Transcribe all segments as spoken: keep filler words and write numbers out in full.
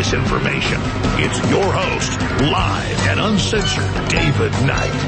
disinformation. It's your host, live and uncensored, David Knight.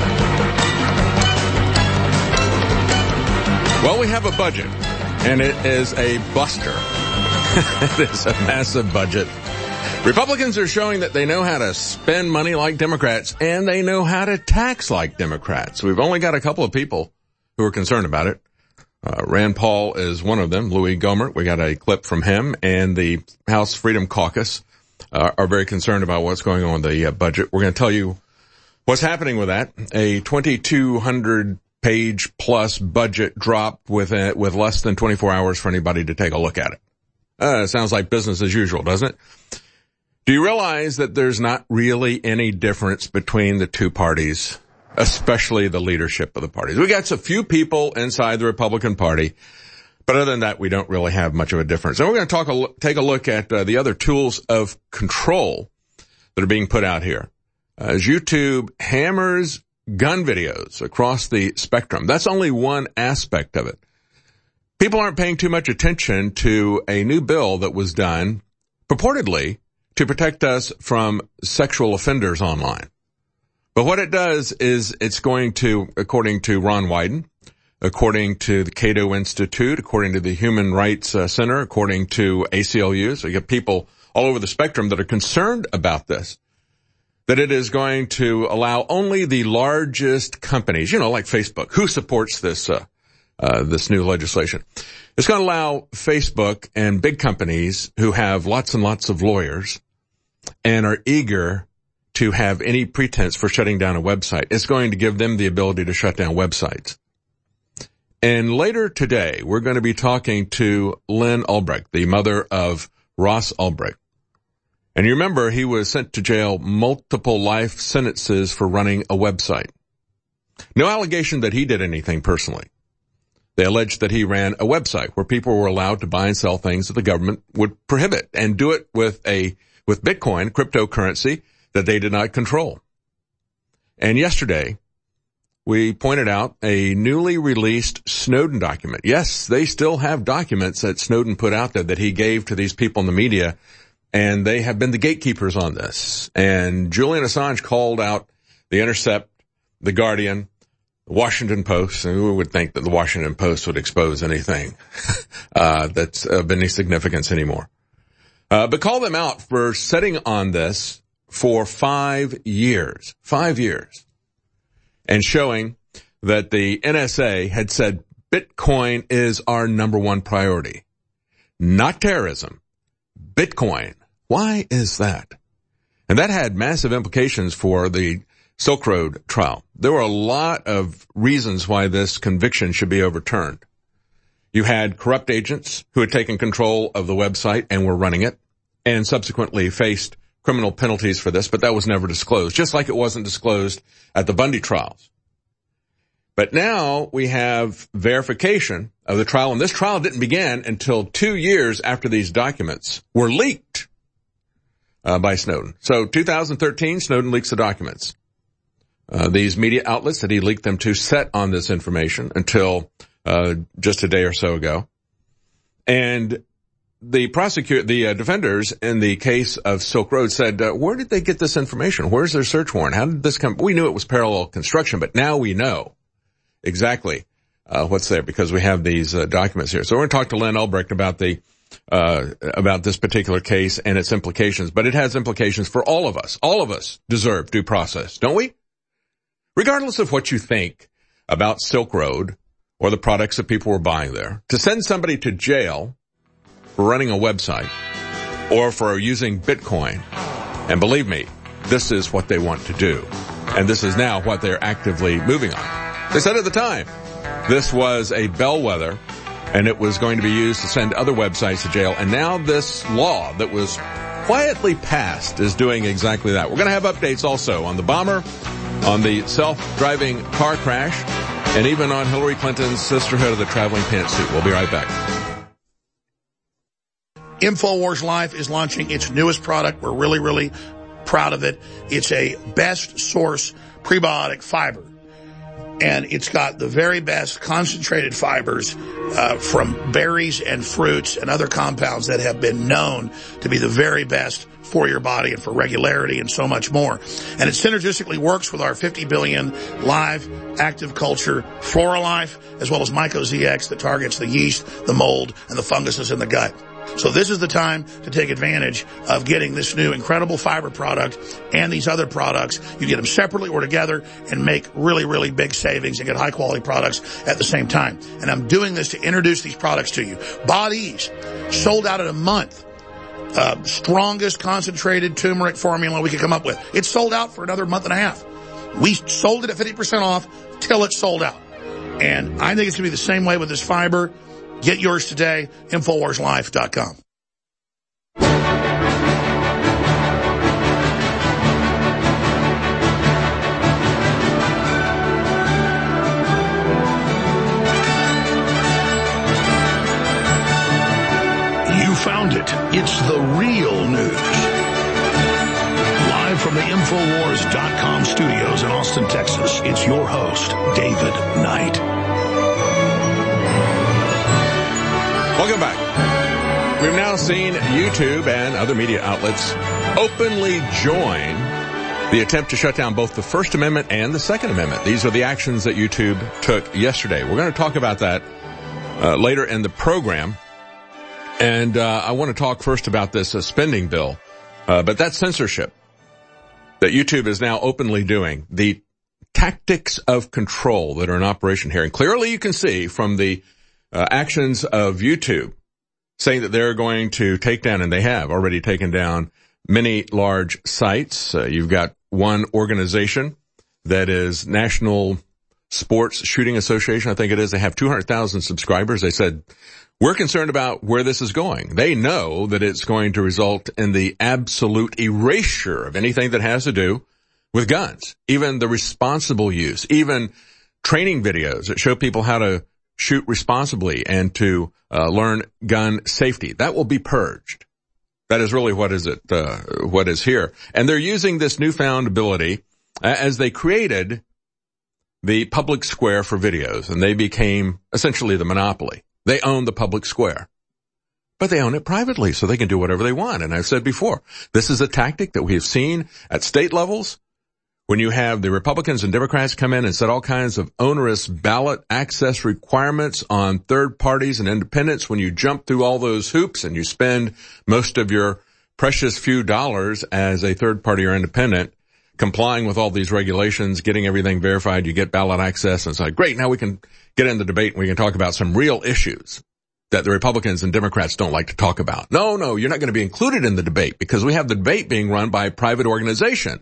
Well, we have a budget, and it is a buster. It is a massive budget. Republicans are showing that they know how to spend money like Democrats, and they know how to tax like Democrats. We've only got a couple of people who are concerned about it. Uh, Rand Paul is one of them, Louis Gohmert. We got a clip from him, and the House Freedom Caucus uh, are very concerned about what's going on with the uh, budget. We're going to tell you what's happening with that. A twenty-two hundred page plus budget dropped with uh, with less than twenty-four hours for anybody to take a look at it. Uh, it sounds like business as usual, doesn't it? Do you realize that there's not really any difference between the two parties, especially the leadership of the parties? We got a few people inside the Republican Party, but other than that, we don't really have much of a difference. And we're going to talk a, take a look at uh, the other tools of control that are being put out here. Uh, as YouTube hammers gun videos across the spectrum, that's only one aspect of it. People aren't paying too much attention to a new bill that was done purportedly to protect us from sexual offenders online. But what it does is it's going to, according to Ron Wyden, according to the Cato Institute, according to the Human Rights uh, Center, according to A C L U, so you get people all over the spectrum that are concerned about this, that it is going to allow only the largest companies, you know, like Facebook, who supports this uh, uh this new legislation. It's going to allow Facebook and big companies who have lots and lots of lawyers and are eager to have any pretense for shutting down a website. It's going to give them the ability to shut down websites. And later today, we're going to be talking to Lynn Ulbricht, the mother of Ross Ulbricht. And you remember he was sent to jail multiple life sentences for running a website. No allegation that he did anything personally. They alleged that he ran a website where people were allowed to buy and sell things that the government would prohibit, and do it with a with Bitcoin, cryptocurrency, that they did not control. And yesterday, we pointed out a newly released Snowden document. Yes, they still have documents that Snowden put out there that he gave to these people in the media, and they have been the gatekeepers on this. And Julian Assange called out The Intercept, The Guardian, The Washington Post, and who would think that The Washington Post would expose anything uh, that's of any significance anymore. Uh, but call them out for sitting on this for five years, five years, and showing that the N S A had said Bitcoin is our number one priority, not terrorism, Bitcoin. Why is that? And that had massive implications for the Silk Road trial. There were a lot of reasons why this conviction should be overturned. You had corrupt agents who had taken control of the website and were running it, and subsequently faced criminal penalties for this, but that was never disclosed, just like it wasn't disclosed at the Bundy trials. But now we have verification of the trial, and this trial didn't begin until two years after these documents were leaked uh, by Snowden. So two thousand thirteen, Snowden leaks the documents. Uh, these media outlets that he leaked them to sat on this information until uh, just a day or so ago. And the prosecutor, the uh, defenders in the case of Silk Road said, uh, where did they get this information? Where's their search warrant? How did this come? We knew it was parallel construction, but now we know exactly uh, what's there because we have these uh, documents here. So we're going to talk to Lynn Ulbricht about the uh about this particular case and its implications, but it has implications for all of us. All of us deserve due process, don't we? Regardless of what you think about Silk Road or the products that people were buying there, to send somebody to jail for running a website or for using Bitcoin, and believe me, this is what they want to do. And this is now what they're actively moving on. They said at the time, this was a bellwether and it was going to be used to send other websites to jail. And now this law that was quietly passed is doing exactly that. We're going to have updates also on the bomber, on the self-driving car crash, and even on Hillary Clinton's sisterhood of the traveling pantsuit. We'll be right back. InfoWars Life is launching its newest product. We're really, really proud of it. It's a best source prebiotic fiber. And it's got the very best concentrated fibers uh, from berries and fruits and other compounds that have been known to be the very best for your body and for regularity and so much more. And it synergistically works with our fifty billion live active culture FloraLife, as well as Myco-Z X that targets the yeast, the mold, and the funguses in the gut. So this is the time to take advantage of getting this new incredible fiber product and these other products. You get them separately or together and make really, really big savings and get high quality products at the same time. And I'm doing this to introduce these products to you. Body's sold out in a month. Uh, strongest concentrated turmeric formula we could come up with. It's sold out for another month and a half. We sold it at fifty percent off till it's sold out. And I think it's going to be the same way with this fiber. Get yours today, Infowars Life dot com. You found it. It's the real news. Live from the Infowars dot com studios in Austin, Texas, it's your host, David Knight. Welcome back. We've now seen YouTube and other media outlets openly join the attempt to shut down both the First Amendment and the Second Amendment. These are the actions that YouTube took yesterday. We're going to talk about that uh, later in the program. And uh, I want to talk first about this uh, spending bill. Uh, but that censorship that YouTube is now openly doing, the tactics of control that are in operation here. And clearly you can see from the Uh, actions of YouTube saying that they're going to take down, and they have already taken down many large sites. Uh, you've got one organization that is National Sports Shooting Association, I think it is. They have two hundred thousand subscribers. They said, we're concerned about where this is going. They know that it's going to result in the absolute erasure of anything that has to do with guns, even the responsible use, even training videos that show people how to shoot responsibly and to uh, learn gun safety. That will be purged. That is really what is it, uh, what is here. And they're using this newfound ability uh, as they created the public square for videos, and they became essentially the monopoly. They own the public square. But they own it privately, so they can do whatever they want. And I've said before, this is a tactic that we have seen at state levels. When you have the Republicans and Democrats come in and set all kinds of onerous ballot access requirements on third parties and independents, when you jump through all those hoops and you spend most of your precious few dollars as a third party or independent, complying with all these regulations, getting everything verified, you get ballot access, and it's like, great, now we can get in the debate and we can talk about some real issues that the Republicans and Democrats don't like to talk about. No, no, you're not going to be included in the debate because we have the debate being run by a private organization.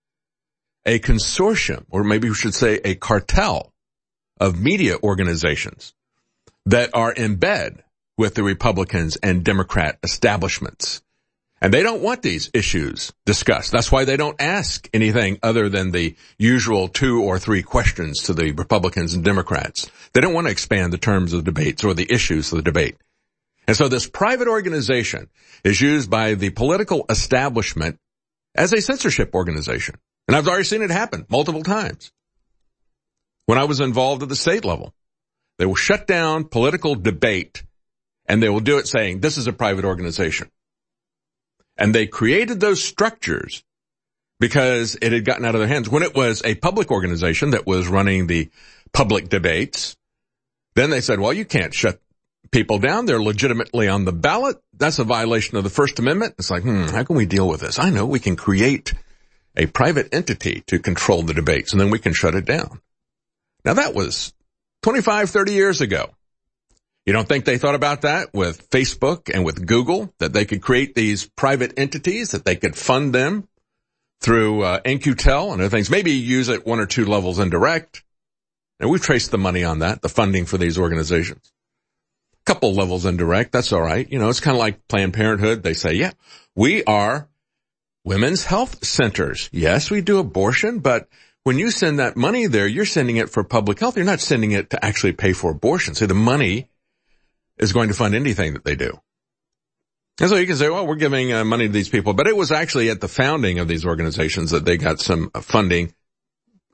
A consortium, or maybe we should say a cartel of media organizations that are in bed with the Republicans and Democrat establishments. And they don't want these issues discussed. That's why they don't ask anything other than the usual two or three questions to the Republicans and Democrats. They don't want to expand the terms of the debates or the issues of the debate. And so this private organization is used by the political establishment as a censorship organization. And I've already seen it happen multiple times. When I was involved at the state level, they will shut down political debate, and they will do it saying, this is a private organization. And they created those structures because it had gotten out of their hands. When it was a public organization that was running the public debates, then they said, well, you can't shut people down. They're legitimately on the ballot. That's a violation of the First Amendment. It's like, hmm, how can we deal with this? I know we can create a private entity to control the debates, and then we can shut it down. Now, that was twenty-five, thirty years ago. You don't think they thought about that with Facebook and with Google, that they could create these private entities, that they could fund them through uh, N Q T E L and other things, maybe use it one or two levels indirect. And we've traced the money on that, the funding for these organizations. A couple levels indirect, that's all right. You know, it's kind of like Planned Parenthood. They say, yeah, we are women's health centers. Yes, we do abortion, but when you send that money there, you're sending it for public health. You're not sending it to actually pay for abortion. So the money is going to fund anything that they do. And so you can say, well, we're giving uh, money to these people. But it was actually at the founding of these organizations that they got some funding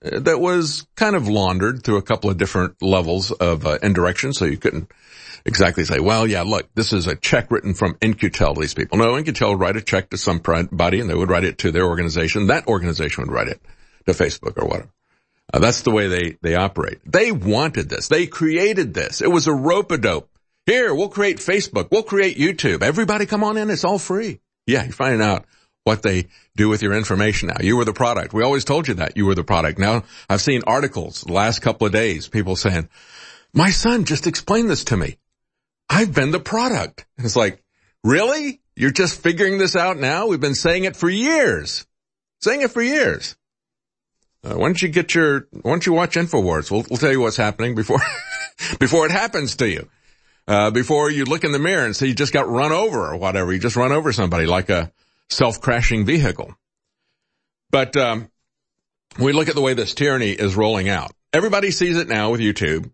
that was kind of laundered through a couple of different levels of uh, indirection, so you couldn't exactly say, well, yeah, look, this is a check written from In-Q-Tel to these people. No, In-Q-Tel would write a check to somebody, and they would write it to their organization. That organization would write it to Facebook or whatever. Uh, that's the way they, they operate. They wanted this. They created this. It was a rope-a-dope. Here, we'll create Facebook. We'll create YouTube. Everybody come on in. It's all free. Yeah, you're finding out what they do with your information now. You were the product. We always told you that. You were the product. Now, I've seen articles the last couple of days, people saying, my son just explained this to me. I've been the product. And it's like, really? You're just figuring this out now? We've been saying it for years. Saying it for years. Uh, why don't you get your, why don't you watch InfoWars? We'll, we'll tell you what's happening before, before it happens to you. Uh, before you look in the mirror and say you just got run over or whatever. You just run over somebody like a self-crashing vehicle. But, um, we look at the way this tyranny is rolling out. Everybody sees it now with YouTube.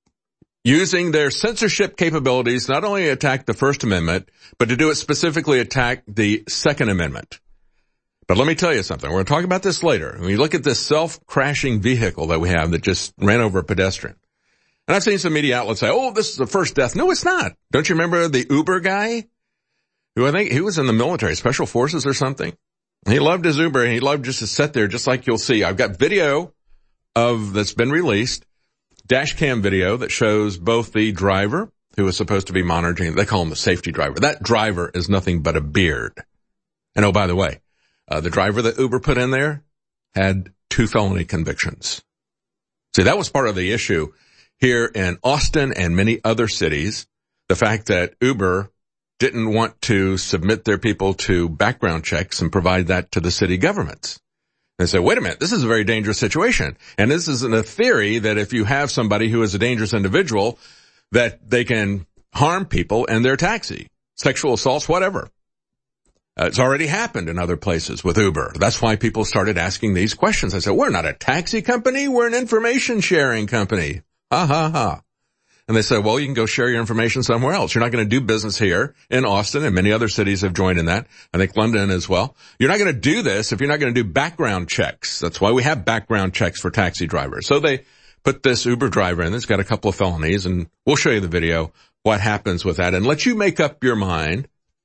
Using their censorship capabilities, not only attack the First Amendment, but to do it specifically attack the Second Amendment. But let me tell you something. We're going to talk about this later. When you look at this self-crashing vehicle that we have that just ran over a pedestrian. And I've seen some media outlets say, oh, this is the first death. No, it's not. Don't you remember the Uber guy? Who I think he was in the military, special forces or something. He loved his Uber and he loved just to sit there just like you'll see. I've got video of that's been released. Dash cam video that shows both the driver, who is supposed to be monitoring, they call him the safety driver. That driver is nothing but a beard. And oh, by the way, uh, the driver that Uber put in there had two felony convictions. See, that was part of the issue here in Austin and many other cities. The fact that Uber didn't want to submit their people to background checks and provide that to the city governments. They say, wait a minute, this is a very dangerous situation. And this isn't a theory that if you have somebody who is a dangerous individual, that they can harm people in their taxi, sexual assaults, whatever. Uh, it's already happened in other places with Uber. That's why people started asking these questions. I said, we're not a taxi company. We're an information sharing company. Ha ha ha. And they said, well, you can go share your information somewhere else. You're not going to do business here in Austin, and many other cities have joined in that. I think London as well. You're not going to do this if you're not going to do background checks. That's why we have background checks for taxi drivers. So they put this Uber driver in. It's got a couple of felonies, and we'll show you the video, what happens with that, and let you make up your mind.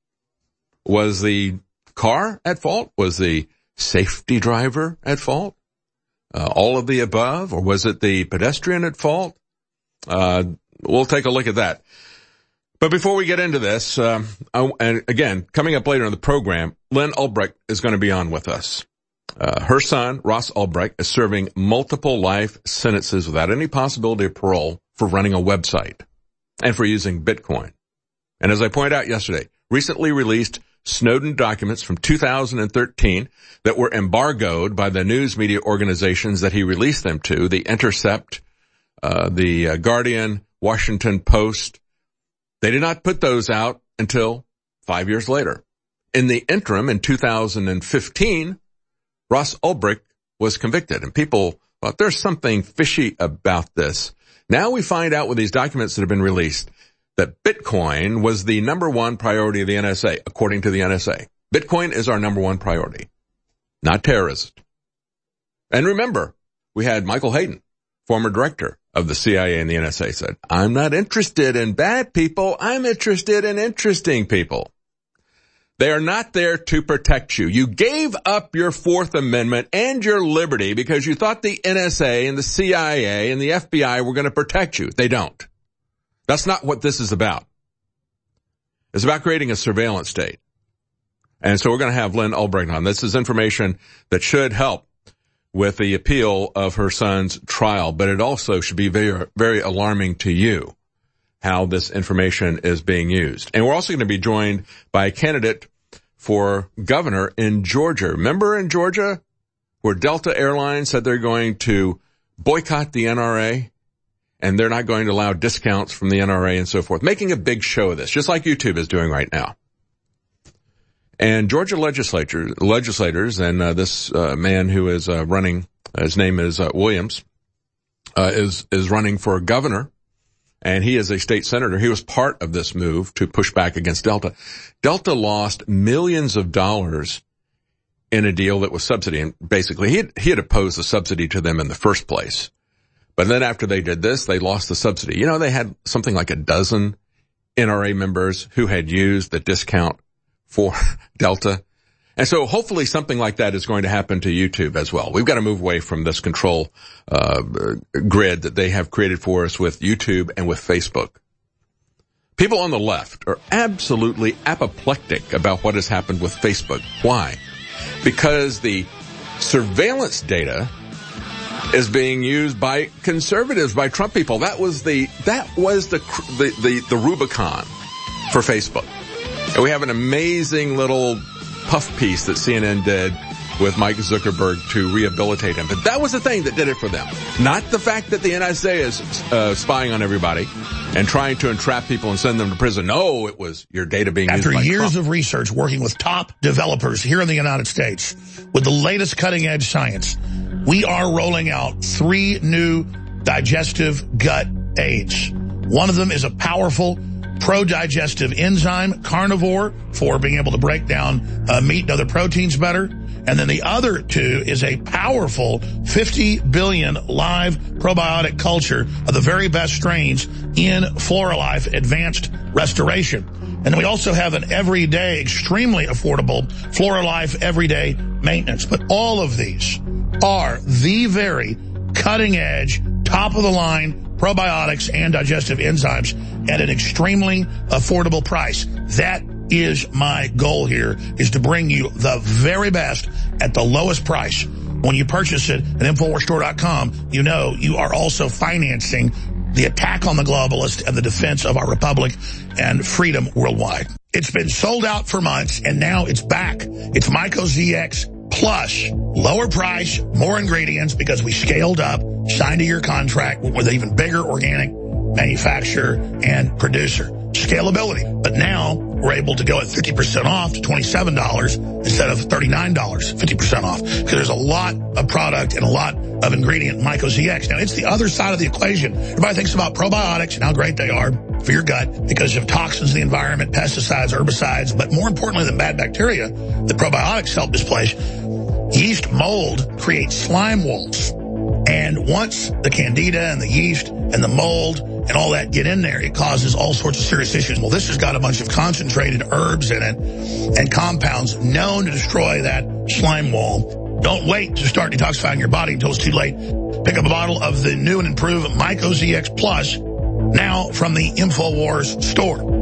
Was the car at fault? Was the safety driver at fault? Uh, all of the above? Or was it the pedestrian at fault? Uh, We'll take a look at that. But before we get into this, um, I, and again, coming up later in the program, Lynn Ulbricht is going to be on with us. Uh, her son, Ross Ulbricht, is serving multiple life sentences without any possibility of parole for running a website and for using Bitcoin. And as I pointed out yesterday, recently released Snowden documents from two thousand thirteen that were embargoed by the news media organizations that he released them to, The Intercept, uh, the uh, Guardian, Washington Post. They did not put those out until five years later. In the interim, in two thousand fifteen, Ross Ulbricht was convicted, and people thought there's something fishy about this. Now we find out with these documents that have been released that Bitcoin was the number one priority of the N S A, according to the N S A. Bitcoin is our number one priority, not terrorism. And remember, we had Michael Hayden, former director of the C I A and the N S A, said, I'm not interested in bad people. I'm interested in interesting people. They are not there to protect you. You gave up your Fourth Amendment and your liberty because you thought the N S A and the C I A and the F B I were going to protect you. They don't. That's not what this is about. It's about creating a surveillance state. And so we're going to have Lynn Ulbricht on. This is information that should help with the appeal of her son's trial, but it also should be very, very alarming to you how this information is being used. And we're also going to be joined by a candidate for governor in Georgia. Remember in Georgia where Delta Airlines said they're going to boycott the N R A and they're not going to allow discounts from the N R A and so forth, making a big show of this, just like YouTube is doing right now. And Georgia legislature, legislators and uh, this uh, man who is uh, running, his name is uh, Williams, uh, is is running for governor, and he is a state senator. He was part of this move to push back against Delta. Delta lost millions of dollars in a deal that was subsidy. And basically, he had, he had opposed the subsidy to them in the first place. But then after they did this, they lost the subsidy. You know, they had something like a dozen N R A members who had used the discount for Delta. And so hopefully something like that is going to happen to YouTube as well. We've got to move away from this control uh grid that they have created for us with YouTube and with Facebook. People on the left are absolutely apoplectic about what has happened with Facebook. Why? Because the surveillance data is being used by conservatives, by Trump people. That was the that was the the the, the Rubicon for Facebook. And we have an amazing little puff piece that C N N did with Mike Zuckerberg to rehabilitate him. But that was the thing that did it for them. Not the fact that the N S A is uh, spying on everybody and trying to entrap people and send them to prison. No, it was your data being After used by years Trump. of research working with top developers here in the United States with the latest cutting-edge science, we are rolling out three new digestive gut aids. One of them is a powerful pro-digestive enzyme, carnivore, for being able to break down uh, meat and other proteins better. And then the other two is a powerful fifty billion live probiotic culture of the very best strains in Floralife Advanced Restoration. And then we also have an everyday, extremely affordable Floralife Everyday Maintenance. But all of these are the very cutting-edge, top-of-the-line probiotics and digestive enzymes at an extremely affordable price. That is my goal here, is to bring you the very best at the lowest price. When you purchase it at Infowars Store dot com, you know you are also financing the attack on the globalists and the defense of our republic and freedom worldwide. It's been sold out for months, and now it's back. It's Myco Z X Plus. Lower price, more ingredients, because we scaled up, signed a year contract with an even bigger organic manufacturer and producer. Scalability. But now we're able to go at fifty percent off to twenty-seven dollars instead of thirty-nine dollars, fifty percent off. Because there's a lot of product and a lot of ingredient in Myco Z X. Now, it's the other side of the equation. Everybody thinks about probiotics and how great they are for your gut because of toxins in the environment, pesticides, herbicides, but more importantly than bad bacteria, the probiotics help displace. Yeast mold creates slime walls. And once the candida and the yeast and the mold and all that get in there, it causes all sorts of serious issues. Well, this has got a bunch of concentrated herbs in it and compounds known to destroy that slime wall. Don't wait to start detoxifying your body until it's too late. Pick up a bottle of the new and improved Myco Z X Plus now from the InfoWars store.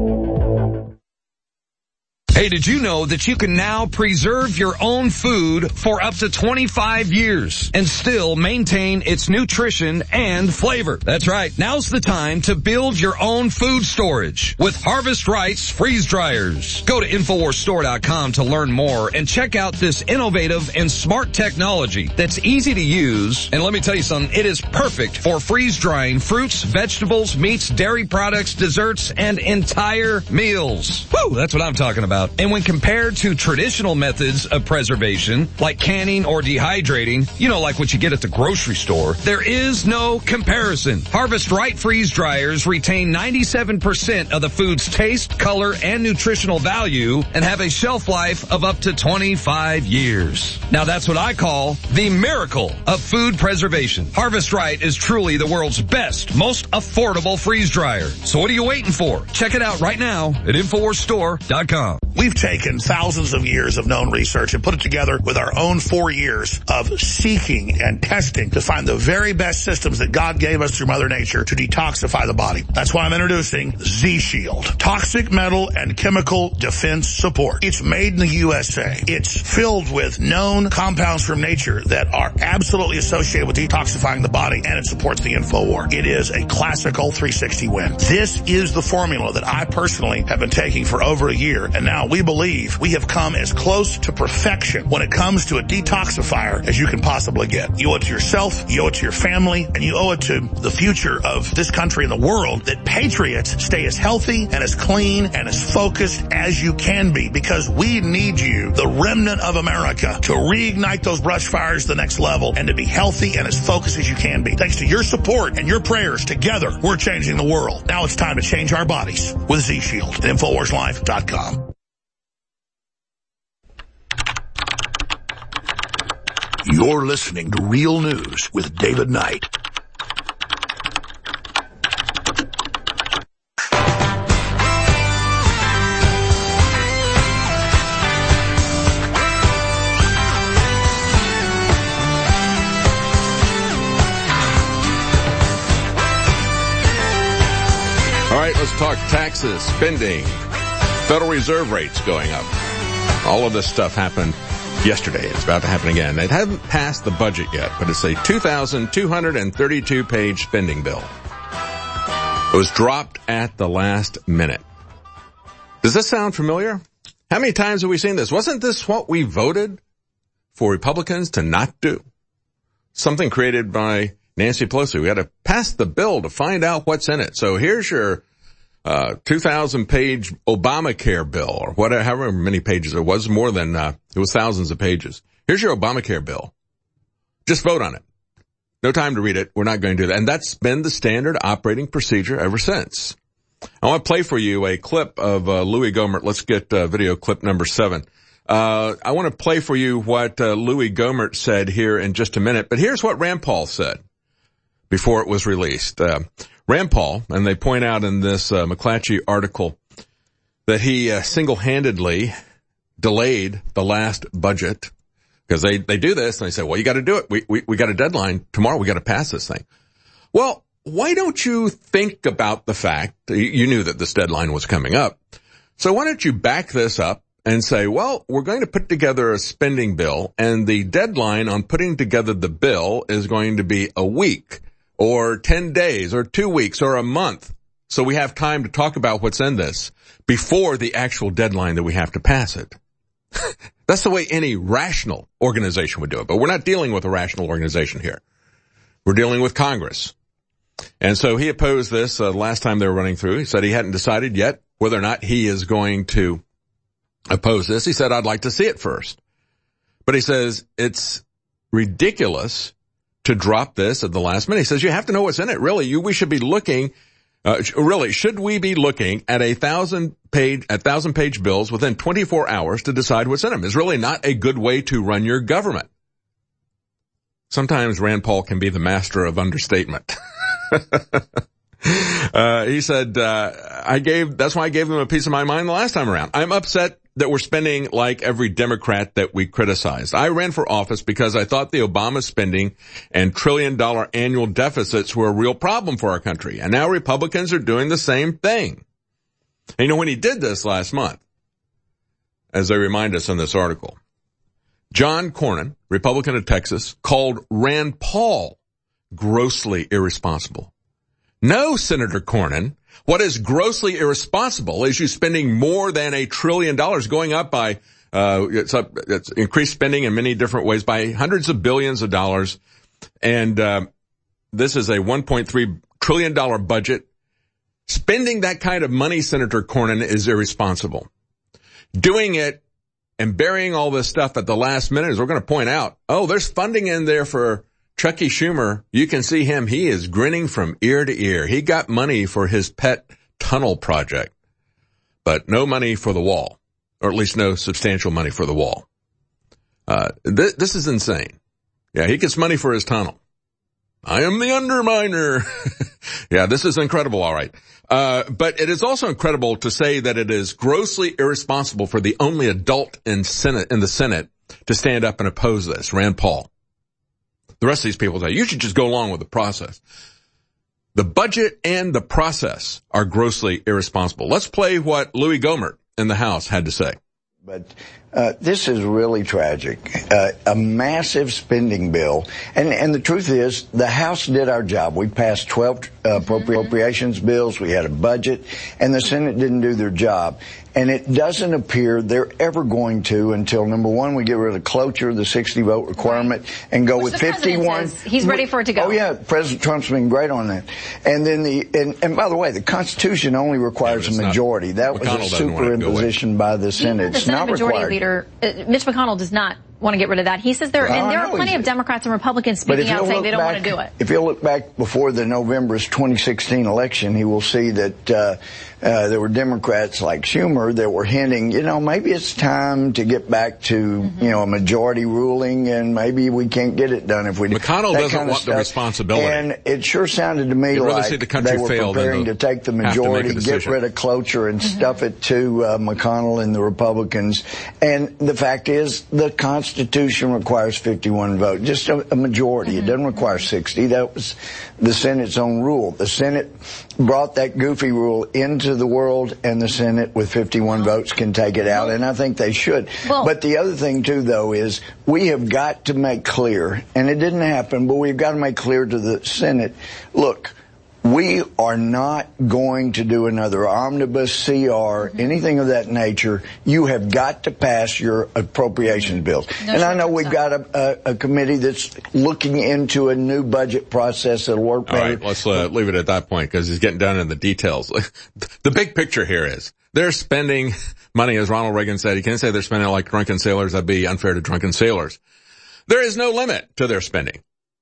Hey, did you know that you can now preserve your own food for up to twenty-five years and still maintain its nutrition and flavor? That's right. Now's the time to build your own food storage with Harvest Right's freeze dryers. Go to Infowars Store dot com to learn more and check out this innovative and smart technology that's easy to use. And let me tell you something, it is perfect for freeze drying fruits, vegetables, meats, dairy products, desserts, and entire meals. Woo, that's what I'm talking about. And when compared to traditional methods of preservation, like canning or dehydrating, you know, like what you get at the grocery store, there is no comparison. Harvest Right freeze dryers retain ninety-seven percent of the food's taste, color, and nutritional value and have a shelf life of up to twenty-five years. Now that's what I call the miracle of food preservation. Harvest Right is truly the world's best, most affordable freeze dryer. So what are you waiting for? Check it out right now at Infowars Store dot com. We've taken thousands of years of known research and put it together with our own four years of seeking and testing to find the very best systems that God gave us through Mother Nature to detoxify the body. That's why I'm introducing Z-Shield. Toxic metal and chemical defense support. It's made in the U S A. It's filled with known compounds from nature that are absolutely associated with detoxifying the body, and it supports the InfoWar. It is a classical three sixty win. This is the formula that I personally have been taking for over a year, and now we believe we have come as close to perfection when it comes to a detoxifier as you can possibly get. You owe it to yourself, you owe it to your family, and you owe it to the future of this country and the world that patriots stay as healthy and as clean and as focused as you can be, because we need you, the remnant of America, to reignite those brush fires to the next level and to be healthy and as focused as you can be. Thanks to your support and your prayers, together we're changing the world. Now it's time to change our bodies with Z-Shield at Infowars Life dot com. You're listening to Real News with David Knight. All right, let's talk taxes, spending, Federal Reserve rates going up. All of this stuff happened yesterday. It's about to happen again. It hasn't passed the budget yet, but it's a two thousand two hundred thirty-two page spending bill. It was dropped at the last minute. Does this sound familiar? How many times have we seen this? Wasn't this what we voted for Republicans to not do? Something created by Nancy Pelosi. We had to pass the bill to find out what's in it. So here's your uh two thousand page Obamacare bill, or whatever, however many pages it was, more than, uh it was thousands of pages. Here's your Obamacare bill. Just vote on it. No time to read it. We're not going to do that. And that's been the standard operating procedure ever since. I want to play for you a clip of uh, Louis Gohmert. Let's get uh, video clip number seven. Uh I want to play for you what uh, Louis Gohmert said here in just a minute. But here's what Rand Paul said before it was released. Uh, Rand Paul, and they point out in this uh, McClatchy article that he uh, single-handedly delayed the last budget, because they, they do this and they say, well, you got to do it. We, we, we got a deadline tomorrow. We got to pass this thing. Well, why don't you think about the fact that you knew that this deadline was coming up? So why don't you back this up and say, well, we're going to put together a spending bill, and the deadline on putting together the bill is going to be a week, or ten days, or two weeks, or a month. So we have time to talk about what's in this before the actual deadline that we have to pass it. That's the way any rational organization would do it. But we're not dealing with a rational organization here. We're dealing with Congress. And so he opposed this uh, last time they were running through. He said he hadn't decided yet whether or not he is going to oppose this. He said, I'd like to see it first. But he says it's ridiculous to drop this at the last minute. He says you have to know what's in it. Really, you we should be looking. Uh, really, should we be looking at a thousand page, a thousand page bills within twenty-four hours to decide what's in them? Is really not a good way to run your government. Sometimes Rand Paul can be the master of understatement. uh, he said, uh, I gave, that's why I gave them a piece of my mind the last time around. I'm upset that we're spending like every Democrat that we criticized. I ran for office because I thought the Obama spending and trillion dollar annual deficits were a real problem for our country. And now Republicans are doing the same thing. And you know, when he did this last month, as they remind us in this article, John Cornyn, Republican of Texas, called Rand Paul grossly irresponsible. No, Senator Cornyn. What is grossly irresponsible is you spending more than a trillion dollars, going up by, uh, it's, up, it's increased spending in many different ways by hundreds of billions of dollars. And, uh, this is a one point three trillion dollars budget. Spending that kind of money, Senator Cornyn, is irresponsible. Doing it and burying all this stuff at the last minute, as we're going to point out, oh, there's funding in there for Chucky Schumer. You can see him. He is grinning from ear to ear. He got money for his pet tunnel project, but no money for the wall, or at least no substantial money for the wall. Uh, th- this is insane. Yeah, he gets money for his tunnel. I am the underminer. Yeah, this is incredible, all right. Uh, but it is also incredible to say that it is grossly irresponsible for the only adult in Senate, in the Senate to stand up and oppose this, Rand Paul. The rest of these people say, you should just go along with the process. The budget and the process are grossly irresponsible. Let's play what Louis Gohmert in the House had to say. But uh, this is really tragic. Uh, a massive spending bill. And, and the truth is, the House did our job. We passed twelve uh, appropriations bills. We had a budget. And the Senate didn't do their job. And it doesn't appear they're ever going to until, number one, we get rid of cloture, the sixty vote requirement, and go Which with the fifty-one. Says he's ready for it to go. Oh, yeah. President Trump's been great on that. And then the, and, and by the way, the Constitution only requires yeah, a majority. Not, that was a superimposition by the Senate. The it's Senate not Majority required. Leader, uh, Mitch McConnell, does not want to get rid of that. He says there, well, and there are plenty of Democrats and Republicans speaking out saying they don't back, want to do it. If you'll look back before the November twenty sixteen election, he will see that uh, uh, there were Democrats like Schumer that were hinting, you know, maybe it's time to get back to, mm-hmm. you know, a majority ruling, and maybe we can't get it done if we do. McConnell doesn't want the responsibility. And it sure sounded to me like see the country they were fail preparing to take the majority, get rid of cloture, and mm-hmm. stuff it to uh, McConnell and the Republicans. And the fact is, the Constitution requires fifty-one votes, just a, a majority. Mm-hmm. It doesn't require sixty. That was the Senate's own rule. The Senate brought that goofy rule into the world, and the Senate with fifty-one votes can take it out, and I think they should. Well, but the other thing, too, though, is we have got to make clear, and it didn't happen, but we've got to make clear to the Senate, look, we are not going to do another omnibus, C R, anything of that nature. You have got to pass your appropriations bills. No, and I know we've got a, a, a committee that's looking into a new budget process that'll work better. All right, let's uh, leave it at that point, because he's getting down in the details. The big picture here is they're spending money, as Ronald Reagan said. You can't say they're spending it like drunken sailors. That'd be unfair to drunken sailors. There is no limit to their spending.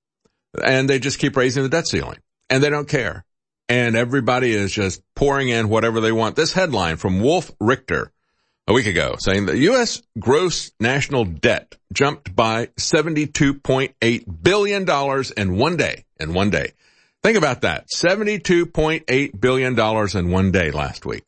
And they just keep raising the debt ceiling. And they don't care. And everybody is just pouring in whatever they want. This headline from Wolf Richter a week ago saying the U S gross national debt jumped by seventy-two point eight billion dollars in one day. In one day. Think about that. seventy-two point eight billion dollars in one day last week.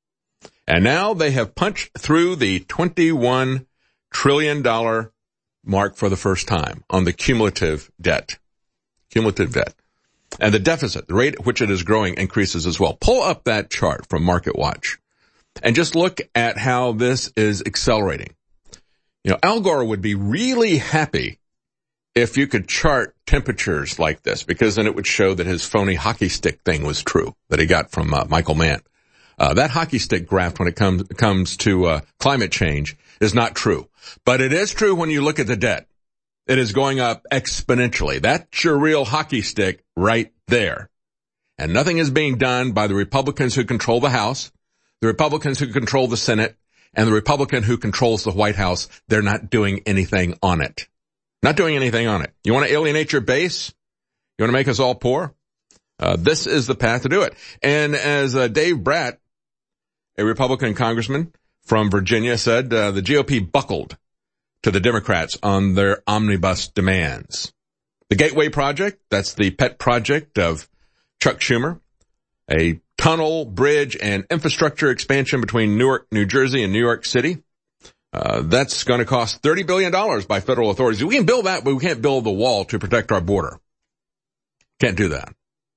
And now they have punched through the twenty-one trillion dollars mark for the first time on the cumulative debt. Cumulative debt. And the deficit, the rate at which it is growing, increases as well. Pull up that chart from MarketWatch and just look at how this is accelerating. You know, Al Gore would be really happy if you could chart temperatures like this, because then it would show that his phony hockey stick thing was true that he got from uh, Michael Mann. Uh, that hockey stick graph when it comes comes to uh, climate change is not true. But it is true when you look at the debt. It is going up exponentially. That's your real hockey stick right there. And nothing is being done by the Republicans who control the House, the Republicans who control the Senate, and the Republican who controls the White House. They're not doing anything on it. Not doing anything on it. You want to alienate your base? You want to make us all poor? Uh, this is the path to do it. And as uh, Dave Bratt, a Republican congressman from Virginia, said, uh, the G O P buckled to the Democrats on their omnibus demands. The Gateway Project, that's the pet project of Chuck Schumer, a tunnel, bridge, and infrastructure expansion between Newark, New Jersey, and New York City. Uh, that's going to cost thirty billion dollars by federal authorities. We can build that, but we can't build the wall to protect our border. Can't do that.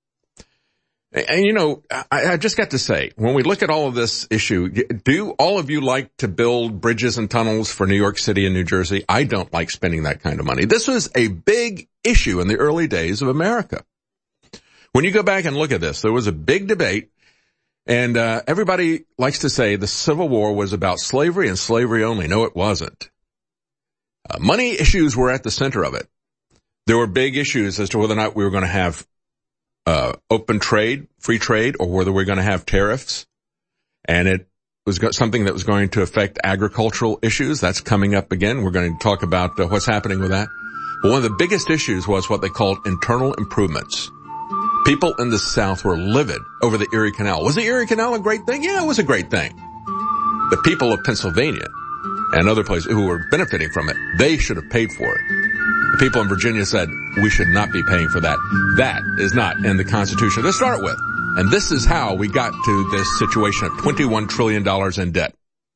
And, and you know, I, I just got to say, when we look at all of this issue, do all of you like to build bridges and tunnels for New York City and New Jersey? I don't like spending that kind of money. This was a big issue in the early days of America. When you go back and look at this, there was a big debate, and uh, everybody likes to say the Civil War was about slavery and slavery only. No, it wasn't. Uh, money issues were at the center of it. There were big issues as to whether or not we were going to have uh open trade, free trade, or whether we're going to have tariffs. And it was go- something that was going to affect agricultural issues. That's coming up again. We're going to talk about uh, what's happening with that. But one of the biggest issues was what they called internal improvements. People in the South were livid over the Erie Canal. Was the Erie Canal a great thing? Yeah, it was a great thing. The people of Pennsylvania and other places who were benefiting from it, they should have paid for it. The people in Virginia said, we should not be paying for that. That is not in the Constitution to start with. And this is how we got to this situation of twenty-one trillion dollars in debt.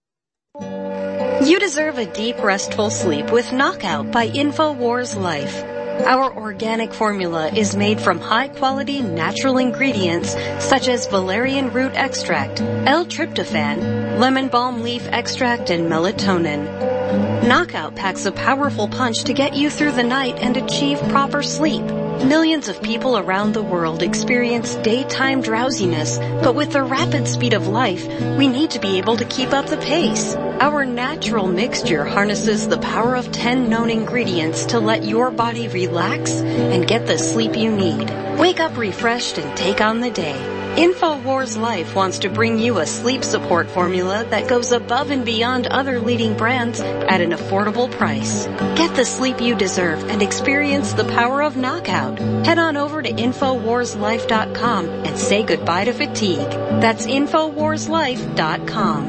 You deserve a deep, restful sleep with Knockout by InfoWars Life. Our organic formula is made from high-quality natural ingredients such as valerian root extract, L-tryptophan, lemon balm leaf extract, and melatonin. Knockout packs a powerful punch to get you through the night and achieve proper sleep. Millions of people around the world experience daytime drowsiness, but with the rapid speed of life, we need to be able to keep up the pace. Our natural mixture harnesses the power of ten known ingredients to let your body relax and get the sleep you need. Wake up refreshed and take on the day. InfoWars Life wants to bring you a sleep support formula that goes above and beyond other leading brands at an affordable price. Get the sleep you deserve and experience the power of knockout. Head on over to Infowars Life dot com and say goodbye to fatigue. That's Infowars Life dot com.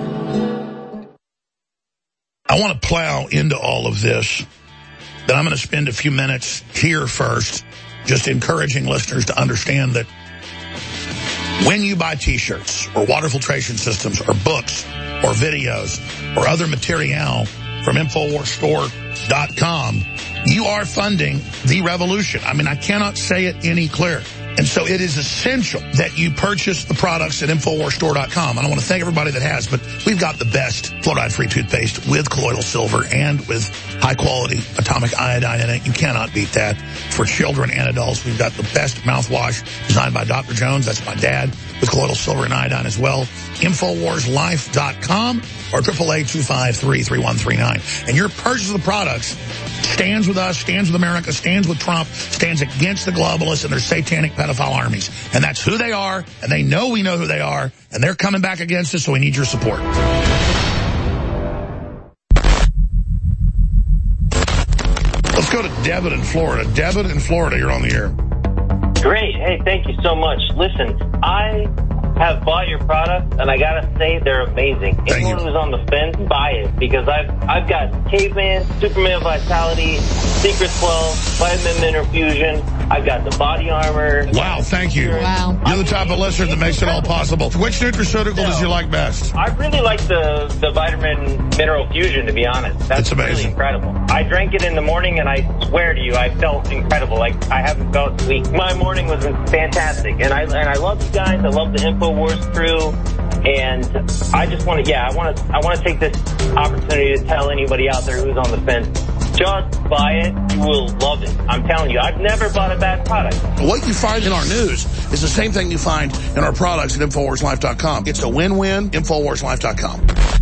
I want to plow into all of this, but I'm going to spend a few minutes here first just encouraging listeners to understand that when you buy T-shirts or water filtration systems or books or videos or other material from Infowars Store dot com, you are funding the revolution. I mean, I cannot say it any clearer. And so it is essential that you purchase the products at Infowars Store dot com. And I want to thank everybody that has, but we've got the best fluoride-free toothpaste with colloidal silver and with high-quality atomic iodine in it. You cannot beat that. For children and adults, we've got the best mouthwash designed by Doctor Jones. That's my dad, with colloidal silver and iodine as well. Infowars Life dot com or eight eight eight, two five three, three one three nine. And your purchase of the products stands with us, stands with America, stands with Trump, stands against the globalists and their satanic pedophile armies. And that's who they are, and they know we know who they are, and they're coming back against us, so we need your support. Let's go to Devin in Florida. Devin in Florida, you're on the air. Great. Hey, thank you so much. Listen, I have bought your product, and I gotta say they're amazing. Thank Anyone you. who's on the fence, buy it, because I've I've got Caveman, Superman Vitality, Secret twelve, Vitamin Mineral Fusion. I've got the body armor. Wow, thank you. Wow. You're the type of listener that makes it all possible. Which nutraceutical does you like best? I really like the, the Vitamin Mineral Fusion, to be honest. That's It's amazing. really incredible. I drank it in the morning, and I swear to you, I felt incredible. Like, I haven't felt weak. My morning was fantastic, and I and I love you guys. I love the InfoWars crew, and I just want to, yeah, I want to I want to take this opportunity to tell anybody out there who's on the fence, just buy it. You will love it. I'm telling you, I've never bought a bad product. What you find in our news is the same thing you find in our products at Infowars Life dot com. It's a win-win, Infowars Life dot com.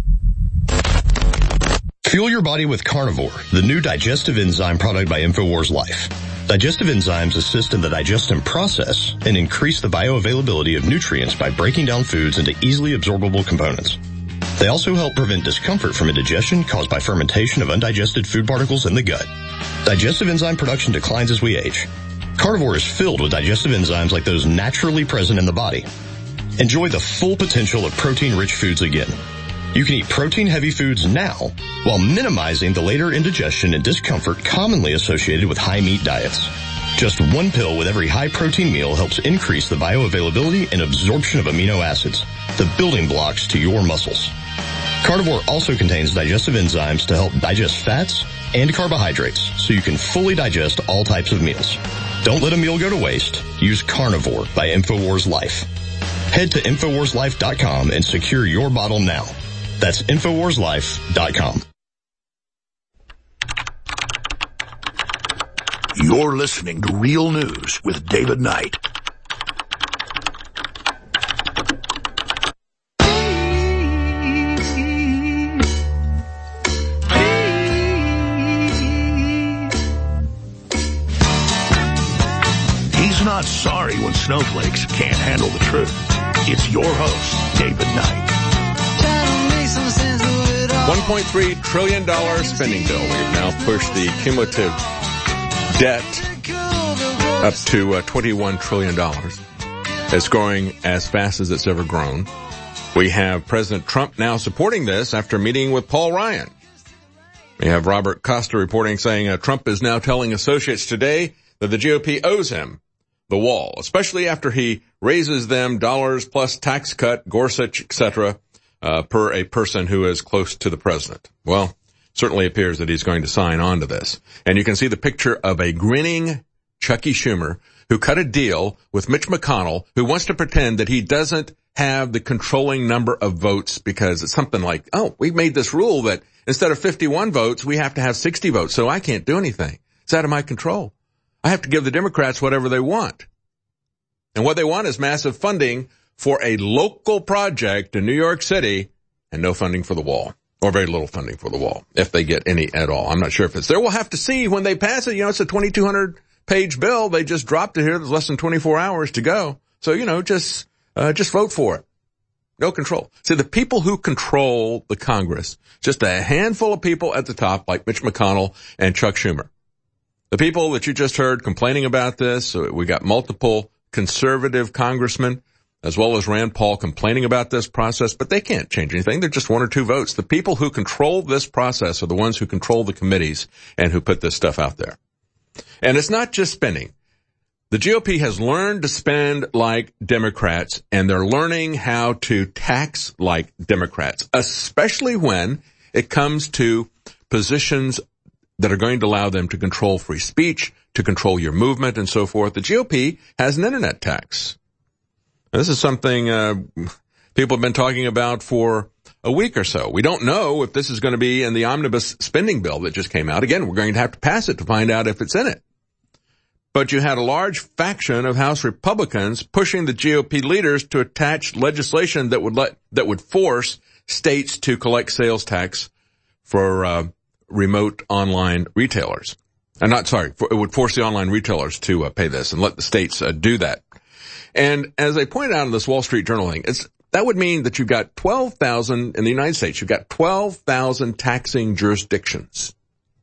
Fuel your body with Carnivore, the new digestive enzyme product by Infowars Life. Digestive enzymes assist in the digestion process and increase the bioavailability of nutrients by breaking down foods into easily absorbable components. They also help prevent discomfort from indigestion caused by fermentation of undigested food particles in the gut. Digestive enzyme production declines as we age. Carnivore is filled with digestive enzymes like those naturally present in the body. Enjoy the full potential of protein-rich foods again. You can eat protein-heavy foods now while minimizing the later indigestion and discomfort commonly associated with high-meat diets. Just one pill with every high-protein meal helps increase the bioavailability and absorption of amino acids, the building blocks to your muscles. Carnivore also contains digestive enzymes to help digest fats and carbohydrates so you can fully digest all types of meals. Don't let a meal go to waste. Use Carnivore by Infowars Life. Head to Infowars Life dot com and secure your bottle now. That's Infowars Life dot com. You're listening to Real News with David Knight. He's not sorry when snowflakes can't handle the truth. It's your host, David Knight. one point three trillion dollars spending bill. We've now pushed the cumulative debt up to uh, twenty-one trillion dollars. It's growing as fast as it's ever grown. We have President Trump now supporting this after meeting with Paul Ryan. We have Robert Costa reporting saying uh, Trump is now telling associates today that the G O P owes him the wall, especially after he raises them dollars plus tax cut, Gorsuch, et cetera, uh, per a person who is close to the president. Well, certainly appears that he's going to sign on to this. And you can see the picture of a grinning Chucky Schumer who cut a deal with Mitch McConnell, who wants to pretend that he doesn't have the controlling number of votes because it's something like, oh, we made this rule that instead of fifty-one votes, we have to have sixty votes, so I can't do anything. It's out of my control. I have to give the Democrats whatever they want. And what they want is massive funding for a local project in New York City and no funding for the wall, or very little funding for the wall, if they get any at all. I'm not sure if it's there. We'll have to see when they pass it. You know, it's a twenty-two hundred page bill. They just dropped it here. There's less than twenty-four hours to go. So, you know, just uh, just vote for it. No control. See, the people who control the Congress, just a handful of people at the top, like Mitch McConnell and Chuck Schumer. The people that you just heard complaining about this, we got multiple conservative congressmen, as well as Rand Paul, complaining about this process, but they can't change anything. They're just one or two votes. The people who control this process are the ones who control the committees and who put this stuff out there. And it's not just spending. The G O P has learned to spend like Democrats, and they're learning how to tax like Democrats, especially when it comes to positions that are going to allow them to control free speech, to control your movement, and so forth. The G O P has an internet tax. Now, this is something uh, people have been talking about for a week or so. We don't know if this is going to be in the omnibus spending bill that just came out. Again, we're going to have to pass it to find out if it's in it. But you had a large faction of House Republicans pushing the G O P leaders to attach legislation that would let that would force states to collect sales tax for uh, remote online retailers. I'm not sorry, for, it would force the online retailers to uh, pay this and let the states uh, do that. And as I pointed out in this Wall Street Journal thing, it's that would mean that you've got twelve thousand in the United States. You've got twelve thousand taxing jurisdictions.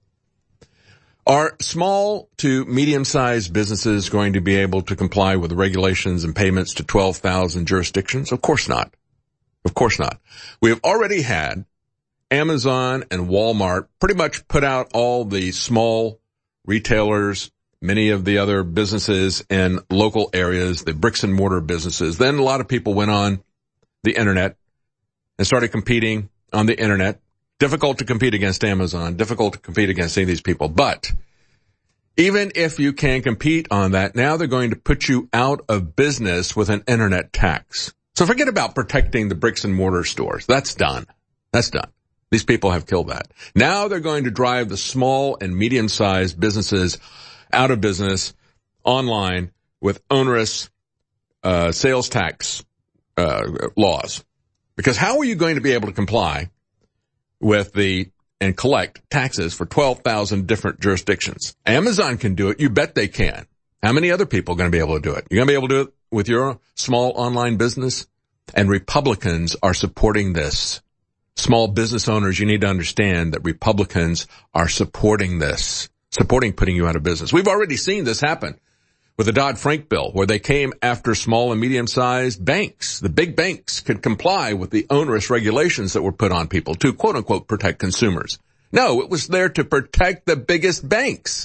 Are small to medium-sized businesses going to be able to comply with the regulations and payments to twelve thousand jurisdictions? Of course not. Of course not. We have already had Amazon and Walmart pretty much put out all the small retailers, many of the other businesses in local areas, the bricks and mortar businesses. Then a lot of people went on the internet and started competing on the internet. Difficult to compete against Amazon, difficult to compete against any of these people. But even if you can compete on that, now they're going to put you out of business with an internet tax. So forget about protecting the bricks and mortar stores. That's done. That's done. These people have killed that. Now they're going to drive the small and medium-sized businesses out of business online with onerous uh sales tax uh laws. Because how are you going to be able to comply with the and collect taxes for twelve thousand different jurisdictions? Amazon can do it. You bet they can. How many other people are going to be able to do it? You're going to be able to do it with your small online business? And Republicans are supporting this. Small business owners, you need to understand that Republicans are supporting this, supporting putting you out of business. We've already seen this happen with the Dodd-Frank bill, where they came after small and medium-sized banks. The big banks could comply with the onerous regulations that were put on people to, quote-unquote, protect consumers. No, it was there to protect the biggest banks.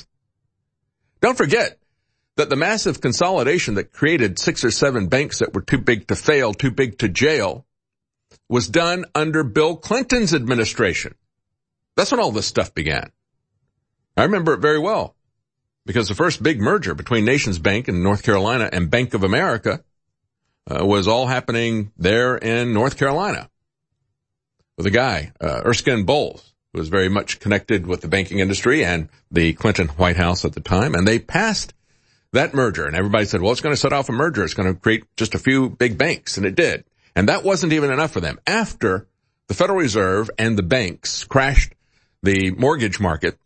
Don't forget that the massive consolidation that created six or seven banks that were too big to fail, too big to jail, was done under Bill Clinton's administration. That's when all this stuff began. I remember it very well, because the first big merger between Nations Bank in North Carolina and Bank of America uh, was all happening there in North Carolina with a guy, uh, Erskine Bowles, who was very much connected with the banking industry and the Clinton White House at the time. And they passed that merger, and everybody said, well, it's going to set off a merger. It's going to create just a few big banks, and it did. And that wasn't even enough for them. After the Federal Reserve and the banks crashed the mortgage market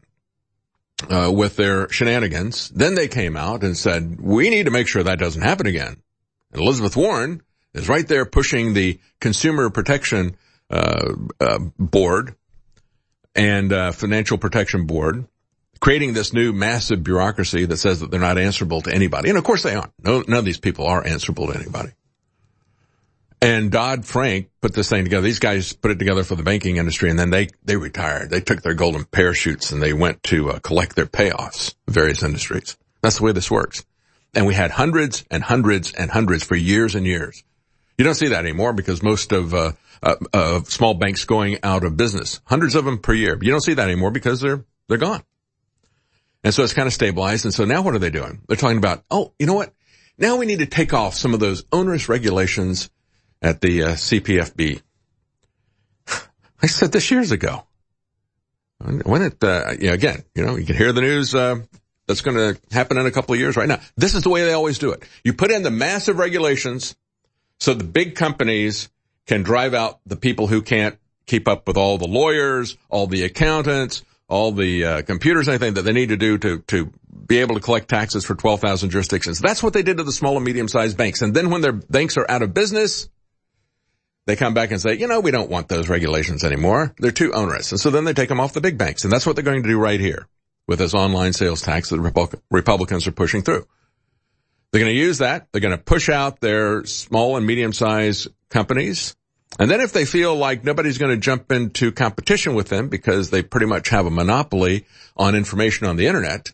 uh, with their shenanigans, then they came out and said, we need to make sure that doesn't happen again. And Elizabeth Warren is right there pushing the Consumer Protection uh, uh Board and uh Financial Protection Board, creating this new massive bureaucracy that says that they're not answerable to anybody. And of course they aren't. No, none of these people are answerable to anybody. And Dodd-Frank put this thing together. These guys put it together for the banking industry, and then they, they retired. They took their golden parachutes and they went to uh, collect their payoffs in various industries. That's the way this works. And we had hundreds and hundreds and hundreds for years and years. You don't see that anymore because most of, uh, uh, uh small banks going out of business. Hundreds of them per year. But you don't see that anymore because they're, they're gone. And so it's kind of stabilized. And so now what are they doing? They're talking about, oh, you know what? Now we need to take off some of those onerous regulations at the uh, C P F B. I said this years ago. When it, uh, you know, again, you know, you can hear the news, uh, that's going to happen in a couple of years right now. This is the way they always do it. You put in the massive regulations so the big companies can drive out the people who can't keep up with all the lawyers, all the accountants, all the uh, computers, anything that they need to do to, to be able to collect taxes for twelve thousand jurisdictions. That's what they did to the small and medium-sized banks. And then when their banks are out of business, they come back and say, you know, we don't want those regulations anymore. They're too onerous. And so then they take them off the big banks. And that's what they're going to do right here with this online sales tax that Repu- Republicans are pushing through. They're going to use that. They're going to push out their small and medium-sized companies. And then if they feel like nobody's going to jump into competition with them because they pretty much have a monopoly on information on the internet,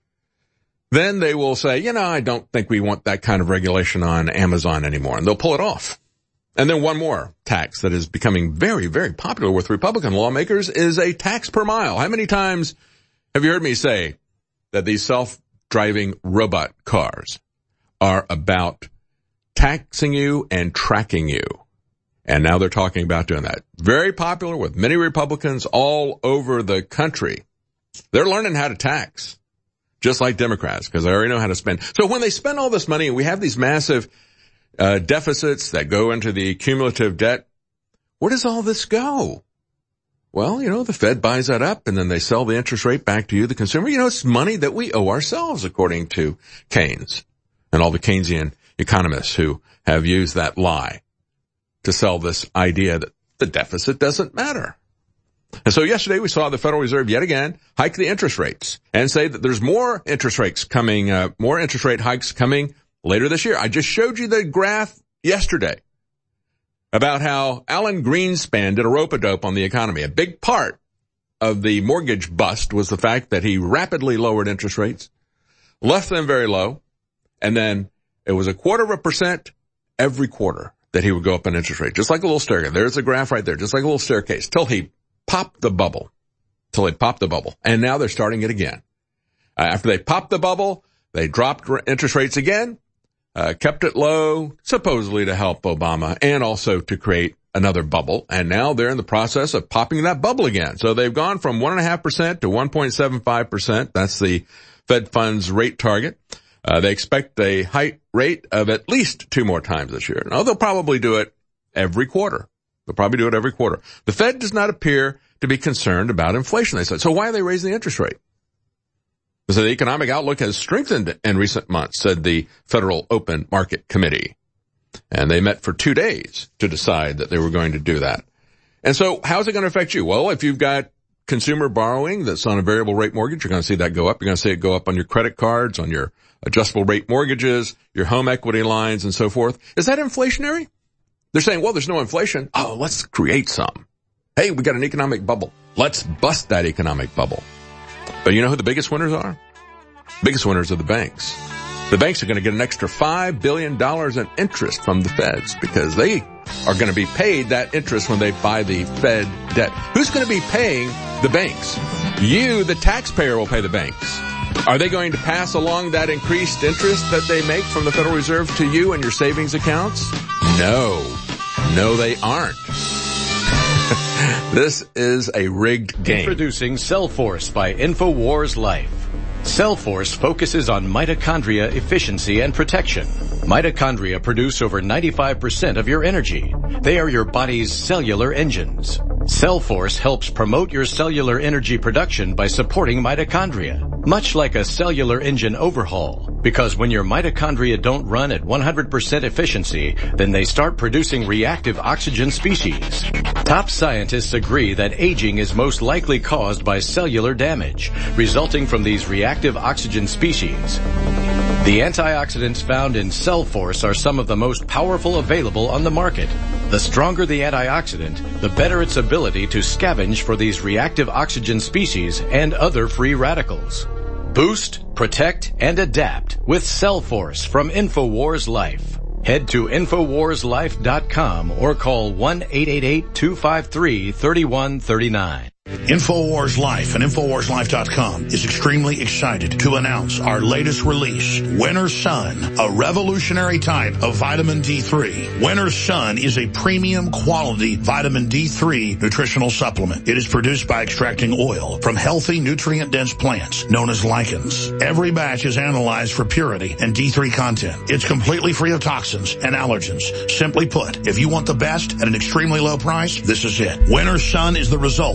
then they will say, you know, I don't think we want that kind of regulation on Amazon anymore. And they'll pull it off. And then one more tax that is becoming very, very popular with Republican lawmakers is a tax per mile. How many times have you heard me say that these self-driving robot cars are about taxing you and tracking you? And now they're talking about doing that. Very popular with many Republicans all over the country. They're learning how to tax, just like Democrats, because they already know how to spend. So when they spend all this money and we have these massive uh, deficits that go into the cumulative debt, where does all this go? Well, you know, the Fed buys that up and then they sell the interest rate back to you, the consumer. You know, it's money that we owe ourselves, according to Keynes and all the Keynesian economists who have used that lie to sell this idea that the deficit doesn't matter. And so yesterday we saw the Federal Reserve yet again hike the interest rates and say that there's more interest rates coming, uh, more interest rate hikes coming later this year. I just showed you the graph yesterday about how Alan Greenspan did a rope-a-dope on the economy. A big part of the mortgage bust was the fact that he rapidly lowered interest rates, left them very low, and then it was a quarter of a percent every quarter that he would go up an interest rate, just like a little staircase. There's a graph right there, just like a little staircase, till he popped the bubble, till he popped the bubble. And now they're starting it again. Uh, after they popped the bubble, they dropped interest rates again, uh, kept it low, supposedly to help Obama and also to create another bubble. And now they're in the process of popping that bubble again. So they've gone from one point five percent to one point seven five percent. That's the Fed funds rate target. Uh, they expect a hike rate of at least two more times this year. Now, they'll probably do it every quarter. They'll probably do it every quarter. The Fed does not appear to be concerned about inflation, they said. So why are they raising the interest rate? So the economic outlook has strengthened in recent months, said the Federal Open Market Committee. And they met for two days to decide that they were going to do that. And so how's it going to affect you? Well, if you've got consumer borrowing that's on a variable rate mortgage, you're going to see that go up. You're going to see it go up on your credit cards, on your adjustable rate mortgages, your home equity lines, and so forth. Is that inflationary? They're saying, well, there's no inflation. Oh, let's create some. Hey, we got an economic bubble. Let's bust that economic bubble. But you know who the biggest winners are? Biggest winners are the banks. The banks are going to get an extra five billion dollars in interest from the feds because they are going to be paid that interest when they buy the Fed debt. Who's going to be paying the banks? You, the taxpayer, will pay the banks. Are they going to pass along that increased interest that they make from the Federal Reserve to you and your savings accounts? No. No, they aren't. This is a rigged game. Introducing Cellforce by InfoWars Life. Cellforce focuses on mitochondria efficiency and protection. Mitochondria produce over ninety-five percent of your energy. They are your body's cellular engines. Cellforce helps promote your cellular energy production by supporting mitochondria, much like a cellular engine overhaul. Because when your mitochondria don't run at one hundred percent efficiency, then they start producing reactive oxygen species. Top scientists agree that aging is most likely caused by cellular damage, resulting from these reactive oxygen species. The antioxidants found in Cellforce are some of the most powerful available on the market. The stronger the antioxidant, the better its ability to scavenge for these reactive oxygen species and other free radicals. Boost, protect, and adapt with Cellforce from InfoWars Life. Head to InfoWars Life dot com or call one eight eight eight, two five three, three one three nine. InfoWars Life and InfoWars Life dot com is extremely excited to announce our latest release, Winter Sun, a revolutionary type of vitamin D three. Winter Sun is a premium quality vitamin D three nutritional supplement. It is produced by extracting oil from healthy nutrient-dense plants known as lichens. Every batch is analyzed for purity and D three content. It's completely free of toxins and allergens. Simply put, if you want the best at an extremely low price, this is it. Winter Sun is the result of our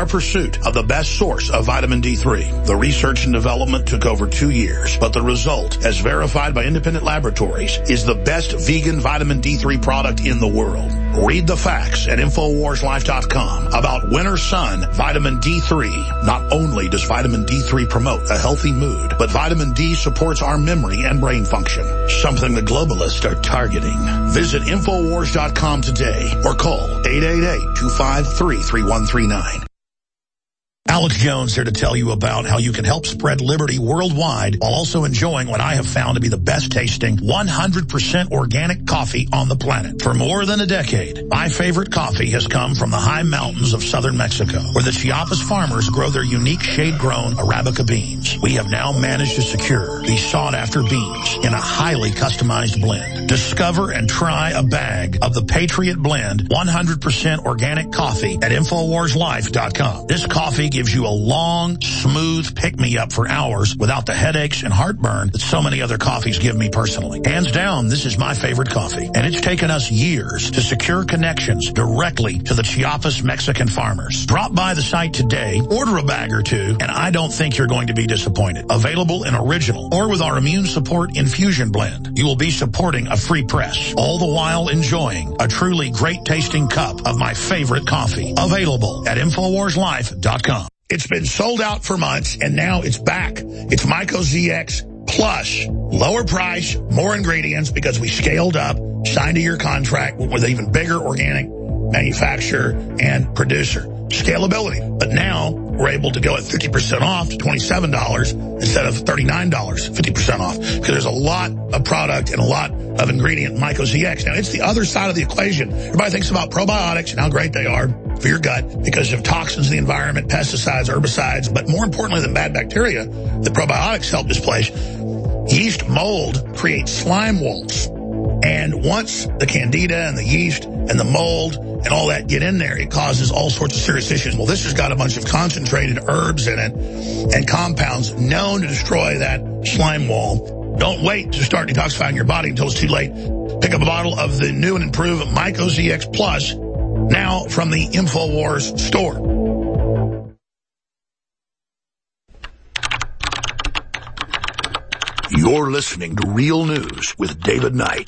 our pursuit of the best source of vitamin D three. The research and development took over two years, but the result, as verified by independent laboratories, is the best vegan vitamin D three product in the world. Read the facts at Infowars Life dot com about Winter Sun Vitamin D three. Not only does vitamin D three promote a healthy mood, but vitamin D supports our memory and brain function, something the globalists are targeting. Visit Infowars dot com today or call eight eight eight, two five three, three one three nine. Alex Jones here to tell you about how you can help spread liberty worldwide while also enjoying what I have found to be the best tasting one hundred percent organic coffee on the planet. For more than a decade, my favorite coffee has come from the high mountains of southern Mexico, where the Chiapas farmers grow their unique shade-grown Arabica beans. We have now managed to secure these sought-after beans in a highly customized blend. Discover and try a bag of the Patriot Blend one hundred percent organic coffee at Infowars Life dot com. This coffee gives you a long, smooth pick-me-up for hours without the headaches and heartburn that so many other coffees give me personally. Hands down, this is my favorite coffee, and it's taken us years to secure connections directly to the Chiapas Mexican farmers. Drop by the site today, order a bag or two, and I don't think you're going to be disappointed. Available in original or with our immune support infusion blend. You will be supporting a free press, all the while enjoying a truly great-tasting cup of my favorite coffee. Available at Infowars Life dot com. It's been sold out for months, and now it's back. It's Myco Z X Plus. Lower price, more ingredients, because we scaled up, signed a year contract with an even bigger organic manufacturer and producer. Scalability. But now we're able to go at fifty percent off to twenty-seven dollars instead of thirty-nine dollars, fifty percent off. Because there's a lot of product and a lot of ingredient in Myco Z X. Now, it's the other side of the equation. Everybody thinks about probiotics and how great they are for your gut because of toxins in the environment, pesticides, herbicides, but more importantly than bad bacteria, the probiotics help displace. Yeast mold creates slime walls. And once the candida and the yeast and the mold and all that get in there, it causes all sorts of serious issues. Well, this has got a bunch of concentrated herbs in it and compounds known to destroy that slime wall. Don't wait to start detoxifying your body until it's too late. Pick up a bottle of the new and improved Myco Z X Plus now from the Infowars store. You're listening to Real News with David Knight.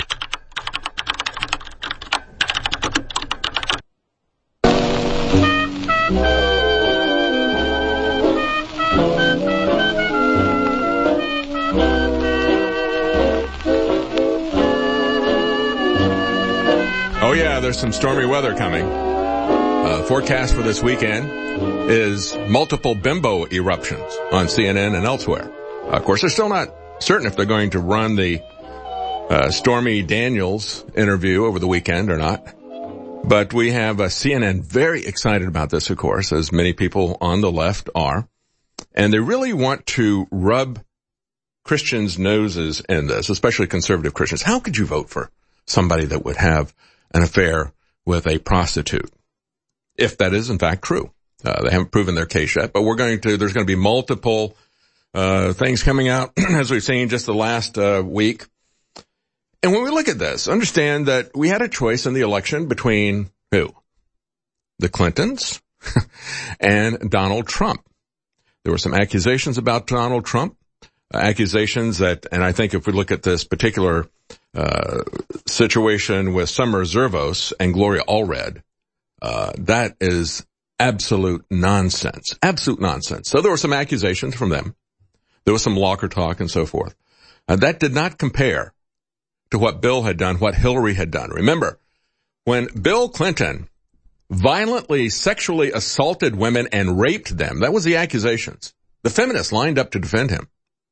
Oh yeah, there's some stormy weather coming. Uh, forecast for this weekend is multiple bimbo eruptions on C N N and elsewhere. Uh, of course, they're still not certain if they're going to run the uh, Stormy Daniels interview over the weekend or not. But we have uh, C N N very excited about this, of course, as many people on the left are. And they really want to rub Christians' noses in this, especially conservative Christians. How could you vote for somebody that would have an affair with a prostitute? If that is, in fact, true. Uh, they haven't proven their case yet, but we're going to, there's going to be multiple Uh, things coming out, as we've seen just the last uh, week. And when we look at this, understand that we had a choice in the election between who? The Clintons and Donald Trump. There were some accusations about Donald Trump, uh, accusations that, and I think if we look at this particular uh situation with Summer Zervos and Gloria Allred, uh that is absolute nonsense. Absolute nonsense. So there were some accusations from them. There was some locker talk and so forth. And that did not compare to what Bill had done, what Hillary had done. Remember, when Bill Clinton violently sexually assaulted women and raped them, that was the accusations. The feminists lined up to defend him.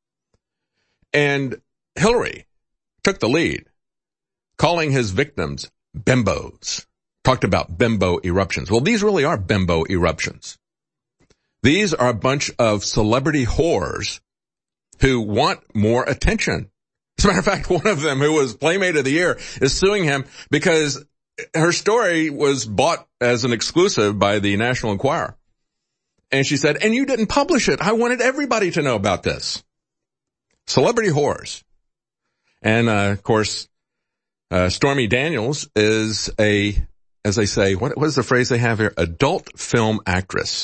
And Hillary took the lead, calling his victims bimbos. Talked about bimbo eruptions. Well, these really are bimbo eruptions. These are a bunch of celebrity whores who want more attention. As a matter of fact, one of them, who was Playmate of the Year, is suing him because her story was bought as an exclusive by the National Enquirer. And she said, and you didn't publish it. I wanted everybody to know about this. Celebrity whores. And, uh, of course, uh, Stormy Daniels is a, as they say, what, what is the phrase they have here? Adult film actress.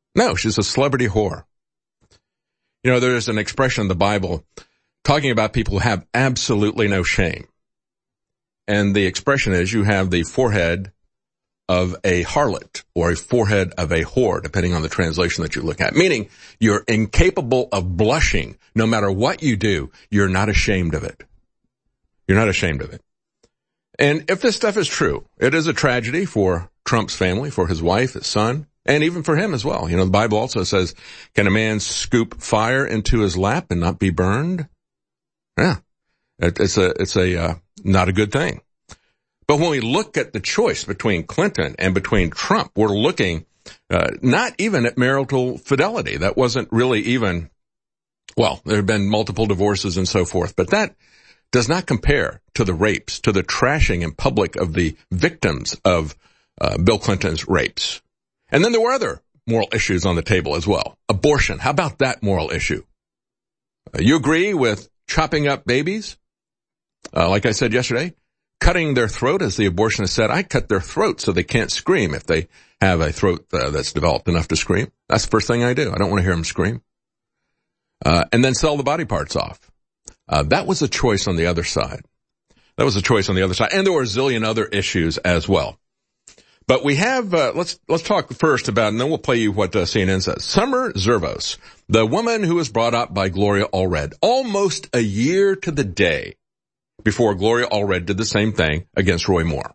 No, she's a celebrity whore. You know, there's an expression in the Bible talking about people who have absolutely no shame. And the expression is you have the forehead of a harlot or a forehead of a whore, depending on the translation that you look at. Meaning you're incapable of blushing. No matter what you do, you're not ashamed of it. You're not ashamed of it. And if this stuff is true, it is a tragedy for Trump's family, for his wife, his son, and even for him as well. You know, the Bible also says, can a man scoop fire into his lap and not be burned? Yeah, it, it's a, it's a, uh, not a good thing. But when we look at the choice between Clinton and between Trump, we're looking, uh, not even at marital fidelity. That wasn't really even, well, there have been multiple divorces and so forth, but that does not compare to the rapes, to the trashing in public of the victims of uh, Bill Clinton's rapes. And then there were other moral issues on the table as well. Abortion. How about that moral issue? Uh, you agree with chopping up babies? Uh, like I said yesterday, cutting their throat, as the abortionist said, I cut their throat so they can't scream if they have a throat uh, that's developed enough to scream. That's the first thing I do. I don't want to hear them scream. Uh, and then sell the body parts off. Uh, that was a choice on the other side. That was a choice on the other side. And there were a zillion other issues as well. But we have, uh, let's, let's talk first about, and then we'll play you what uh, C N N says. Summer Zervos, the woman who was brought up by Gloria Allred, almost a year to the day before Gloria Allred did the same thing against Roy Moore.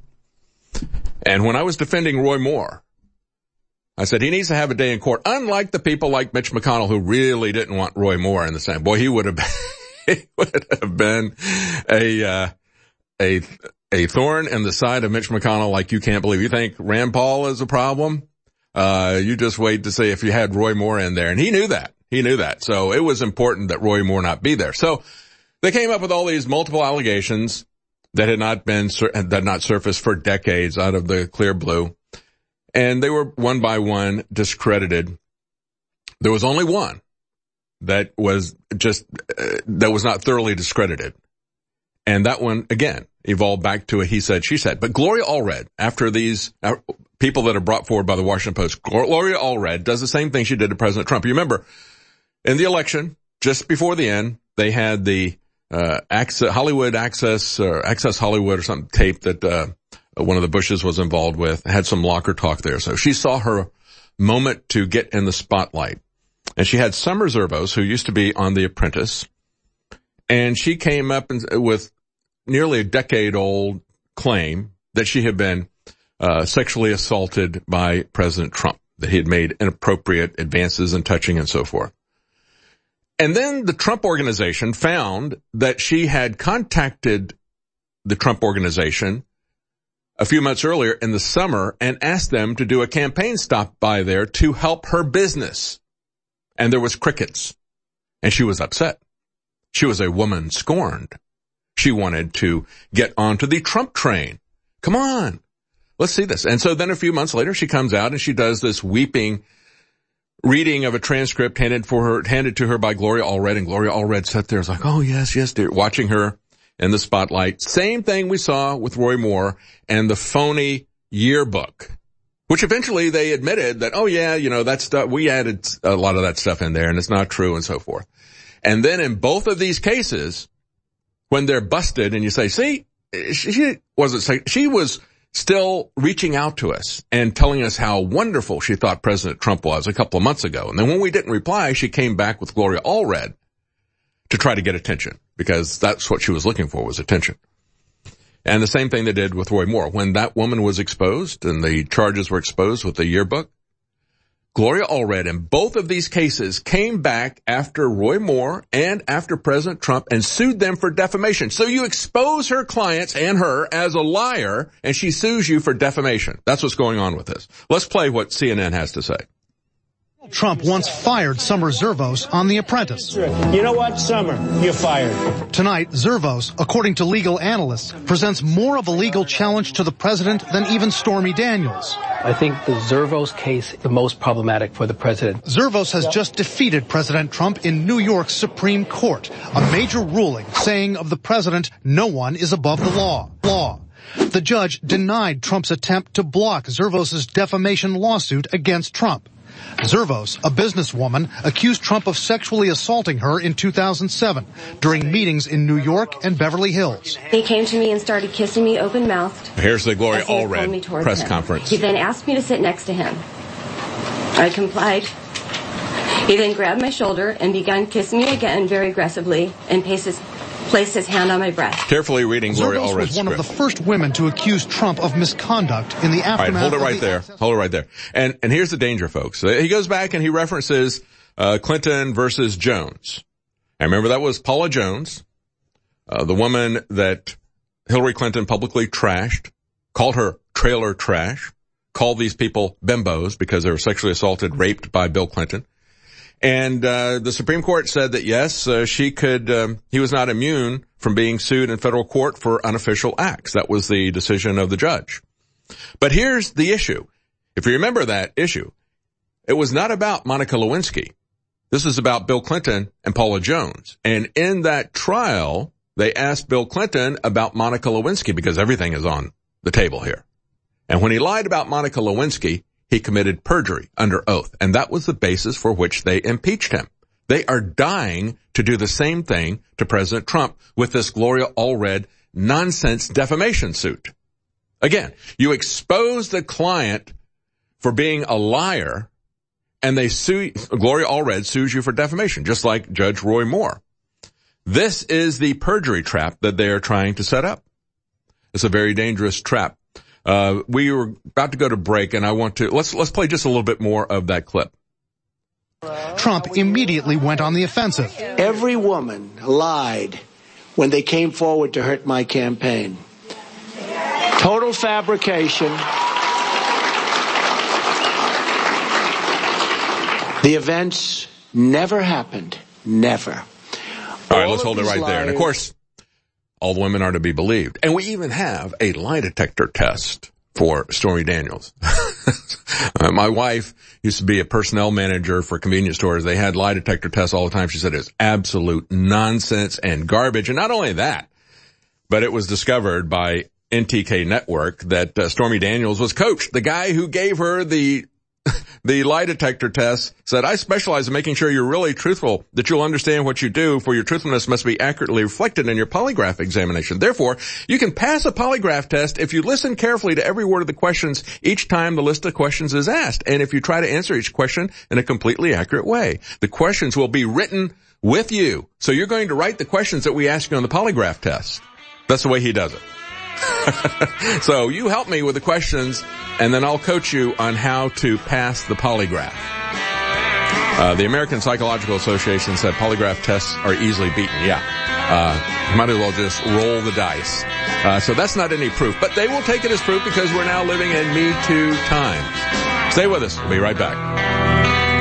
And when I was defending Roy Moore, I said he needs to have a day in court, unlike the people like Mitch McConnell who really didn't want Roy Moore in the same. Boy, he would have been, he would have been a, uh, a, a thorn in the side of Mitch McConnell like you can't believe. You think Rand Paul is a problem? Uh, you just wait to see if you had Roy Moore in there. And he knew that. He knew that. So it was important that Roy Moore not be there. So they came up with all these multiple allegations that had not been, that had not surfaced for decades out of the clear blue. And they were one by one discredited. There was only one that was just, uh, that was not thoroughly discredited. And that one, again, evolved back to a he said, she said. But Gloria Allred, after these uh, people that are brought forward by the Washington Post, Gloria Allred does the same thing she did to President Trump. You remember, in the election, just before the end, they had the uh, access, Hollywood Access or Access Hollywood or something tape that uh, one of the Bushes was involved with, had some locker talk there. So she saw her moment to get in the spotlight. And she had Summer Zervos, who used to be on The Apprentice, and she came up with nearly a decade-old claim that she had been uh, sexually assaulted by President Trump, that he had made inappropriate advances in touching and so forth. And then the Trump Organization found that she had contacted the Trump Organization a few months earlier in the summer and asked them to do a campaign stop by there to help her business. And there was crickets. And she was upset. She was a woman scorned. She wanted to get onto the Trump train. Come on, let's see this. And so then a few months later, she comes out and she does this weeping reading of a transcript handed for her, handed to her by Gloria Allred. And Gloria Allred sat there, was like, oh yes, yes, dear, watching her in the spotlight. Same thing we saw with Roy Moore and the phony yearbook, which eventually they admitted that, oh yeah, you know, that stuff, we added a lot of that stuff in there and it's not true and so forth. And then in both of these cases, when they're busted and you say, see, she wasn't, she was still reaching out to us and telling us how wonderful she thought President Trump was a couple of months ago. And then when we didn't reply, she came back with Gloria Allred to try to get attention, because that's what she was looking for, was attention. And the same thing they did with Roy Moore. When that woman was exposed and the charges were exposed with the yearbook, Gloria Allred in both of these cases came back after Roy Moore and after President Trump and sued them for defamation. So you expose her clients and her as a liar, and she sues you for defamation. That's what's going on with this. Let's play what C N N has to say. Trump once fired Summer Zervos on The Apprentice. You know what, Summer? You're fired. Tonight, Zervos, according to legal analysts, presents more of a legal challenge to the president than even Stormy Daniels. I think the Zervos case is the most problematic for the president. Zervos has just defeated President Trump in New York's Supreme Court, a major ruling saying of the president, no one is above the law. Law. The judge denied Trump's attempt to block Zervos' defamation lawsuit against Trump. Zervos, a businesswoman, accused Trump of sexually assaulting her in two thousand seven during meetings in New York and Beverly Hills. He came to me and started kissing me open-mouthed. Here's the Gloria Allred press him. conference. He then asked me to sit next to him. I complied. He then grabbed my shoulder and began kissing me again very aggressively and placed his, placed his hand on my breast. Carefully reading Gloria Zervos Allred's was one script. of the first women to accuse Trump of misconduct in the aftermath. All right, hold it right of the there. Hold it right there. And and here's the danger, folks. He goes back and he references uh, Clinton versus Jones. And remember, that was Paula Jones, uh, the woman that Hillary Clinton publicly trashed, called her trailer trash, called these people bimbos because they were sexually assaulted, raped by Bill Clinton. And uh the Supreme Court said that, yes, uh, she could, um, he was not immune from being sued in federal court for unofficial acts. That was the decision of the judge. But here's the issue. If you remember that issue, it was not about Monica Lewinsky. This is about Bill Clinton and Paula Jones. And in that trial, they asked Bill Clinton about Monica Lewinsky because everything is on the table here. And when he lied about Monica Lewinsky, he committed perjury under oath, and that was the basis for which they impeached him. They are dying to do the same thing to President Trump with this Gloria Allred nonsense defamation suit. Again, you expose the client for being a liar, and they sue, Gloria Allred sues you for defamation, just like Judge Roy Moore. This is the perjury trap that they are trying to set up. It's a very dangerous trap. Uh, we were about to go to break, and I want to, let's, let's play just a little bit more of that clip. Trump immediately went on the offensive. Every woman lied when they came forward to hurt my campaign. Total fabrication. The events never happened. Never. All right, let's hold it right there. And of course, all the women are to be believed. And we even have a lie detector test for Stormy Daniels. uh, my wife used to be a personnel manager for convenience stores. They had lie detector tests all the time. She said it's absolute nonsense and garbage. And not only that, but it was discovered by N T K Network that uh, Stormy Daniels was coached. The guy who gave her the the lie detector test said, I specialize in making sure you're really truthful, that you'll understand what you do, for your truthfulness must be accurately reflected in your polygraph examination. Therefore, you can pass a polygraph test if you listen carefully to every word of the questions each time the list of questions is asked, and if you try to answer each question in a completely accurate way. The questions will be written with you. So you're going to write the questions that we ask you on the polygraph test. That's the way he does it. So you help me with the questions, and then I'll coach you on how to pass the polygraph. Uh, the American Psychological Association said polygraph tests are easily beaten. Yeah. Uh, you might as well just roll the dice. Uh, so that's not any proof, but they will take it as proof because we're now living in Me Too times. Stay with us. We'll be right back.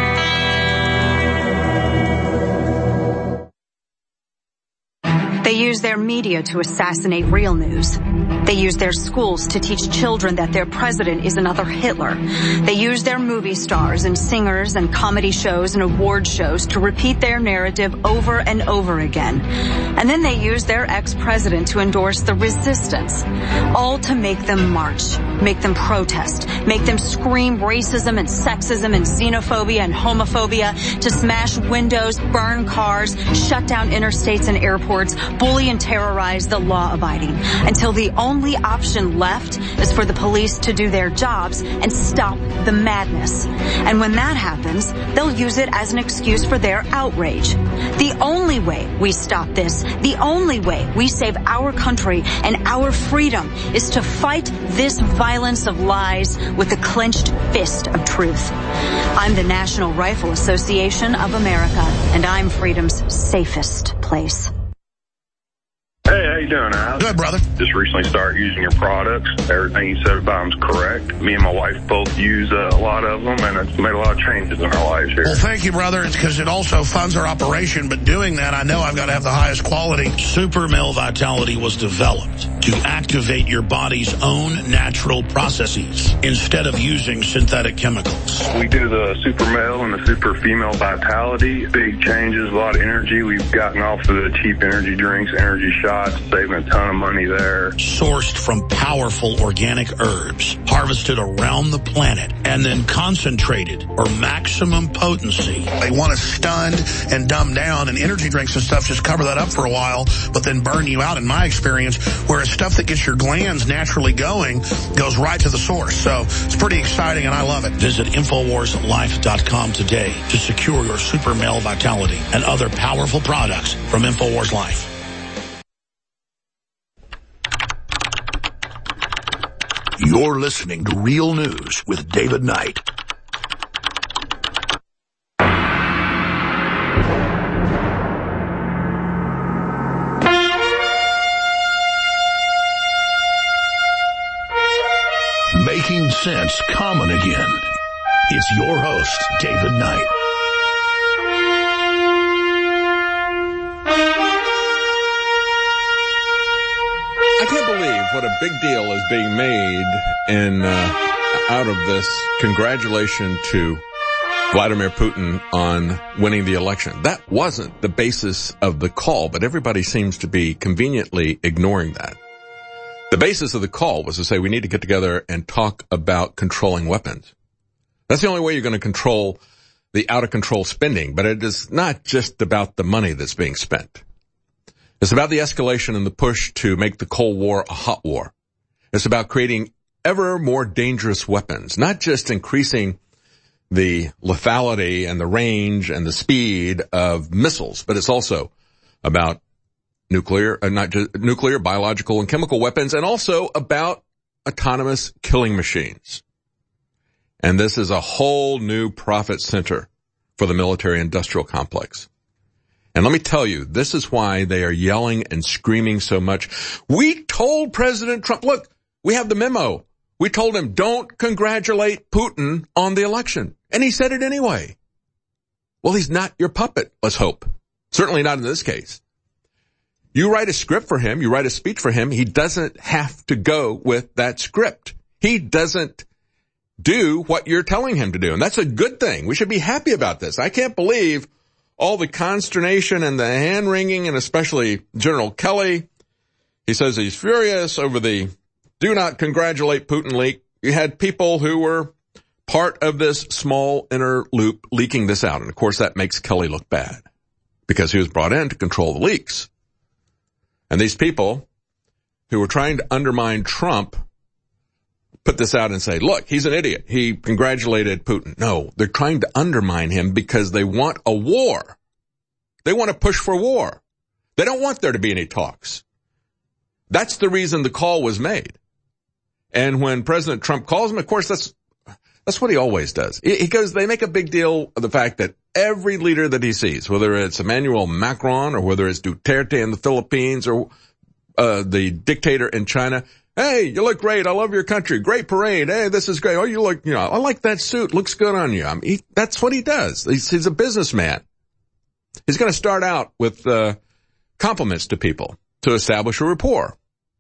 They use their media to assassinate real news. They use their schools to teach children that their president is another Hitler. They use their movie stars and singers and comedy shows and award shows to repeat their narrative over and over again. And then they use their ex-president to endorse the resistance, all to make them march, make them protest, make them scream racism and sexism and xenophobia and homophobia, to smash windows, burn cars, shut down interstates and airports, bully and terrorize the law-abiding, until the only option left is for the police to do their jobs and stop the madness. And when that happens, they'll use it as an excuse for their outrage. The only way we stop this, the only way we save our country and our freedom, is to fight this violence of lies with the clenched fist of truth. I'm the National Rifle Association of America, and I'm freedom's safest place. Hey, how you doing, Al? Good, brother. Just recently started using your products. Everything you said about them's correct. Me and my wife both use uh, a lot of them, and it's made a lot of changes in our lives here. Well, thank you, brother. It's because it also funds our operation, but doing that, I know I've got to have the highest quality. Super Male Vitality was developed to activate your body's own natural processes instead of using synthetic chemicals. We do the Super Male and the Super Female Vitality. Big changes, a lot of energy. We've gotten off of the cheap energy drinks, energy shots, saving a ton of money there. Sourced from powerful organic herbs, harvested around the planet and then concentrated or maximum potency. They want to stun and dumb down, and energy drinks and stuff just cover that up for a while, but then burn you out in my experience, whereas stuff that gets your glands naturally going goes right to the source. So it's pretty exciting, and I love it. Visit Infowars Life dot com today to secure your super male vitality and other powerful products from Infowars Life. You're listening to Real News with David Knight. Making sense common again. It's your host, David Knight. I can't believe what a big deal is being made in uh, out of this congratulation to Vladimir Putin on winning the election. That wasn't the basis of the call, but everybody seems to be conveniently ignoring that. The basis of the call was to say we need to get together and talk about controlling weapons. That's the only way you're going to control the out-of-control spending, but it is not just about the money that's being spent. It's about the escalation and the push to make the Cold War a hot war. It's about creating ever more dangerous weapons, not just increasing the lethality and the range and the speed of missiles, but it's also about nuclear, uh, not just nuclear, biological, and chemical weapons, and also about autonomous killing machines. And this is a whole new profit center for the military-industrial complex. And let me tell you, this is why they are yelling and screaming so much. We told President Trump, look, we have the memo. We told him, don't congratulate Putin on the election. And he said it anyway. Well, he's not your puppet, let's hope. Certainly not in this case. You write a script for him, you write a speech for him, he doesn't have to go with that script. He doesn't do what you're telling him to do. And that's a good thing. We should be happy about this. I can't believe all the consternation and the hand-wringing, and especially General Kelly. He says he's furious over the do not congratulate Putin leak. You had people who were part of this small inner loop leaking this out. And, of course, that makes Kelly look bad because he was brought in to control the leaks. And these people who were trying to undermine Trump put this out and say, look, he's an idiot. He congratulated Putin. No, they're trying to undermine him because they want a war. They want to push for war. They don't want there to be any talks. That's the reason the call was made. And when President Trump calls him, of course, that's that's what he always does. He goes, they make a big deal of the fact that every leader that he sees, whether it's Emmanuel Macron or whether it's Duterte in the Philippines or uh, the dictator in China, hey, you look great. I love your country. Great parade. Hey, this is great. Oh, you look, you know, I like that suit. Looks good on you. I mean, he, that's what he does. He's, he's a businessman. He's going to start out with uh, compliments to people to establish a rapport.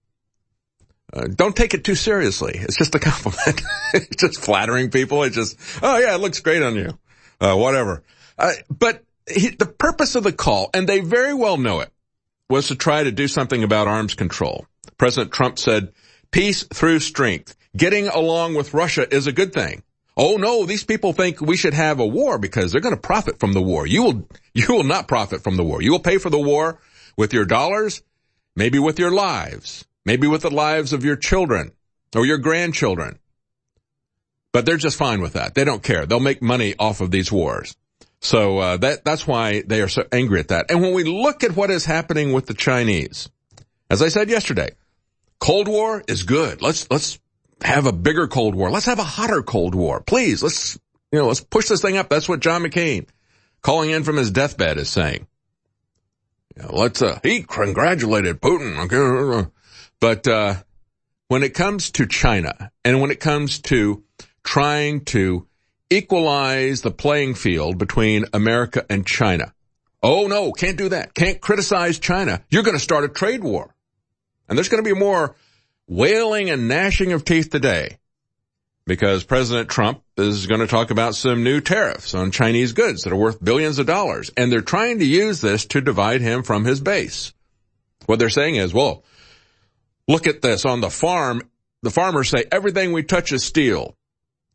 Uh, don't take it too seriously. It's just a compliment. It's just flattering people. It's just, oh yeah, it looks great on you. Uh, whatever. Uh, but he, the purpose of the call, and they very well know it, was to try to do something about arms control. President Trump said, peace through strength. Getting along with Russia is a good thing. Oh no, these people think we should have a war because they're going to profit from the war. You will, you will not profit from the war. You will pay for the war with your dollars, maybe with your lives, maybe with the lives of your children or your grandchildren. But they're just fine with that. They don't care. They'll make money off of these wars. So uh, that that's why they are so angry at that. And when we look at what is happening with the Chinese, as I said yesterday, Cold War is good. Let's let's have a bigger Cold War. Let's have a hotter Cold War. Please, let's you know, let's push this thing up. That's what John McCain, calling in from his deathbed, is saying. You know, let's uh, he congratulated Putin. Okay. But uh when it comes to China and when it comes to trying to equalize the playing field between America and China, oh no, can't do that. Can't criticize China. You're going to start a trade war. And there's going to be more wailing and gnashing of teeth today because President Trump is going to talk about some new tariffs on Chinese goods that are worth billions of dollars. And they're trying to use this to divide him from his base. What they're saying is, well, look at this. On the farm, the farmers say everything we touch is steel.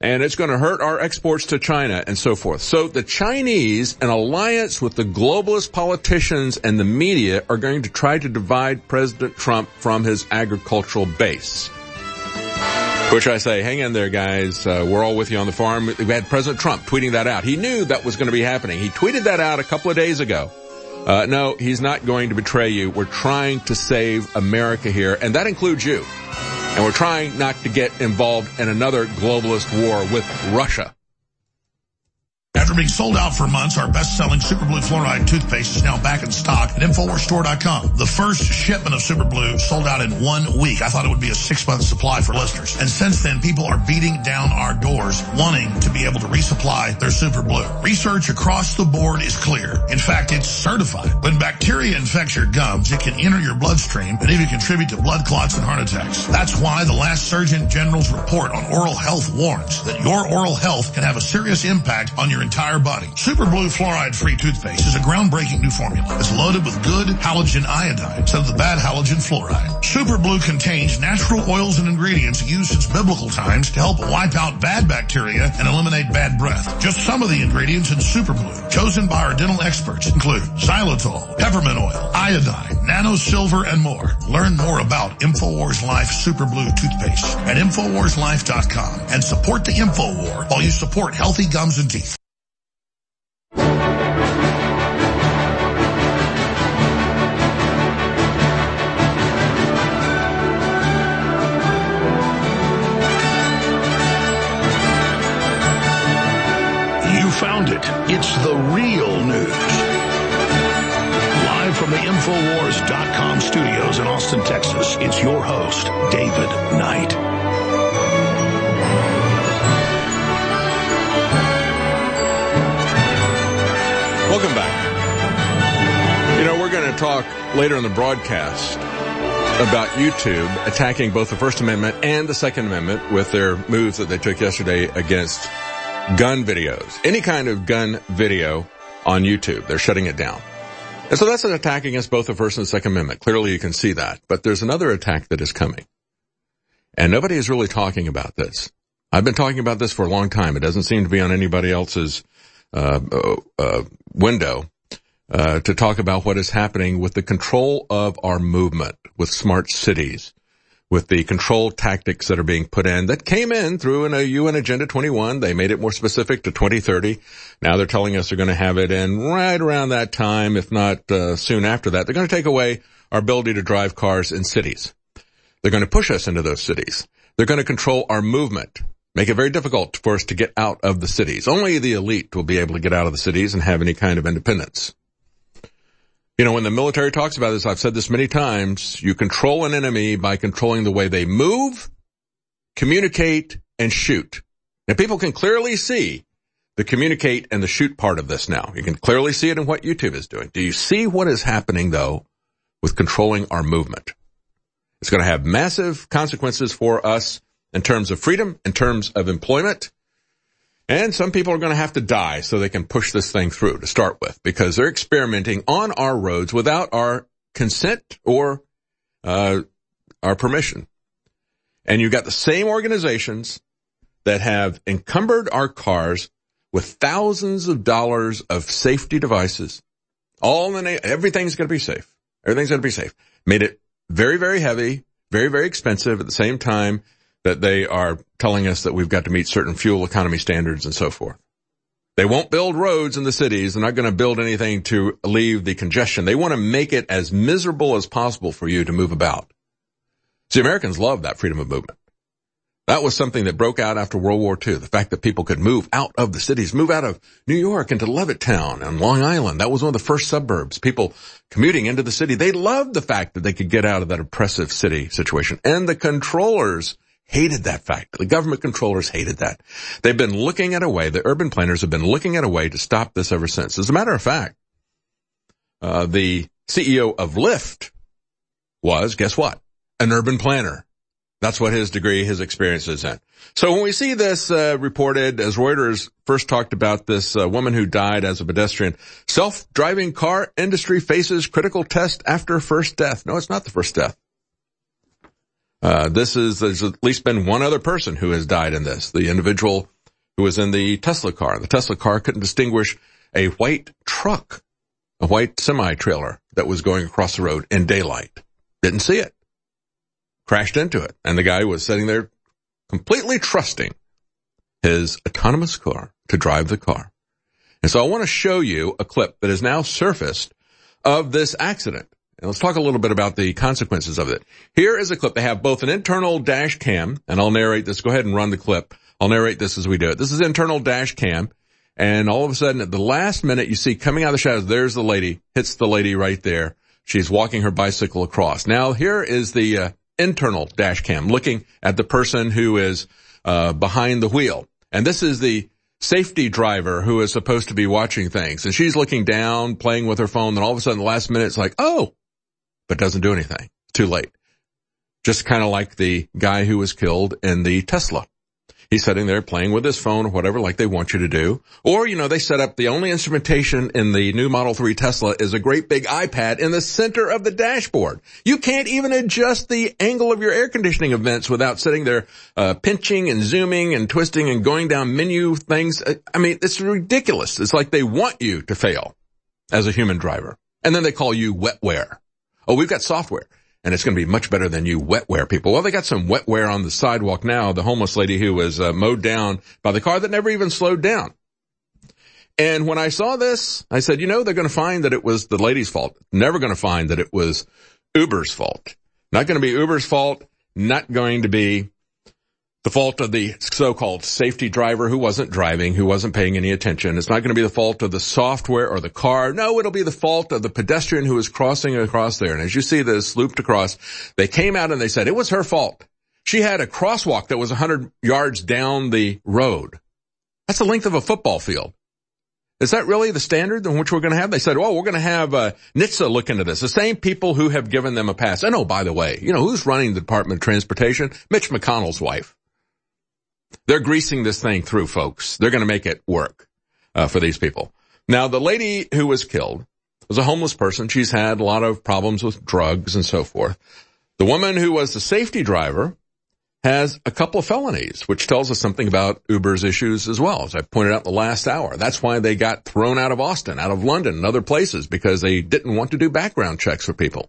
and it's going to hurt our exports to China and so forth. So the Chinese, in alliance with the globalist politicians and the media, are going to try to divide President Trump from his agricultural base. Which I say, hang in there, guys. Uh, we're all with you on the farm. We had President Trump tweeting that out. He knew that was going to be happening. He tweeted that out a couple of days ago. Uh, no, he's not going to betray you. We're trying to save America here, and that includes you. And we're trying not to get involved in another globalist war with Russia. After being sold out for months, our best-selling Super Blue Fluoride toothpaste is now back in stock at Infowars Store dot com. The first shipment of Super Blue sold out in one week. I thought it would be a six-month supply for listeners. And since then, people are beating down our doors wanting to be able to resupply their Super Blue. Research across the board is clear. In fact, it's certified. When bacteria infects your gums, it can enter your bloodstream and even contribute to blood clots and heart attacks. That's why the last Surgeon General's report on oral health warns that your oral health can have a serious impact on your entire body. Super Blue Fluoride-Free toothpaste is a groundbreaking new formula. It's loaded with good halogen iodine instead of the bad halogen fluoride. Super Blue contains natural oils and ingredients used since biblical times to help wipe out bad bacteria and eliminate bad breath. Just some of the ingredients in Super Blue, chosen by our dental experts, include xylitol, peppermint oil, iodine, nano silver, and more. Learn more about InfoWars Life Super Blue toothpaste at Infowars Life dot com and support the InfoWar while you support healthy gums and teeth. Found it. It's the real news. Live from the Infowars dot com studios in Austin, Texas, it's your host, David Knight. Welcome back. You know, we're going to talk later in the broadcast about YouTube attacking both the First Amendment and the Second Amendment with their moves that they took yesterday against gun videos. Any kind of gun video on YouTube, they're shutting it down. And so that's an attack against both the First and the Second Amendment. Clearly you can see that. But there's another attack that is coming. And nobody is really talking about this. I've been talking about this for a long time. It doesn't seem to be on anybody else's uh, uh window uh to talk about what is happening with the control of our movement, with smart cities, with the control tactics that are being put in that came in through an U N Agenda twenty-one. They made it more specific to twenty thirty. Now they're telling us they're going to have it in right around that time, if not uh, soon after that. They're going to take away our ability to drive cars in cities. They're going to push us into those cities. They're going to control our movement, make it very difficult for us to get out of the cities. Only the elite will be able to get out of the cities and have any kind of independence. You know, when the military talks about this, I've said this many times, you control an enemy by controlling the way they move, communicate, and shoot. Now, people can clearly see the communicate and the shoot part of this now. You can clearly see it in what YouTube is doing. Do you see what is happening, though, with controlling our movement? It's going to have massive consequences for us in terms of freedom, in terms of employment. And some people are going to have to die so they can push this thing through to start with, because they're experimenting on our roads without our consent or uh our permission. And you've got the same organizations that have encumbered our cars with thousands of dollars of safety devices. All in the name, everything's going to be safe. Everything's going to be safe. Made it very, very heavy, very, very expensive at the same time that they are telling us that we've got to meet certain fuel economy standards and so forth. They won't build roads in the cities. They're not going to build anything to alleviate the congestion. They want to make it as miserable as possible for you to move about. See, Americans love that freedom of movement. That was something that broke out after World War Two. The fact that people could move out of the cities, move out of New York into Levittown and Long Island. That was one of the first suburbs. People commuting into the city. They loved the fact that they could get out of that oppressive city situation. And the controllers hated that fact. The government controllers hated that. They've been looking at a way, the urban planners have been looking at a way to stop this ever since. As a matter of fact, uh, the C E O of Lyft was, guess what? An urban planner. That's what his degree, his experience is in. So when we see this uh, reported, as Reuters first talked about this uh, woman who died as a pedestrian, self-driving car industry faces critical test after first death. No, it's not the first death. Uh, this is, there's at least been one other person who has died in this. The individual who was in the Tesla car. The Tesla car couldn't distinguish a white truck, a white semi-trailer that was going across the road in daylight. Didn't see it. Crashed into it. And the guy was sitting there completely trusting his autonomous car to drive the car. And so I want to show you a clip that has now surfaced of this accident. And let's talk a little bit about the consequences of it. Here is a clip. They have both an internal dash cam, and I'll narrate this. Go ahead and run the clip. I'll narrate this as we do it. This is internal dash cam. And all of a sudden, at the last minute, you see coming out of the shadows, there's the lady, hits the lady right there. She's walking her bicycle across. Now, here is the uh, internal dash cam looking at the person who is uh behind the wheel. And this is the safety driver who is supposed to be watching things. And she's looking down, playing with her phone. Then all of a sudden, the last minute, it's like, oh, but doesn't do anything. Too late. Just kind of like the guy who was killed in the Tesla. He's sitting there playing with his phone or whatever, like they want you to do. Or, you know, they set up the only instrumentation in the new Model three Tesla is a great big iPad in the center of the dashboard. You can't even adjust the angle of your air conditioning vents without sitting there uh pinching and zooming and twisting and going down menu things. I mean, it's ridiculous. It's like they want you to fail as a human driver. And then they call you wetware. Oh, we've got software. And it's going to be much better than you wetware people. Well, they got some wetware on the sidewalk now. The homeless lady who was uh, mowed down by the car that never even slowed down. And when I saw this, I said, you know, they're going to find that it was the lady's fault. Never going to find that it was Uber's fault. Not going to be Uber's fault. Not going to be the fault of the so-called safety driver who wasn't driving, who wasn't paying any attention. It's not going to be the fault of the software or the car. No, it'll be the fault of the pedestrian who was crossing across there. And as you see this looped across, they came out and they said it was her fault. She had a crosswalk that was one hundred yards down the road. That's the length of a football field. Is that really the standard in which we're going to have? They said, well, we're going to have uh, N H T S A look into this. The same people who have given them a pass. And oh, by the way, you know, who's running the Department of Transportation? Mitch McConnell's wife. They're greasing this thing through, folks. They're going to make it work uh, for these people. Now, the lady who was killed was a homeless person. She's had a lot of problems with drugs and so forth. The woman who was the safety driver has a couple of felonies, which tells us something about Uber's issues as well, as I pointed out in the last hour. That's why they got thrown out of Austin, out of London, and other places, because they didn't want to do background checks for people.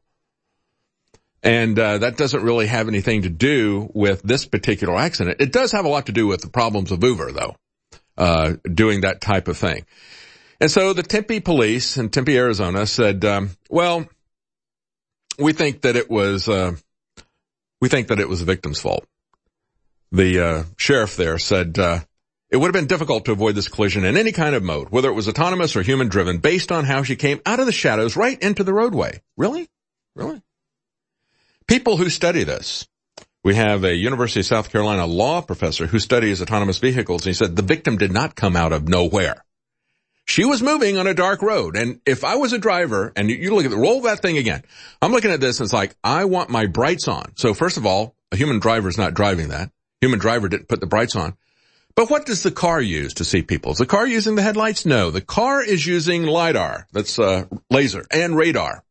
And uh, that doesn't really have anything to do with this particular accident. It does have a lot to do with the problems of Uber, though, uh, doing that type of thing. And so the Tempe police in Tempe, Arizona said, um, well, we think that it was, uh, we think that it was the victim's fault. The uh, sheriff there said, uh, it would have been difficult to avoid this collision in any kind of mode, whether it was autonomous or human driven, based on how she came out of the shadows right into the roadway. Really? Really? People who study this. We have a University of South Carolina law professor who studies autonomous vehicles. And he said the victim did not come out of nowhere. She was moving on a dark road. And if I was a driver, and you, you look at the roll that thing again, I'm looking at this and it's like, I want my brights on. So first of all, a human driver is not driving that. Human driver didn't put the brights on. But what does the car use to see people? Is the car using the headlights? No, the car is using LiDAR. That's uh, laser and radar.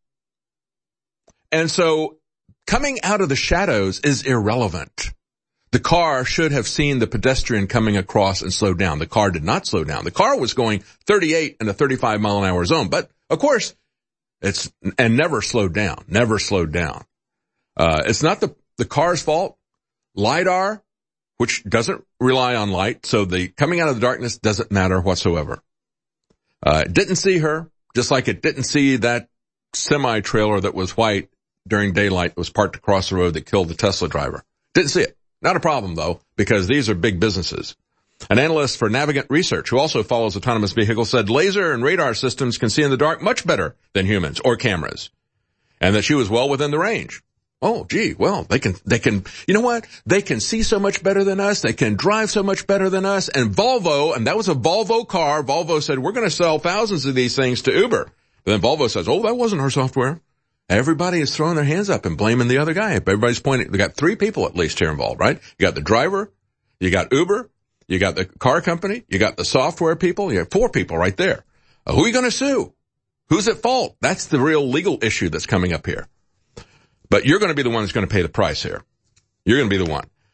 And so coming out of the shadows is irrelevant. The car should have seen the pedestrian coming across and slowed down. The car did not slow down. The car was going thirty-eight in a thirty-five mile an hour zone. But, of course, it's, and never slowed down, never slowed down. Uh, it's not the, the car's fault. LiDAR, which doesn't rely on light, so the coming out of the darkness doesn't matter whatsoever. Uh, it didn't see her, just like it didn't see that semi-trailer that was white during daylight was parked across the road that killed the Tesla driver. Didn't see it. Not a problem, though, because these are big businesses. An analyst for Navigant Research, who also follows autonomous vehicles, said laser and radar systems can see in the dark much better than humans or cameras, and that she was well within the range. Oh, gee, well, they can, they can, you know what? They can see so much better than us. They can drive so much better than us. And Volvo, and that was a Volvo car, Volvo said, we're going to sell thousands of these things to Uber. But then Volvo says, oh, that wasn't her software. Everybody is throwing their hands up and blaming the other guy. Everybody's pointing. They got three people at least here involved, right? You got the driver, you got Uber, you got the car company, you got the software people. You have four people right there. Uh, who are you going to sue? Who's at fault? That's the real legal issue that's coming up here. But you're going to be the one that's going to pay the price here. You're going to be the one. You're going to be the one.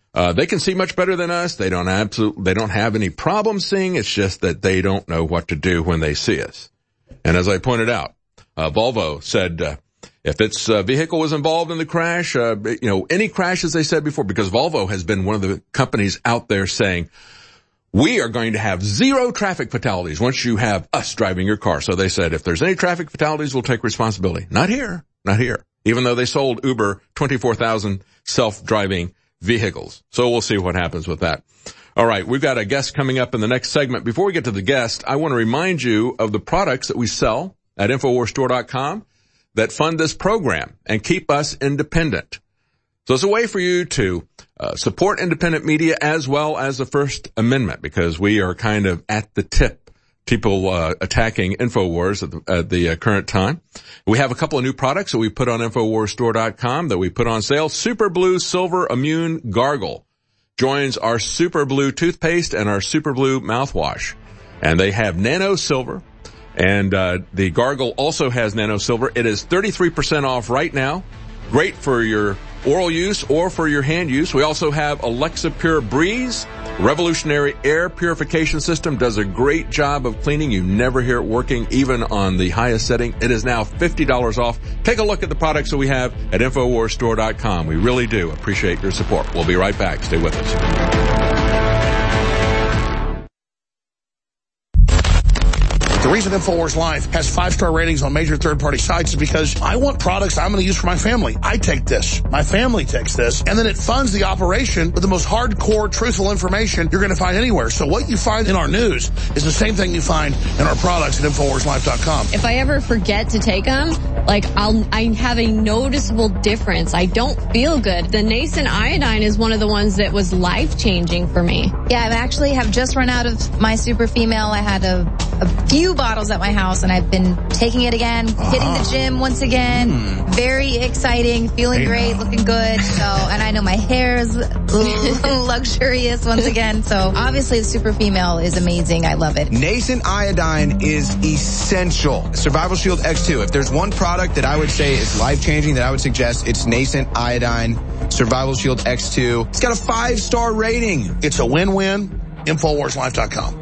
Uh, they can see much better than us. They don't absolute, they don't have any problem seeing. It's just that they don't know what to do when they see us. And as I pointed out, uh, Volvo said, uh, if its uh, vehicle was involved in the crash, uh, you know, any crash, as they said before, because Volvo has been one of the companies out there saying, we are going to have zero traffic fatalities once you have us driving your car. So they said, if there's any traffic fatalities, we'll take responsibility. Not here. Not here. Even though they sold Uber twenty-four thousand self-driving vehicles. So we'll see what happens with that. All right, we've got a guest coming up in the next segment. Before we get to the guest, I want to remind you of the products that we sell at Infowars Store dot com that fund this program and keep us independent. So it's a way for you to uh, support independent media as well as the First Amendment, because we are kind of at the tip. People uh, attacking InfoWars at the, at the uh, current time. We have a couple of new products that we put on Infowars Store dot com that we put on sale. Super Blue Silver Immune Gargle joins our Super Blue toothpaste and our Super Blue mouthwash. And they have nano silver, and uh, the Gargle also has nano silver. It is thirty-three percent off right now. Great for your oral use or for your hand use. We also have Alexa Pure Breeze. Revolutionary air purification system does a great job of cleaning. You never hear it working, even on the highest setting. It is now fifty dollars off. Take a look at the products that we have at Infowars Store dot com. We really do appreciate your support. We'll be right back. Stay with us. The reason InfoWars Life has five-star ratings on major third-party sites is because I want products I'm going to use for my family. I take this. My family takes this. And then it funds the operation with the most hardcore, truthful information you're going to find anywhere. So what you find in our news is the same thing you find in our products at Infowars Life dot com. If I ever forget to take them, like I'll, I have a noticeable difference. I don't feel good. The nascent iodine is one of the ones that was life-changing for me. Yeah, I actually have just run out of my super female. I had a, a few bottles at my house, and I've been taking it again, uh-huh. hitting the gym once again. Mm. Very exciting, feeling hey, great, no. looking good. So, and I know my hair is luxurious once again. So obviously the super female is amazing. I love it. Nascent iodine is essential. Survival Shield X two. If there's one product that I would say is life-changing that I would suggest, it's Nascent iodine Survival Shield X two. It's got a five-star rating. It's a win-win. Infowars Life dot com.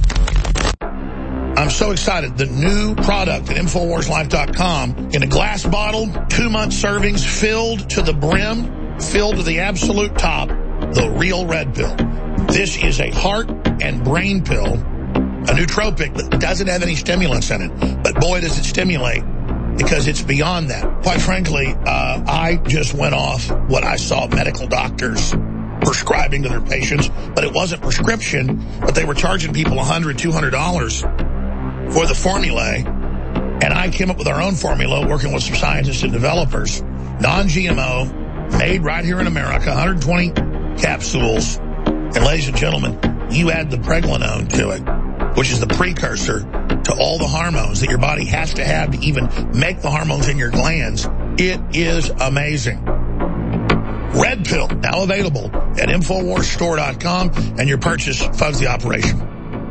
I'm so excited. The new product at Infowars Life dot com in a glass bottle, two-month servings, filled to the brim, filled to the absolute top, the Real Red Pill. This is a heart and brain pill, a nootropic that doesn't have any stimulants in it. But boy, does it stimulate, because it's beyond that. Quite frankly, uh, I just went off what I saw medical doctors prescribing to their patients, but it wasn't prescription, but they were charging people one hundred dollars, two hundred dollars for the formulae, and I came up with our own formula working with some scientists and developers. Non-G M O, made right here in America, one hundred twenty capsules. And ladies and gentlemen, you add the pregnenolone to it, which is the precursor to all the hormones that your body has to have to even make the hormones in your glands. It is amazing. Red Pill, now available at Infowars Store dot com, and your purchase funds the operation.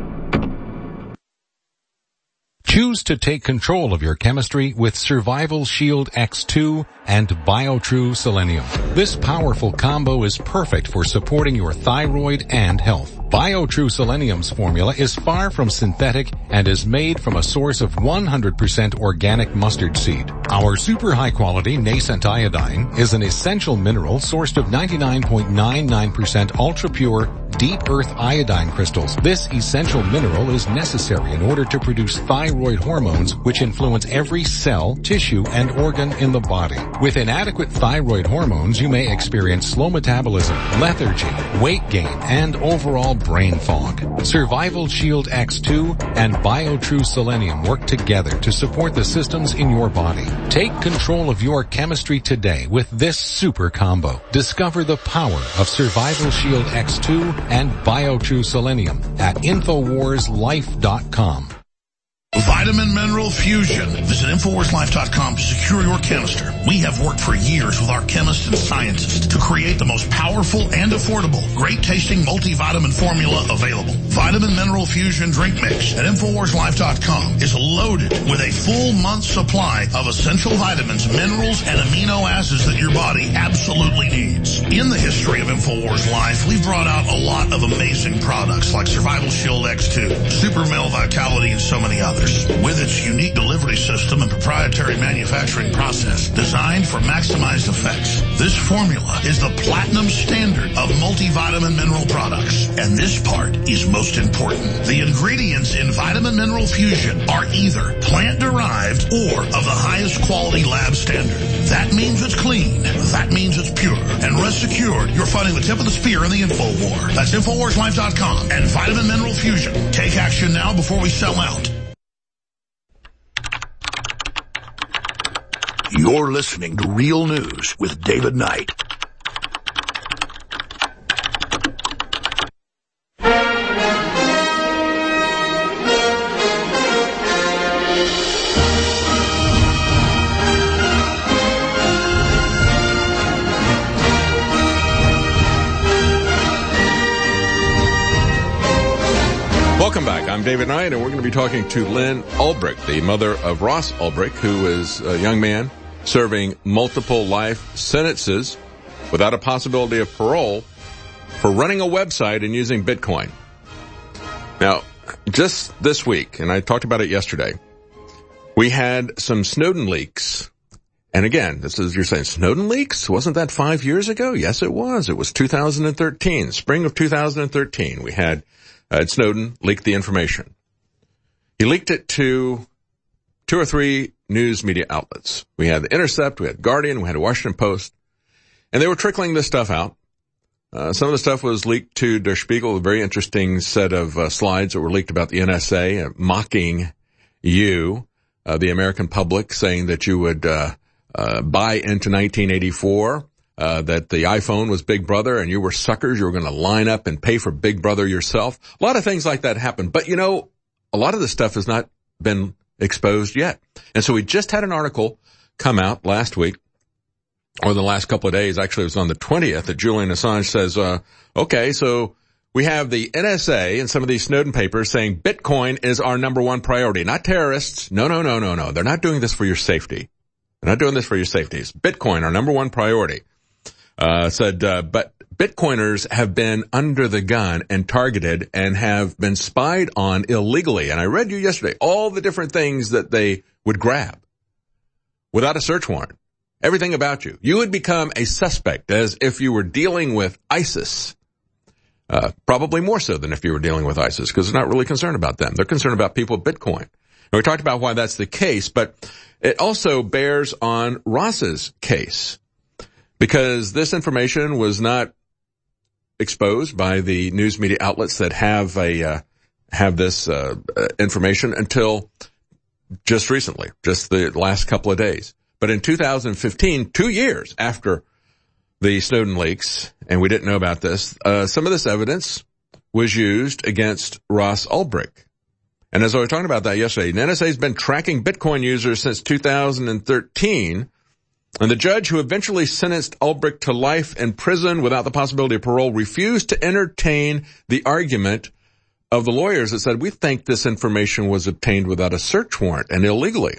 Choose to take control of your chemistry with Survival Shield X two and BioTrue Selenium. This powerful combo is perfect for supporting your thyroid and health. BioTrue Selenium's formula is far from synthetic and is made from a source of one hundred percent organic mustard seed. Our super high quality nascent iodine is an essential mineral sourced of ninety-nine point nine nine percent ultra pure deep earth iodine crystals. This essential mineral is necessary in order to produce thyroid hormones, which influence every cell, tissue, and organ in the body. With inadequate thyroid hormones, you may experience slow metabolism, lethargy, weight gain, and overall brain fog. Survival Shield X two and BioTrue Selenium work together to support the systems in your body. Take control of your chemistry today with this super combo. Discover the power of Survival Shield X two and BioTrue Selenium at Infowars Life dot com. Vitamin Mineral Fusion. Visit Infowars Life dot com to secure your canister. We have worked for years with our chemists and scientists to create the most powerful and affordable, great-tasting multivitamin formula available. Vitamin Mineral Fusion Drink Mix at Infowars Life dot com is loaded with a full month's supply of essential vitamins, minerals, and amino acids that your body absolutely needs. In the history of Infowars Life, we've brought out a lot of amazing products like Survival Shield X two, Super Male Vitality, and so many others. With its unique delivery system and proprietary manufacturing process designed for maximized effects, this formula is the platinum standard of multivitamin mineral products. And this part is most important. The ingredients in Vitamin Mineral Fusion are either plant-derived or of the highest quality lab standard. That means it's clean. That means it's pure. And rest assured, you're fighting the tip of the spear in the info war. That's Infowars Life dot com and Vitamin Mineral Fusion. Take action now before we sell out. You're listening to Real News with David Knight. Welcome back. I'm David Knight, and we're going to be talking to Lynn Ulbricht, the mother of Ross Ulbricht, who is a young man serving multiple life sentences without a possibility of parole for running a website and using Bitcoin. Now, just this week, and I talked about it yesterday, we had some Snowden leaks. And again, this is, you're saying Snowden leaks? Wasn't that five years ago? Yes, it was. It was two thousand thirteen, spring of two thousand thirteen. We had Uh, Snowden leaked the information. He leaked it to two or three news media outlets. We had The Intercept, we had Guardian, we had Washington Post, and they were trickling this stuff out. Uh, some of the stuff was leaked to Der Spiegel, a very interesting set of uh, slides that were leaked about the N S A, uh, mocking you, uh, the American public, saying that you would uh, uh, buy into nineteen eighty-four. Uh, that the iPhone was Big Brother and you were suckers. You were going to line up and pay for Big Brother yourself. A lot of things like that happened. But, you know, a lot of this stuff has not been exposed yet. And so we just had an article come out last week, or the last couple of days. Actually, it was on the twentieth that Julian Assange says, uh, okay, so we have the N S A and some of these Snowden papers saying Bitcoin is our number one priority. Not terrorists. No, no, no, no, no. They're not doing this for your safety. They're not doing this for your safety. It's Bitcoin, our number one priority. Uh, said, uh, but Bitcoiners have been under the gun and targeted and have been spied on illegally. And I read you yesterday all the different things that they would grab without a search warrant. Everything about you. You would become a suspect as if you were dealing with ISIS. Uh, probably more so than if you were dealing with ISIS, because they're not really concerned about them. They're concerned about people with Bitcoin. And we talked about why that's the case, but it also bears on Ross's case. Because this information was not exposed by the news media outlets that have a uh, have this uh, information until just recently, just the last couple of days. But in two thousand fifteen, two years after the Snowden leaks, and we didn't know about this, uh, some of this evidence was used against Ross Ulbricht. And as I was talking about that yesterday, the N S A has been tracking Bitcoin users since two thousand thirteen. And the judge who eventually sentenced Ulbricht to life in prison without the possibility of parole refused to entertain the argument of the lawyers that said, we think this information was obtained without a search warrant and illegally.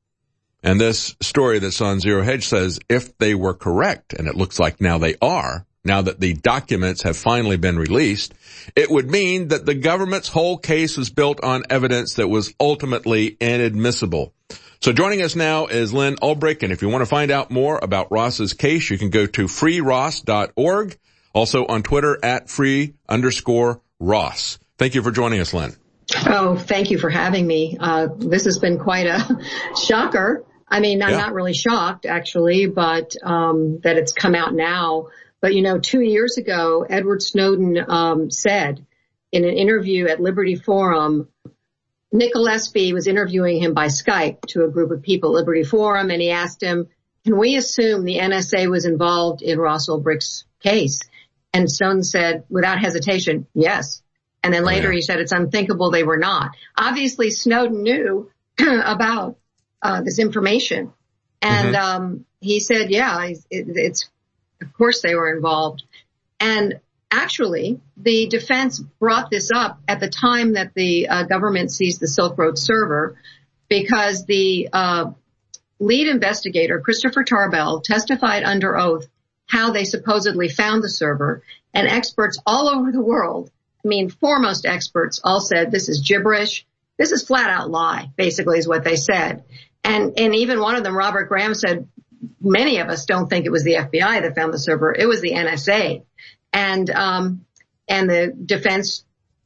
And this story that's on Zero Hedge says if they were correct, and it looks like now they are, now that the documents have finally been released, it would mean that the government's whole case was built on evidence that was ultimately inadmissible. So joining us now is Lynn Ulbricht, and if you want to find out more about Ross's case, you can go to free ross dot org, also on Twitter at free underscore Ross. Thank you for joining us, Lynn. Oh, thank you for having me. Uh, this has been quite a shocker. I mean, I'm yeah. not really shocked, actually, but um, that it's come out now. But, you know, two years ago, Edward Snowden um, said in an interview at Liberty Forum, Nick Gillespie was interviewing him by Skype to a group of people at Liberty Forum, and he asked him, can we assume the N S A was involved in Ross Ulbricht's case? And Snowden said, without hesitation, yes. And then later oh, yeah. he said it's unthinkable they were not. Obviously, Snowden knew about uh, this information. And mm-hmm. um he said, yeah, it, it's of course they were involved. And actually, the defense brought this up at the time that the uh, government seized the Silk Road server, because the uh, lead investigator, Christopher Tarbell, testified under oath how they supposedly found the server, and experts all over the world, I mean, foremost experts, all said this is gibberish. This is flat out lie, basically, is what they said. And and even one of them, Robert Graham, said many of us don't think it was the F B I that found the server. It was the N S A. And um and the defense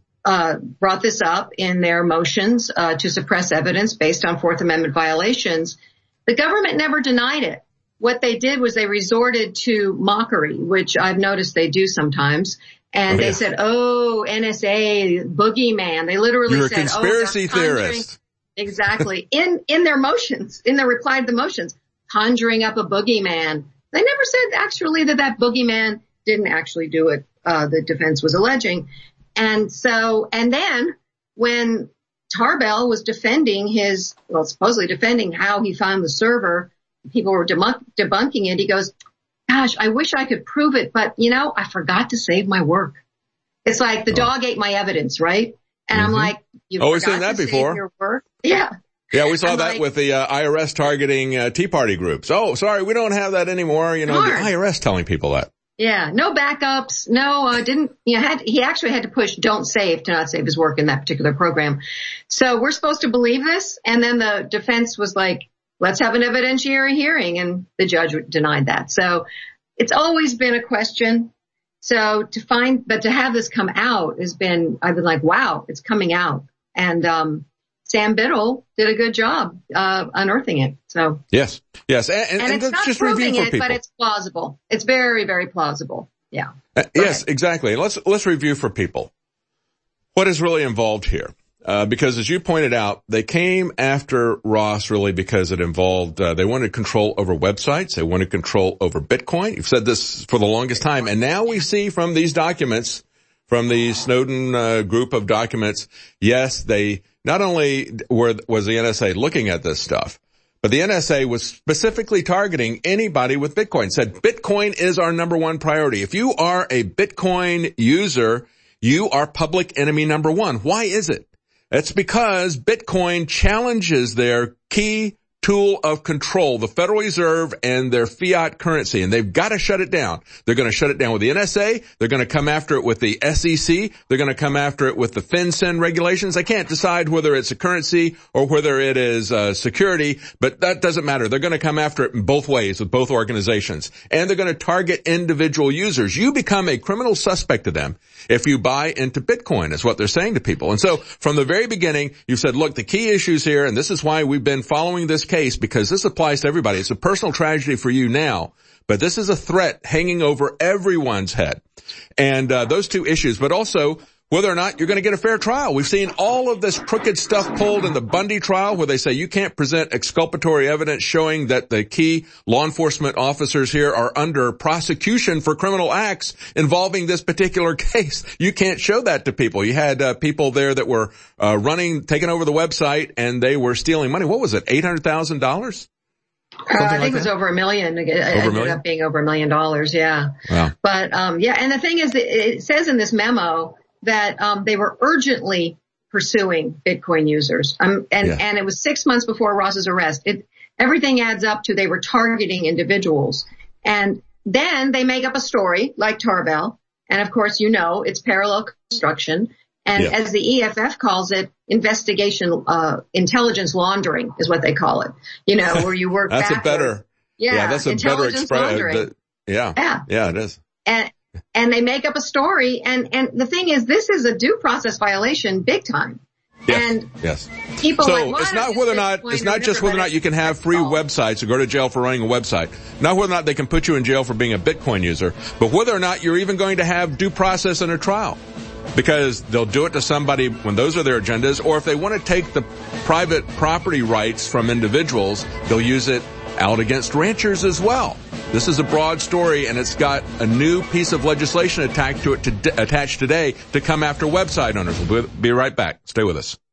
uh brought this up in their motions uh to suppress evidence based on Fourth Amendment violations. The government never denied it. What they did was they resorted to mockery, which I've noticed they do sometimes. And oh, yeah. they said, oh, N S A, boogeyman. They literally You're said, a conspiracy oh, theorist. Exactly. in, in their motions, in their reply to the motions, conjuring up a boogeyman. They never said actually that that boogeyman didn't actually do it. Uh, the defense was alleging. And so, and then when Tarbell was defending his, well, supposedly defending how he found the server, people were debunk- debunking it. He goes, gosh, I wish I could prove it, but, you know, I forgot to save my work. It's like the dog ate my evidence, right? And mm-hmm. I'm like, you oh, forgot we've seen that to before. Save your work? Yeah. Yeah, we saw I'm that like, with the uh, I R S targeting uh, Tea Party groups. Oh, sorry, we don't have that anymore. You know, darn. The I R S telling people that. Yeah, no backups, no, uh, didn't, you know, had, he actually had to push don't save to not save his work in that particular program. So we're supposed to believe this. And then the defense was like, let's have an evidentiary hearing. And the judge denied that. So it's always been a question. So to find, but to have this come out has been, I've been like, wow, it's coming out. And, um, Sam Biddle did a good job, uh, unearthing it. So. Yes. Yes. And, and, and it's and not just proving review for it, people. but it's plausible. It's very, very plausible. Yeah. Uh, yes, exactly. Let's, let's review for people what is really involved here. Uh, because as you pointed out, they came after Ross really because it involved, uh, they wanted control over websites. They wanted control over Bitcoin. You've said this for the longest time. And now we see from these documents, from the Snowden, uh, group of documents, yes, they not only were, was the N S A looking at this stuff, but the N S A was specifically targeting anybody with Bitcoin. Said Bitcoin is our number one priority. If you are a Bitcoin user, you are public enemy number one. Why is it? It's because Bitcoin challenges their key tool of control, the Federal Reserve and their fiat currency, and they've got to shut it down. They're going to shut it down with the N S A. They're going to come after it with the S E C. They're going to come after it with the FinCEN regulations. They can't decide whether it's a currency or whether it is uh, security, but that doesn't matter. They're going to come after it in both ways with both organizations, and they're going to target individual users. You become a criminal suspect to them if you buy into Bitcoin, is what they're saying to people. And so from the very beginning, you said, look, the key issues here, and this is why we've been following this case, because this applies to everybody. It's a personal tragedy for you now, but this is a threat hanging over everyone's head. And uh, those two issues, but also whether or not you're going to get a fair trial. We've seen all of this crooked stuff pulled in the Bundy trial where they say you can't present exculpatory evidence showing that the key law enforcement officers here are under prosecution for criminal acts involving this particular case. You can't show that to people. You had uh, people there that were uh, running, taking over the website, and they were stealing money. What was it, eight hundred thousand dollars? Uh, I think like it was that? over a million. It over ended million? up being over a million dollars, yeah. Wow. But, um, yeah, and the thing is, it says in this memo that um they were urgently pursuing Bitcoin users. Um and yeah. and it was six months before Ross's arrest. It everything adds up to they were targeting individuals. And then they make up a story like Tarbell. And of course, you know, it's parallel construction. And yeah. as the E F F calls it, investigation uh intelligence laundering is what they call it. You know, where you work That's backwards. a better Yeah, yeah that's a better expression. Yeah. Yeah. Yeah, it is. And And they make up a story, and, and the thing is, this is a due process violation, big time. Yes, and yes. People so like, well, it's not whether or not it's not just whether or not you can have free websites or go to jail for running a website. Not whether or not they can put you in jail for being a Bitcoin user, but whether or not you're even going to have due process in a trial. Because they'll do it to somebody when those are their agendas, or if they want to take the private property rights from individuals, they'll use it out against ranchers as well. This is a broad story, and it's got a new piece of legislation attached to it to, attached today to come after website owners. We'll be right back. Stay with us.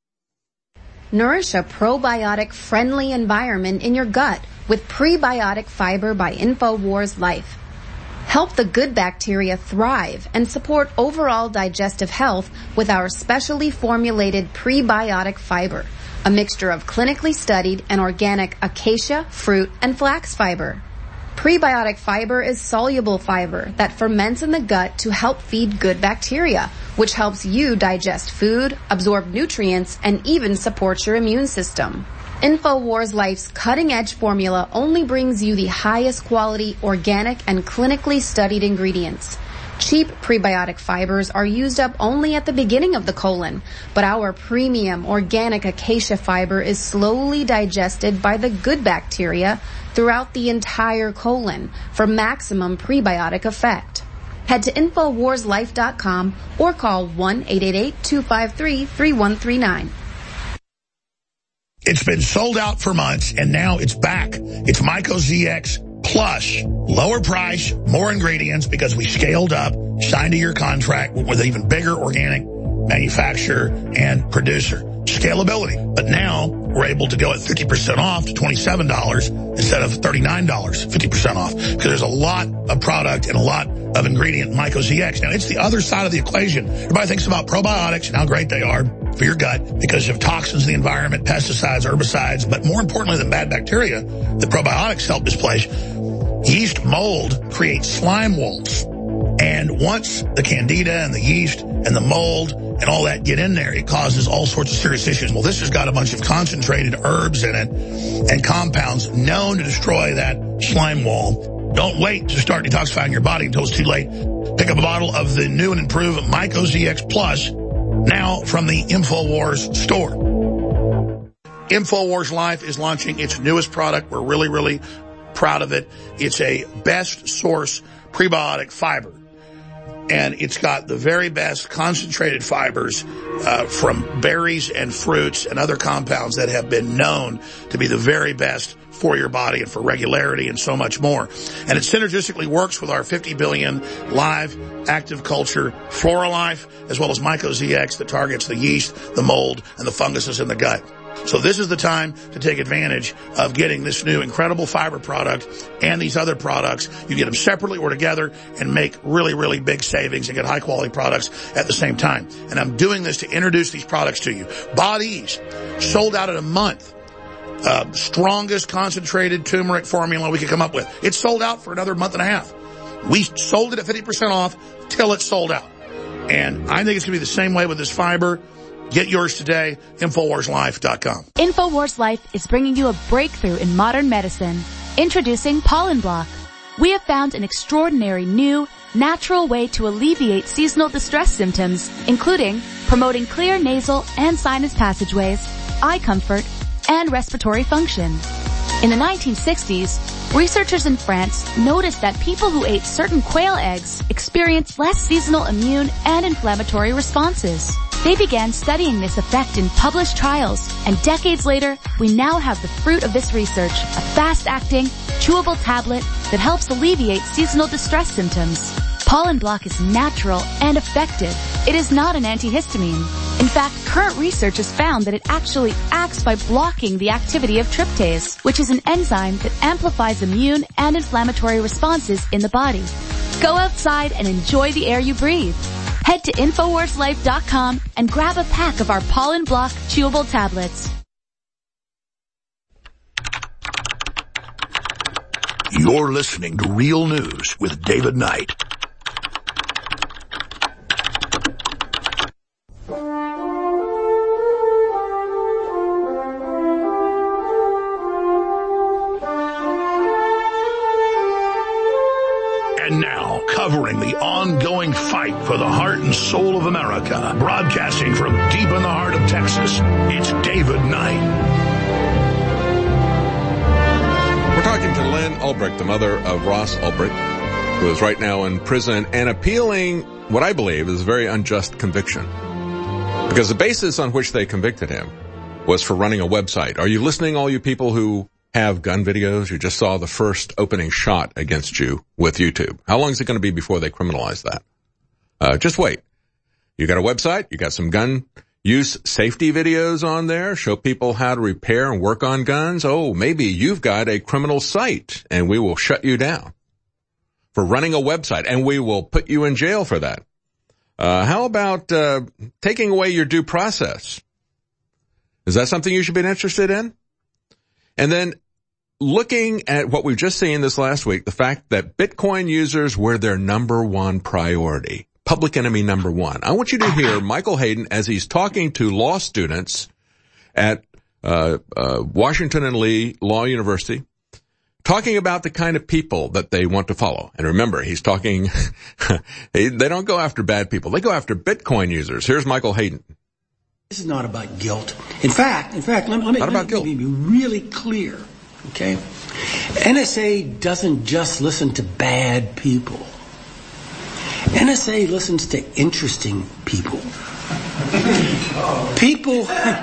Nourish a probiotic-friendly environment in your gut with Prebiotic Fiber by InfoWars Life. Help the good bacteria thrive and support overall digestive health with our specially formulated prebiotic fiber, a mixture of clinically studied and organic acacia, fruit, and flax fiber. Prebiotic fiber is soluble fiber that ferments in the gut to help feed good bacteria, which helps you digest food, absorb nutrients, and even supports your immune system. InfoWars Life's cutting-edge formula only brings you the highest quality, organic, and clinically studied ingredients. Cheap prebiotic fibers are used up only at the beginning of the colon, but our premium organic acacia fiber is slowly digested by the good bacteria throughout the entire colon for maximum prebiotic effect. Head to Infowars Life dot com or call one eight eight eight, two five three, three one three nine. It's been sold out for months, and now it's back. It's Myco Z X Plus. Lower price, more ingredients, because we scaled up, signed a year contract with an even bigger organic manufacturer and producer. Scalability. But now we're able to go at fifty percent off to twenty-seven dollars instead of thirty-nine dollars, fifty percent off. Because there's a lot of product and a lot of ingredient in Myco Z X. Now, it's the other side of the equation. Everybody thinks about probiotics and how great they are for your gut because of toxins in the environment, pesticides, herbicides, but more importantly than bad bacteria, the probiotics help displace. Yeast mold creates slime walls. And once the candida and the yeast and the mold and all that get in there, it causes all sorts of serious issues. Well, this has got a bunch of concentrated herbs in it and compounds known to destroy that slime wall. Don't wait to start detoxifying your body until it's too late. Pick up a bottle of the new and improved Myco Z X Plus now from the InfoWars store. InfoWars Life is launching its newest product. We're really, really proud of it. It's a best source prebiotic fiber. And it's got the very best concentrated fibers uh, from berries and fruits and other compounds that have been known to be the very best for your body and for regularity and so much more. And it synergistically works with our fifty billion live active culture Flora Life, as well as Myco Z X that targets the yeast, the mold, and the funguses in the gut. So this is the time to take advantage of getting this new incredible fiber product and these other products. You get them separately or together and make really, really big savings and get high quality products at the same time. And I'm doing this to introduce these products to you. Bodease, sold out in a month. Uh, strongest concentrated turmeric formula we could come up with. It's sold out for another month and a half. We sold it at fifty percent off till it's sold out. And I think it's going to be the same way with this fiber. Get yours today, Infowars Life dot com. Infowars Life is bringing you a breakthrough in modern medicine. Introducing Pollen Block. We have found an extraordinary new, natural way to alleviate seasonal distress symptoms, including promoting clear nasal and sinus passageways, eye comfort, and respiratory function. In the nineteen sixties, researchers in France noticed that people who ate certain quail eggs experienced less seasonal immune and inflammatory responses. They began studying this effect in published trials, and decades later, we now have the fruit of this research, a fast-acting, chewable tablet that helps alleviate seasonal distress symptoms. Pollen Block is natural and effective. It is not an antihistamine. In fact, current research has found that it actually acts by blocking the activity of tryptase, which is an enzyme that amplifies immune and inflammatory responses in the body. Go outside and enjoy the air you breathe. Head to Infowars Life dot com and grab a pack of our Pollen Block chewable tablets. You're listening to Real News with David Knight. And now, covering the ongoing fight for the heart and soul of America, broadcasting from deep in the heart of Texas, it's David Knight. We're talking to Lynn Ulbricht, the mother of Ross Ulbricht, who is right now in prison and appealing what I believe is a very unjust conviction. Because the basis on which they convicted him was for running a website. Are you listening, all you people who have gun videos? You just saw the first opening shot against you with YouTube. How long is it going to be before they criminalize that? Uh, just wait. You got a website, you got some gun use safety videos on there, show people how to repair and work on guns. Oh, maybe you've got a criminal site and we will shut you down. for running a website, and we will put you in jail for that. Uh, how about uh, taking away your due process? Is that something you should be interested in? And then looking at what we've just seen this last week, the fact that Bitcoin users were their number one priority, public enemy number one. I want you to hear Michael Hayden as he's talking to law students at uh, uh, Washington and Lee Law University, talking about the kind of people that they want to follow. And remember, he's talking, they don't go after bad people. They go after Bitcoin users. Here's Michael Hayden. This is not about guilt. In fact, in fact, let, let, me, not about let me be really clear, okay? N S A doesn't just listen to bad people. N S A listens to interesting people. People...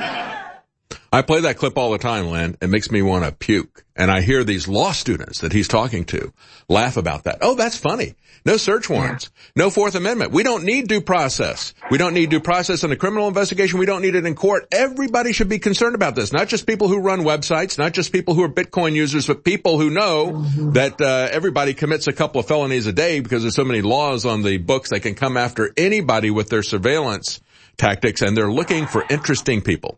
I play that clip all the time, Len. It makes me want to puke. And I hear these law students that he's talking to laugh about that. Oh, that's funny. No search warrants. Yeah. No Fourth Amendment. We don't need due process. We don't need due process in a criminal investigation. We don't need it in court. Everybody should be concerned about this. Not just people who run websites, not just people who are Bitcoin users, but people who know mm-hmm. that uh, everybody commits a couple of felonies a day because there's so many laws on the books. They can come after anybody with their surveillance tactics, and they're looking for interesting people.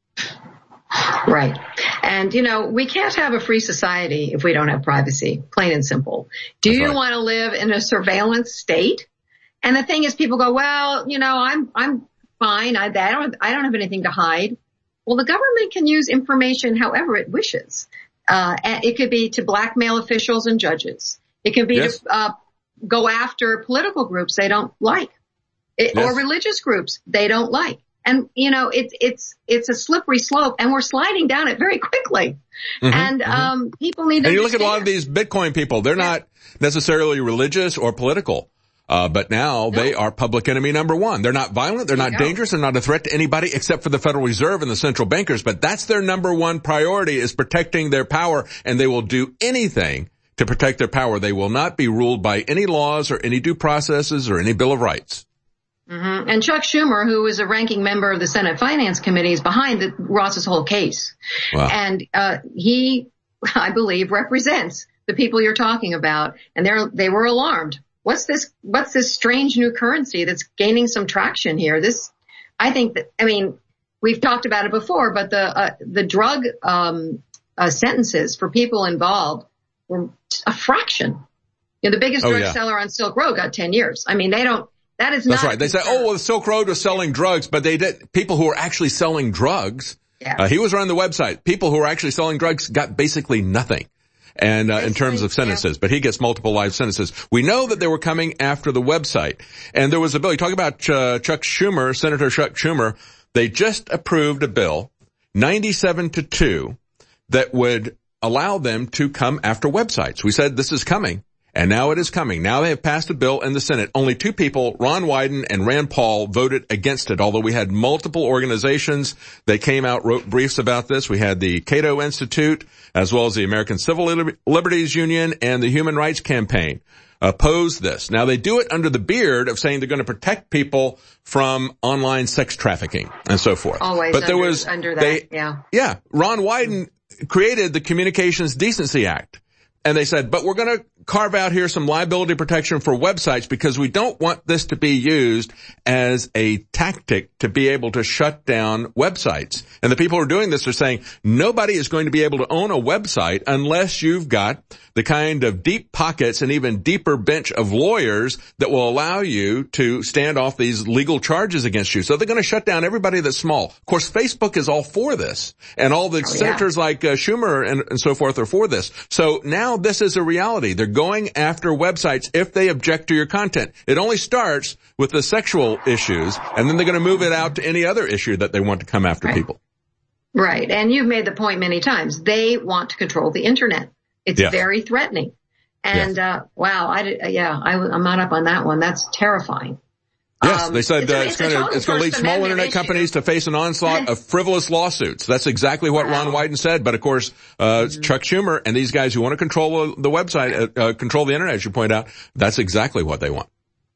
Right. And, you know, we can't have a free society if we don't have privacy, plain and simple. Do That's you right. want to live in a surveillance state? And the thing is, people go, well, you know, I'm, I'm fine. I, I don't, I don't have anything to hide. Well, the government can use information however it wishes. Uh, it could be to blackmail officials and judges. It can be yes. to, uh, go after political groups they don't like, it, yes. or religious groups they don't like. And, you know, it's, it's, it's a slippery slope, and we're sliding down it very quickly. Mm-hmm, and, mm-hmm. um, people need to And you look at a lot of these Bitcoin people, they're yeah. not necessarily religious or political. Uh, but now no. they are public enemy number one. They're not violent. They're not dangerous. They're not a threat to anybody except for the Federal Reserve and the central bankers. But that's their number one priority, is protecting their power. And they will do anything to protect their power. They will not be ruled by any laws or any due processes or any Bill of Rights. Mm-hmm. And Chuck Schumer, who is a ranking member of the Senate Finance Committee, is behind the, Ross's whole case. Wow. And uh he, I believe, represents the people you're talking about. And they're they were alarmed. What's this? What's this strange new currency that's gaining some traction here? This, I think that, I mean, we've talked about it before, but the uh, the drug um uh, sentences for people involved were a fraction. You know, the biggest oh, drug yeah. seller on Silk Road got ten years. I mean, they don't. That is That's not right. They say, oh, well, the Silk Road was selling drugs, but they did. People who were actually selling drugs, yeah. uh, he was running the website. People who were actually selling drugs got basically nothing. And, uh, in terms of sentences, yeah. but he gets multiple life sentences. We know that they were coming after the website. And there was a bill, you talk about, uh, Chuck Schumer, Senator Chuck Schumer. They just approved a bill, ninety-seven to two, that would allow them to come after websites. We said this is coming. And now it is coming. Now they have passed a bill in the Senate. Only two people, Ron Wyden and Rand Paul, voted against it, although we had multiple organizations that came out, wrote briefs about this. We had the Cato Institute, as well as the American Civil Liberties Union and the Human Rights Campaign oppose this. Now they do it under the beard of saying they're going to protect people from online sex trafficking and so forth. Always but under, there was, under that, they, yeah. Yeah, Ron Wyden created the Communications Decency Act. And they said, but we're going to carve out here some liability protection for websites because we don't want this to be used as a tactic to be able to shut down websites. And the people who are doing this are saying nobody is going to be able to own a website unless you've got the kind of deep pockets and even deeper bench of lawyers that will allow you to stand off these legal charges against you. So they're going to shut down everybody that's small. Of course, Facebook is all for this, and all the oh, senators yeah. like uh, Schumer and, and so forth are for this. So now this is a reality. They're going after websites if they object to your content. It only starts with the sexual issues, and then they're going to move it out to any other issue that they want to come after right. people. Right. And you've made the point many times. They want to control the internet. It's yes. very threatening. And, yes. uh, wow, I did, yeah, I, I'm not up on that one. That's terrifying. Yes, um, they said it's, uh, a, it's, it's going to it's going to lead small internet issue. companies to face an onslaught of frivolous lawsuits. That's exactly what wow. Ron Wyden said. But of course, uh, mm-hmm. Chuck Schumer and these guys who want to control the website, uh, uh, control the internet, as you point out, that's exactly what they want.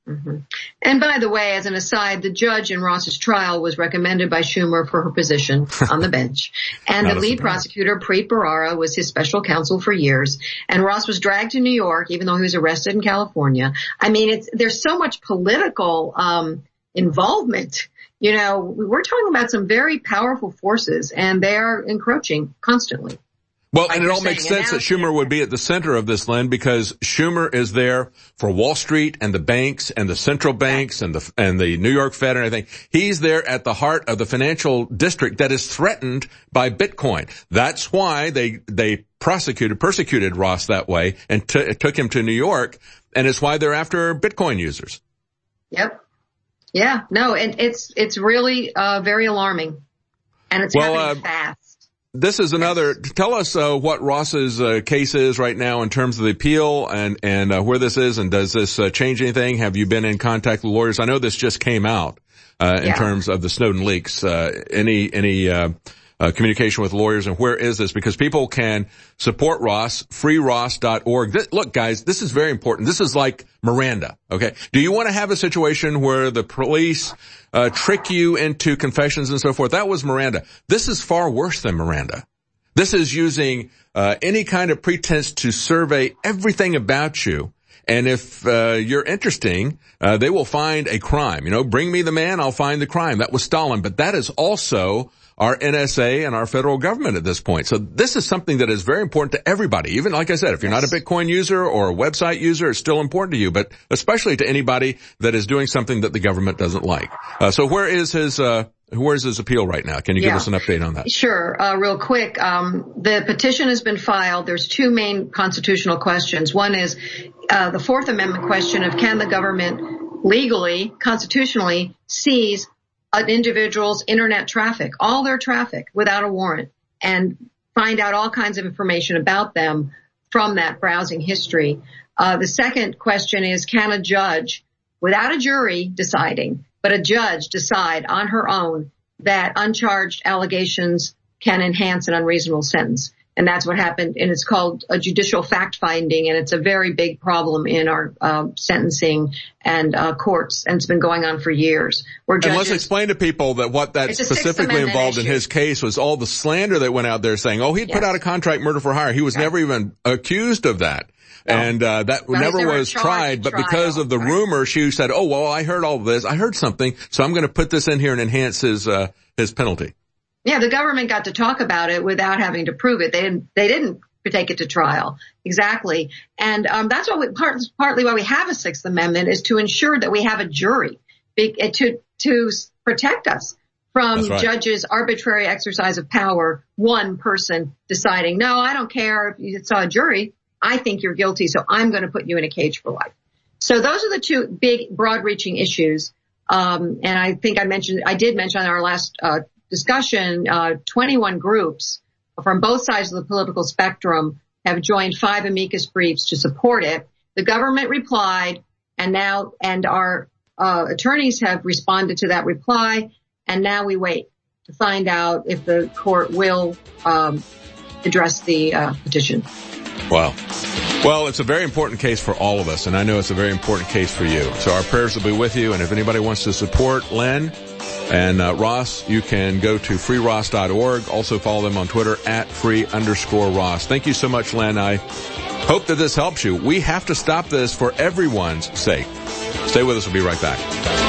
Mm-hmm. And by the way, as an aside, the judge in Ross's trial was recommended by Schumer for her position on the bench. And the lead prosecutor, Preet Bharara, was his special counsel for years. And Ross was dragged to New York, even though he was arrested in California. I mean, it's, there's so much political um involvement. You know, we're talking about some very powerful forces, and they are encroaching constantly. Well, and it all makes sense that Schumer would be at the center of this, Lynn, because Schumer is there for Wall Street and the banks and the central banks and the and the New York Fed and everything. He's there at the heart of the financial district that is threatened by Bitcoin. That's why they they prosecuted, persecuted Ross that way and t- took him to New York, and it's why they're after Bitcoin users. Yep. Yeah. No, and it's it's really uh very alarming, and it's well, happening uh, fast. This is another, tell us uh, what Ross's uh, case is right now in terms of the appeal and, and uh, where this is, and does this uh, change anything? Have you been in contact with lawyers? I know this just came out uh, in Yeah. terms terms of the Snowden leaks. Uh, any any uh, uh, communication with lawyers, and where is this? Because people can support Ross, free ross dot org. This, look, guys, this is very important. This is like Miranda, okay? Do you want to have a situation where the police uh trick you into confessions and so forth? That was Miranda. This is far worse than Miranda. This is using uh any kind of pretense to survey everything about you. And if uh you're interesting, uh they will find a crime. You know, bring me the man, I'll find the crime. That was Stalin. But that is also our N S A and our federal government at this point. So this is something that is very important to everybody. Even, like I said, if you're not a Bitcoin user or a website user, it's still important to you, but especially to anybody that is doing something that the government doesn't like. Uh, so where is his, uh, where's his appeal right now? Can you Yeah. give us an update on that? Sure. Uh, real quick. Um, the petition has been filed. There's two main constitutional questions. One is, uh, the Fourth Amendment question of can the government legally, constitutionally seize an individual's internet traffic, all their traffic, without a warrant, and find out all kinds of information about them from that browsing history. Uh, the second question is, can a judge, without a jury deciding, but a judge decide on her own that uncharged allegations can enhance an unreasonable sentence? And that's what happened, and it's called a judicial fact-finding, and it's a very big problem in our uh, sentencing and uh, courts, and it's been going on for years. Where judges, and let's explain to people that what that specifically involved in his case was all the slander that went out there saying, oh, he'd Yes. put out a contract murder for hire. He was never even accused of that. No. And uh that Well, never never was tried tried, but because of the rumor, she said, oh, well, I heard all of this. I heard something, so I'm going to put this in here and enhance his uh his penalty. Yeah, the government got to talk about it without having to prove it. They didn't, they didn't take it to trial. Exactly. And um that's what we, part, partly why we have a Sixth Amendment, is to ensure that we have a jury be, to to protect us from That's right. judges' arbitrary exercise of power, one person deciding, no, I don't care if you saw a jury, I think you're guilty, so I'm going to put you in a cage for life. So those are the two big, broad-reaching issues. Um and I think I mentioned, I did mention in our last uh discussion, uh, twenty-one groups from both sides of the political spectrum have joined five amicus briefs to support it. The government replied, and now, and our uh, attorneys have responded to that reply, and now we wait to find out if the court will um, address the uh, petition. Wow. Well, it's a very important case for all of us, and I know it's a very important case for you. So our prayers will be with you, and if anybody wants to support Len and uh, Ross, you can go to free ross dot org. Also follow them on Twitter at free underscore Ross. Thank you so much, Len. I hope that this helps you. We have to stop this for everyone's sake. Stay with us. We'll be right back.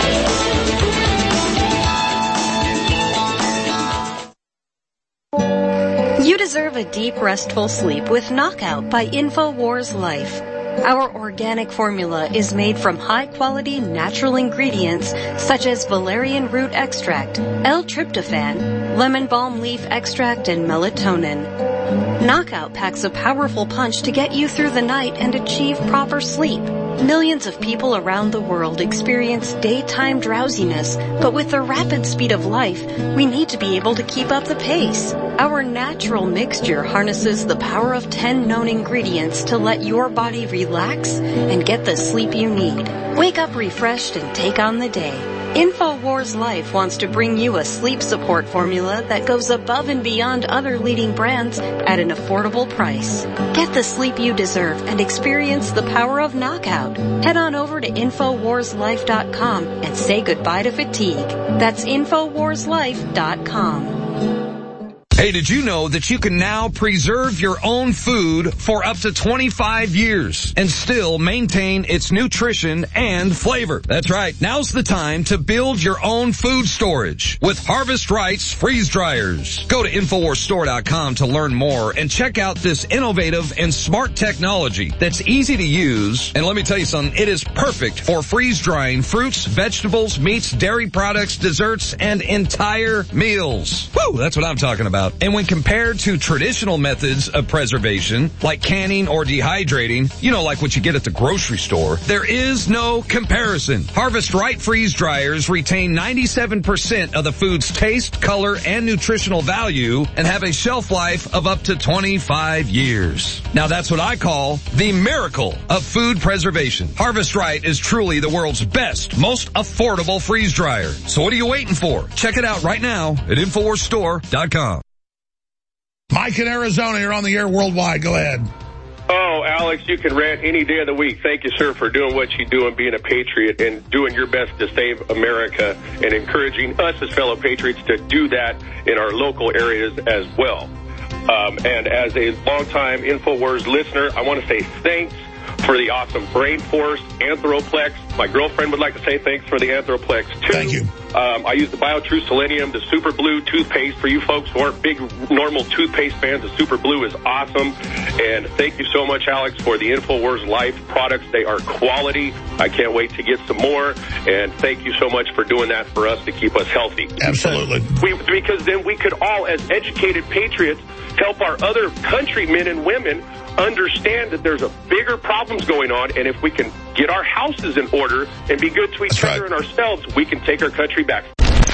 You deserve a deep, restful sleep with Knockout by InfoWars Life. Our organic formula is made from high-quality natural ingredients such as valerian root extract, L-tryptophan, lemon balm leaf extract, and melatonin. Knockout packs a powerful punch to get you through the night and achieve proper sleep. Millions of people around the world experience daytime drowsiness, but with the rapid speed of life, we need to be able to keep up the pace. Our natural mixture harnesses the power of ten known ingredients to let your body relax and get the sleep you need. Wake up refreshed and take on the day. InfoWars Life wants to bring you a sleep support formula that goes above and beyond other leading brands at an affordable price. Get the sleep you deserve and experience the power of knockout. Head on over to Infowars Life dot com and say goodbye to fatigue. That's Infowars Life dot com. Hey, did you know that you can now preserve your own food for up to twenty-five years and still maintain its nutrition and flavor? That's right. Now's the time to build your own food storage with Harvest Right's freeze dryers. Go to Infowars Store dot com to learn more and check out this innovative and smart technology that's easy to use. And let me tell you something, it is perfect for freeze drying fruits, vegetables, meats, dairy products, desserts, and entire meals. Woo, that's what I'm talking about. And when compared to traditional methods of preservation, like canning or dehydrating, you know, like what you get at the grocery store, there is no comparison. Harvest Right freeze dryers retain ninety-seven percent of the food's taste, color, and nutritional value and have a shelf life of up to twenty-five years. Now that's what I call the miracle of food preservation. Harvest Right is truly the world's best, most affordable freeze dryer. So what are you waiting for? Check it out right now at Infowars Store dot com. Mike in Arizona, you're on the air worldwide. Go ahead. Oh, Alex, you can rant any day of the week. Thank you, sir, for doing what you do and being a patriot and doing your best to save America and encouraging us as fellow patriots to do that in our local areas as well. Um, and as a longtime InfoWars listener, I want to say thanks for the awesome Brain Force, Anthroplex. My girlfriend would like to say thanks for the Anthroplex, too. Thank you. Um, I use the BioTrue Selenium, the Super Blue toothpaste. For you folks who aren't big normal toothpaste fans, the Super Blue is awesome. And thank you so much, Alex, for the InfoWars Life products. They are quality. I can't wait to get some more. And thank you so much for doing that for us to keep us healthy. Absolutely. We, because then we could all, as educated patriots, help our other countrymen and women understand that there's a bigger problems going on, and if we can get our houses in order and be good to each That's other right. and ourselves, we can take our country back.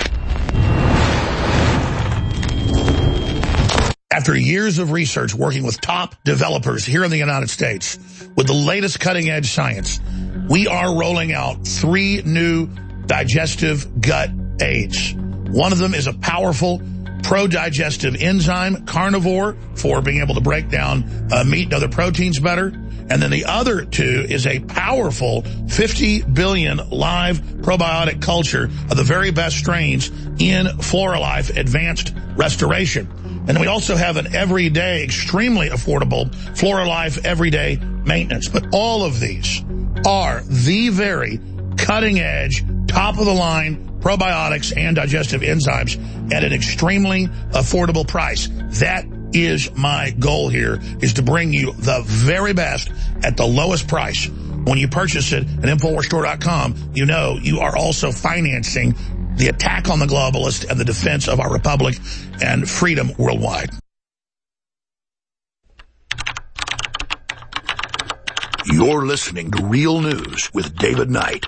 After years of research working with top developers here in the United States with the latest cutting-edge science, we are rolling out three new digestive gut aids. One of them is a powerful pro-digestive enzyme, carnivore, for being able to break down uh, meat and other proteins better. And then the other two is a powerful fifty billion live probiotic culture of the very best strains in FloraLife Advanced Restoration. And then we also have an everyday, extremely affordable FloraLife Everyday Maintenance. But all of these are the very cutting-edge, top-of-the-line probiotics and digestive enzymes at an extremely affordable price. That is my goal here, is to bring you the very best at the lowest price. When you purchase it at Infowars Store dot com, you know you are also financing the attack on the globalist and the defense of our republic and freedom worldwide. You're listening to Real News with David Knight.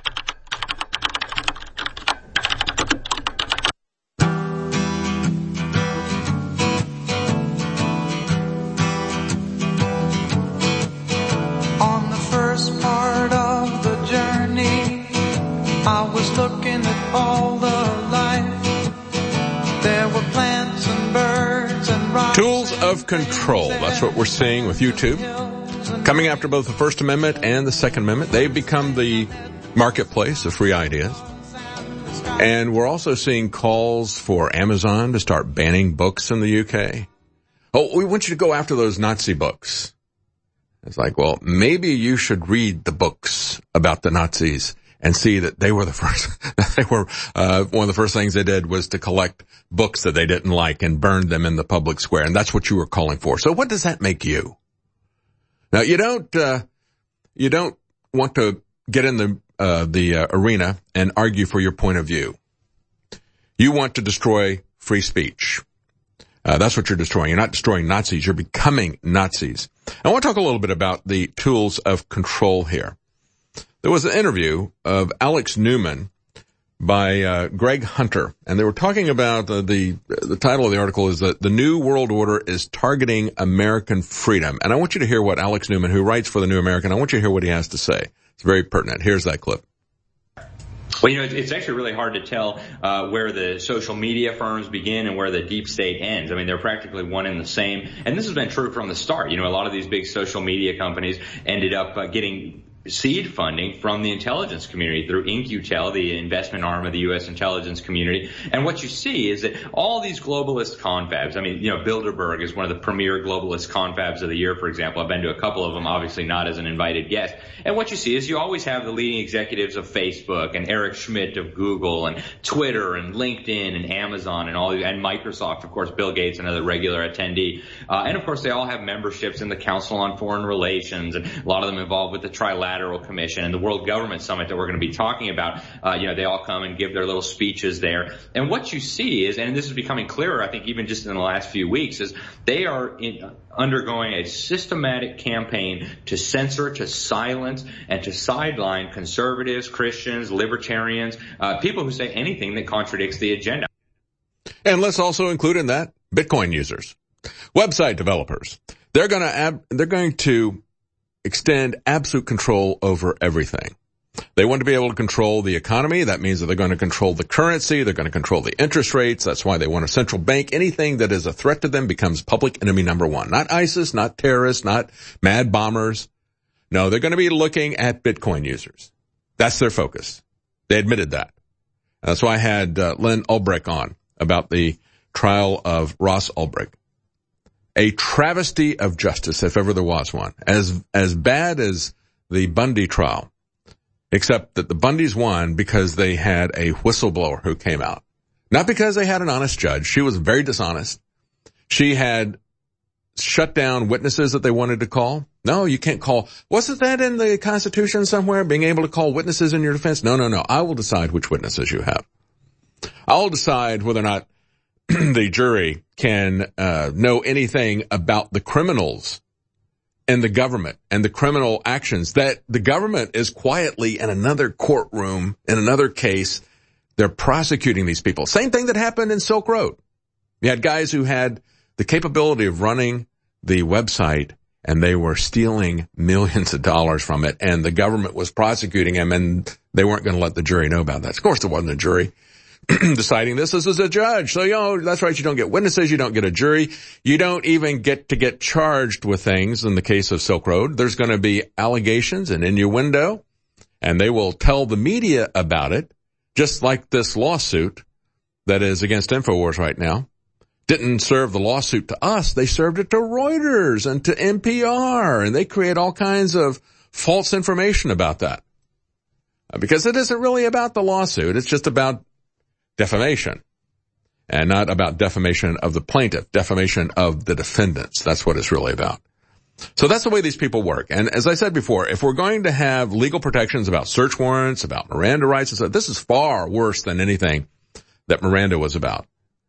On the first part of the journey, I was looking at all the life. There were plants and birds and rocks. Tools of control. That's what we're seeing with YouTube. Coming after both the First Amendment and the Second Amendment. They've become the marketplace of free ideas. And we're also seeing calls for Amazon to start banning books in the U K. Oh, we want you to go after those Nazi books. It's like, well, maybe you should read the books about the Nazis and see that they were the first, they were, uh, one of the first things they did was to collect books that they didn't like and burn them in the public square. And that's what you were calling for. So what does that make you? Now, you don't, uh, you don't want to get in the, uh, the uh, arena and argue for your point of view. You want to destroy free speech. Uh, that's what you're destroying. You're not destroying Nazis. You're becoming Nazis. I want to talk a little bit about the tools of control here. There was an interview of Alex Newman by uh, Greg Hunter, and they were talking about uh, the the title of the article is that the New World Order is targeting American freedom. And I want you to hear what Alex Newman, who writes for the New American, I want you to hear what he has to say. It's very pertinent. Here's that clip. Well, you know, it's actually really hard to tell uh, where the social media firms begin and where the deep state ends. I mean, they're practically one and the same. And this has been true from the start. You know, a lot of these big social media companies ended up uh, getting seed funding from the intelligence community through In-Q-Tel, the investment arm of the U S intelligence community. And what you see is that all these globalist confabs, I mean, you know, Bilderberg is one of the premier globalist confabs of the year, for example. I've been to a couple of them, obviously not as an invited guest. And what you see is you always have the leading executives of Facebook and Eric Schmidt of Google and Twitter and LinkedIn and Amazon and all, and Microsoft, of course, Bill Gates, another regular attendee. Uh, and of course, they all have memberships in the Council on Foreign Relations, and a lot of them involved with the Trilateral Commission and the World Government Summit that we're going to be talking about. Uh, you know, they all come and give their little speeches there. And what you see is, and this is becoming clearer, I think, even just in the last few weeks, is they are in, uh, undergoing a systematic campaign to censor, to silence, and to sideline conservatives, Christians, libertarians, uh, people who say anything that contradicts the agenda. And let's also include in that Bitcoin users, website developers. They're going to ab- they're going to extend absolute control over everything. They want to be able to control the economy. That means that they're going to control the currency. They're going to control the interest rates. That's why they want a central bank. Anything that is a threat to them becomes public enemy number one. Not ISIS, not terrorists, not mad bombers. No, they're going to be looking at Bitcoin users. That's their focus. They admitted that. That's why I had uh, Len Ulbricht on about the trial of Ross Ulbricht. A travesty of justice, if ever there was one. As as bad as the Bundy trial, except that the Bundys won because they had a whistleblower who came out. Not because they had an honest judge. She was very dishonest. She had shut down witnesses that they wanted to call. No, you can't call. Wasn't that in the Constitution somewhere, being able to call witnesses in your defense? No, no, no. I will decide which witnesses you have. I'll decide whether or not the jury can uh, know anything about the criminals and the government and the criminal actions that the government is quietly in another courtroom, in another case. They're prosecuting these people. Same thing that happened in Silk Road. You had guys who had the capability of running the website, and they were stealing millions of dollars from it, and the government was prosecuting them, and they weren't going to let the jury know about that. Of course, there wasn't a jury deciding this. This is a judge. So, you know, that's right. You don't get witnesses. You don't get a jury. You don't even get to get charged with things. In the case of Silk Road, there's going to be allegations and innuendo, and they will tell the media about it, just like this lawsuit that is against InfoWars right now. Didn't serve the lawsuit to us. They served it to Reuters and to N P R, and they create all kinds of false information about that. Because it isn't really about the lawsuit. It's just about defamation, and not about defamation of the plaintiff, defamation of the defendants. That's what it's really about. So that's the way these people work. And as I said before, if we're going to have legal protections about search warrants, about Miranda rights, and so this is far worse than anything that Miranda was about.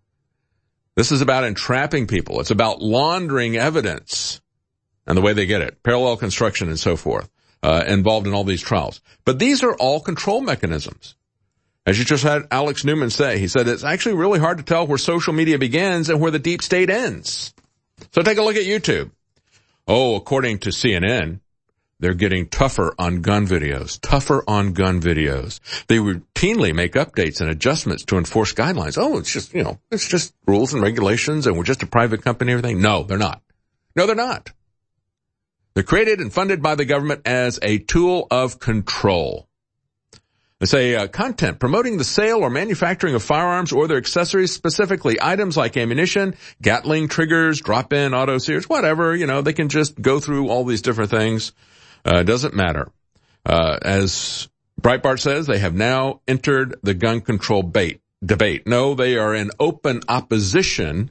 This is about entrapping people. It's about laundering evidence and the way they get it, parallel construction and so forth, uh, involved in all these trials. But these are all control mechanisms. As you just had Alex Newman say, he said it's actually really hard to tell where social media begins and where the deep state ends. So take a look at YouTube. Oh, according to C N N, they're getting tougher on gun videos, tougher on gun videos. They routinely make updates and adjustments to enforce guidelines. Oh, it's just, you know, it's just rules and regulations and we're just a private company and everything. No, they're not. No, they're not. They're created and funded by the government as a tool of control. They say uh, content promoting the sale or manufacturing of firearms or their accessories, specifically items like ammunition, Gatling triggers, drop-in auto sears, whatever. You know, they can just go through all these different things. Uh, doesn't matter. Uh, as Breitbart says, they have now entered the gun control bait, debate. No, they are in open opposition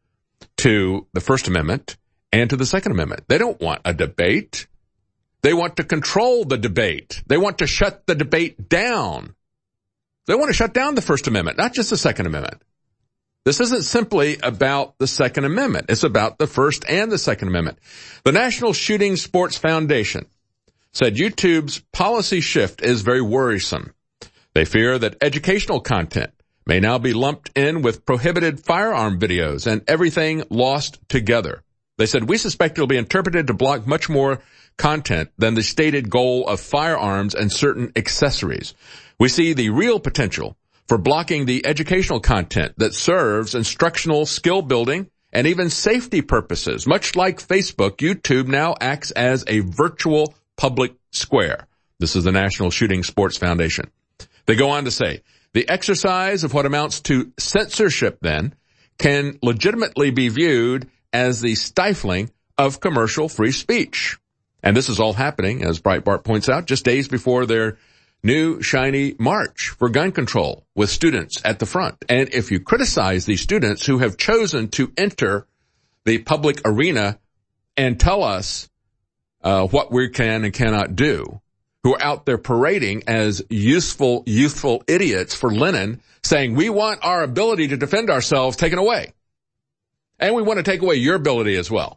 to the First Amendment and to the Second Amendment. They don't want a debate. They want to control the debate. They want to shut the debate down. They want to shut down the First Amendment, not just the Second Amendment. This isn't simply about the Second Amendment. It's about the First and the Second Amendment. The National Shooting Sports Foundation said YouTube's policy shift is very worrisome. They fear that educational content may now be lumped in with prohibited firearm videos and everything lost together. They said, we suspect it will be interpreted to block much more content than the stated goal of firearms and certain accessories. We see the real potential for blocking the educational content that serves instructional skill building and even safety purposes. Much like Facebook, YouTube now acts as a virtual public square. This is the National Shooting Sports Foundation. They go on to say, the exercise of what amounts to censorship then can legitimately be viewed as the stifling of commercial free speech. And this is all happening, as Breitbart points out, just days before their new shiny march for gun control with students at the front. And if you criticize these students who have chosen to enter the public arena and tell us uh, what we can and cannot do, who are out there parading as useful, youthful idiots for Lenin, saying we want our ability to defend ourselves taken away. And we want to take away your ability as well.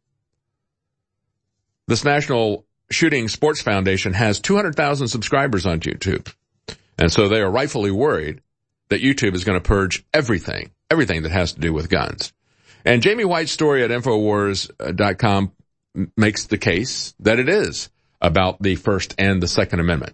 This National Shooting Sports Foundation has two hundred thousand subscribers on YouTube. And so they are rightfully worried that YouTube is going to purge everything, everything that has to do with guns. And Jamie White's story at Infowars dot com makes the case that it is about the First and the Second Amendment.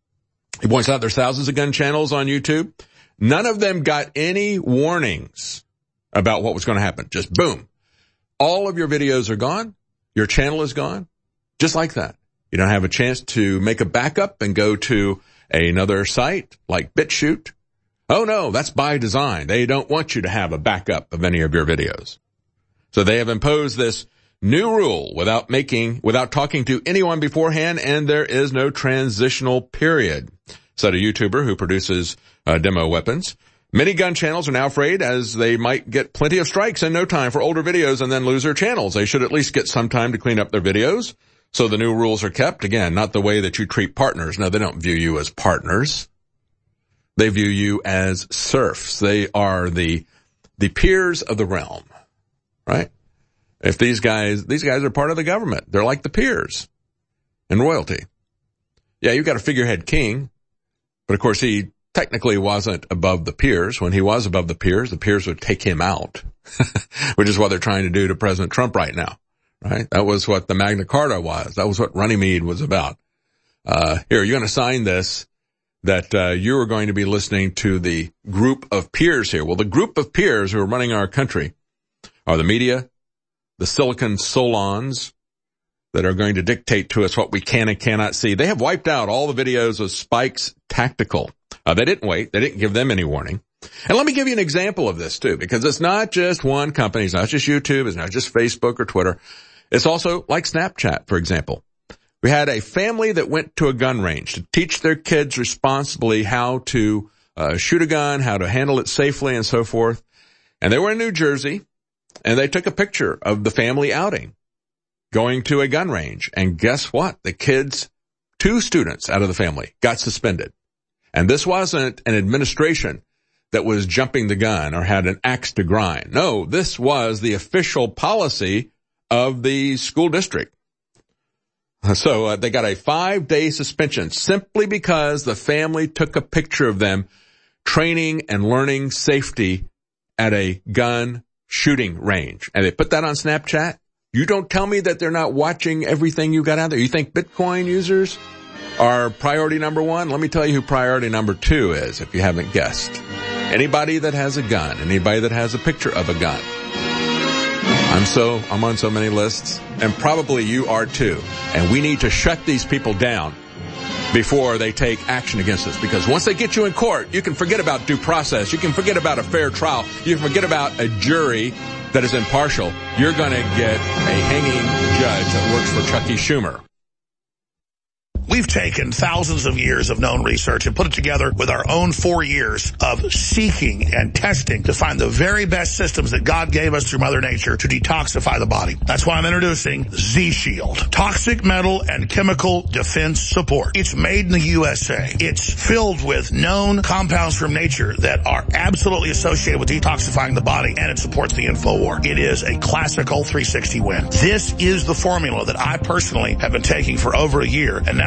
He points out there's thousands of gun channels on YouTube. None of them got any warnings about what was going to happen. Just boom. All of your videos are gone. Your channel is gone. Just like that. You don't have a chance to make a backup and go to another site like BitChute. Oh no, that's by design. They don't want you to have a backup of any of your videos. So they have imposed this new rule without making, without talking to anyone beforehand, and there is no transitional period, said a YouTuber who produces uh, demo weapons. Many gun channels are now afraid as they might get plenty of strikes in no time for older videos and then lose their channels. They should at least get some time to clean up their videos. So the new rules are kept. Again, not the way that you treat partners. No, they don't view you as partners. They view you as serfs. They are the, the peers of the realm, right? If these guys, these guys are part of the government. They're like the peers in royalty. Yeah, you've got a figurehead king, but of course he technically wasn't above the peers. When he was above the peers, the peers would take him out, which is what they're trying to do to President Trump right now. Right? That was what the Magna Carta was. That was what Runnymede was about. Uh, here, you're going to sign this, that, uh, you are going to be listening to the group of peers here. Well, the group of peers who are running our country are the media, the Silicon Solons that are going to dictate to us what we can and cannot see. They have wiped out all the videos of Spike's Tactical. Uh, they didn't wait. They didn't give them any warning. And let me give you an example of this too, because it's not just one company. It's not just YouTube. It's not just Facebook or Twitter. It's also like Snapchat, for example. We had a family that went to a gun range to teach their kids responsibly how to uh, shoot a gun, how to handle it safely, and so forth. And they were in New Jersey, and they took a picture of the family outing, going to a gun range. And guess what? The kids, two students out of the family, got suspended. And this wasn't an administration that was jumping the gun or had an axe to grind. No, this was the official policy of the school district. So uh, they got a five-day suspension simply because the family took a picture of them training and learning safety at a gun shooting range. And they put that on Snapchat. You don't tell me that they're not watching everything you got out there. You think Bitcoin users are priority number one? Let me tell you who priority number two is, if you haven't guessed. Anybody that has a gun, anybody that has a picture of a gun. I'm so, I'm on so many lists, and probably you are too. And we need to shut these people down before they take action against us. Because once they get you in court, you can forget about due process. You can forget about a fair trial. You can forget about a jury that is impartial. You're going to get a hanging judge that works for Chuck E. Schumer. We've taken thousands of years of known research and put it together with our own four years of seeking and testing to find the very best systems that God gave us through Mother Nature to detoxify the body. That's why I'm introducing Z-Shield, Toxic Metal and Chemical Defense Support. It's made in the U S A. It's filled with known compounds from nature that are absolutely associated with detoxifying the body, and it supports the InfoWar. It is a classical three sixty win. This is the formula that I personally have been taking for over a year, and now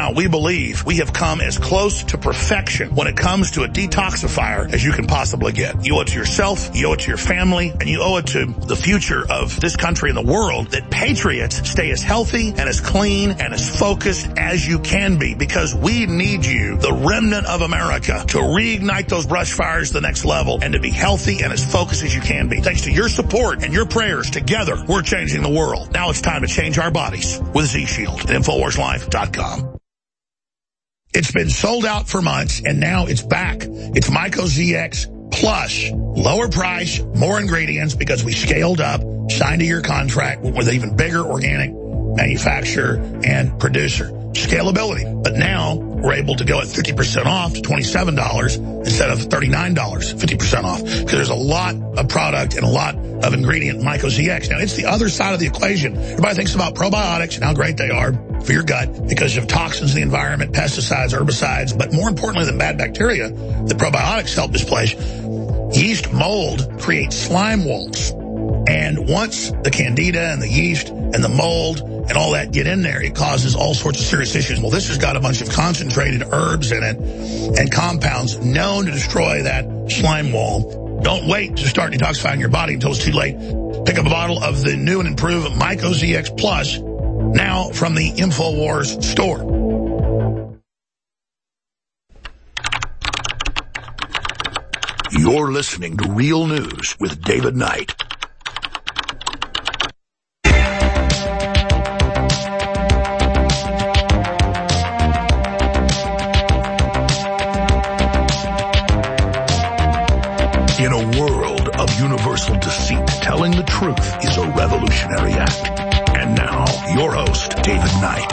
Now, we believe we have come as close to perfection when it comes to a detoxifier as you can possibly get. You owe it to yourself, you owe it to your family, and you owe it to the future of this country and the world that patriots stay as healthy and as clean and as focused as you can be, because we need you, the remnant of America, to reignite those brush fires to the next level and to be healthy and as focused as you can be. Thanks to your support and your prayers, together, we're changing the world. Now it's time to change our bodies with Z-Shield at Infowars Life dot com. It's been sold out for months, and now it's back. It's Myco Z X Plus. Lower price, more ingredients, because we scaled up, signed a year contract with an even bigger organic manufacturer and producer. Scalability. But now we're able to go at fifty percent off to twenty-seven dollars instead of thirty-nine dollars, fifty percent off. Because there's a lot of product and a lot of ingredient in Myco Z X. Now, it's the other side of the equation. Everybody thinks about probiotics and how great they are for your gut because of toxins in the environment, pesticides, herbicides, but more importantly than bad bacteria, the probiotics help displace. Yeast mold creates slime walls. And once the candida and the yeast and the mold and all that get in there, it causes all sorts of serious issues. Well, this has got a bunch of concentrated herbs in it and compounds known to destroy that slime wall. Don't wait to start detoxifying your body until it's too late. Pick up a bottle of the new and improved Myco Z X Plus now from the InfoWars store. You're listening to Real News with David Knight. In a world of universal deceit, telling the truth is a revolutionary act. And now, your host, David Knight.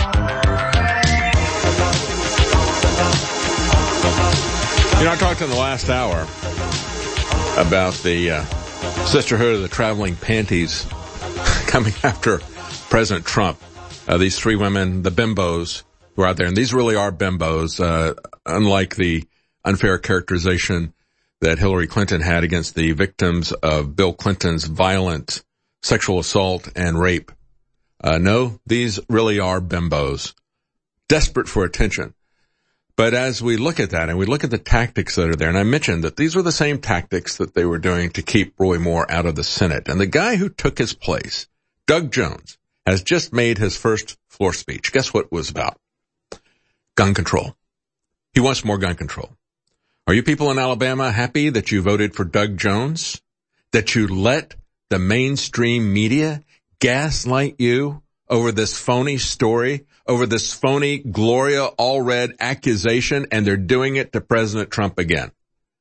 You know, I talked in the last hour about the uh, Sisterhood of the Traveling Panties coming after President Trump. Uh, these three women, the bimbos who are out there, and these really are bimbos, uh, unlike the unfair characterization that Hillary Clinton had against the victims of Bill Clinton's violent sexual assault and rape. Uh, no, these really are bimbos, desperate for attention. But as we look at that and we look at the tactics that are there, and I mentioned that these were the same tactics that they were doing to keep Roy Moore out of the Senate. And the guy who took his place, Doug Jones, has just made his first floor speech. Guess what it was about? Gun control. He wants more gun control. Are you people in Alabama happy that you voted for Doug Jones? That you let the mainstream media gaslight you over this phony story, over this phony Gloria Allred accusation, and they're doing it to President Trump again?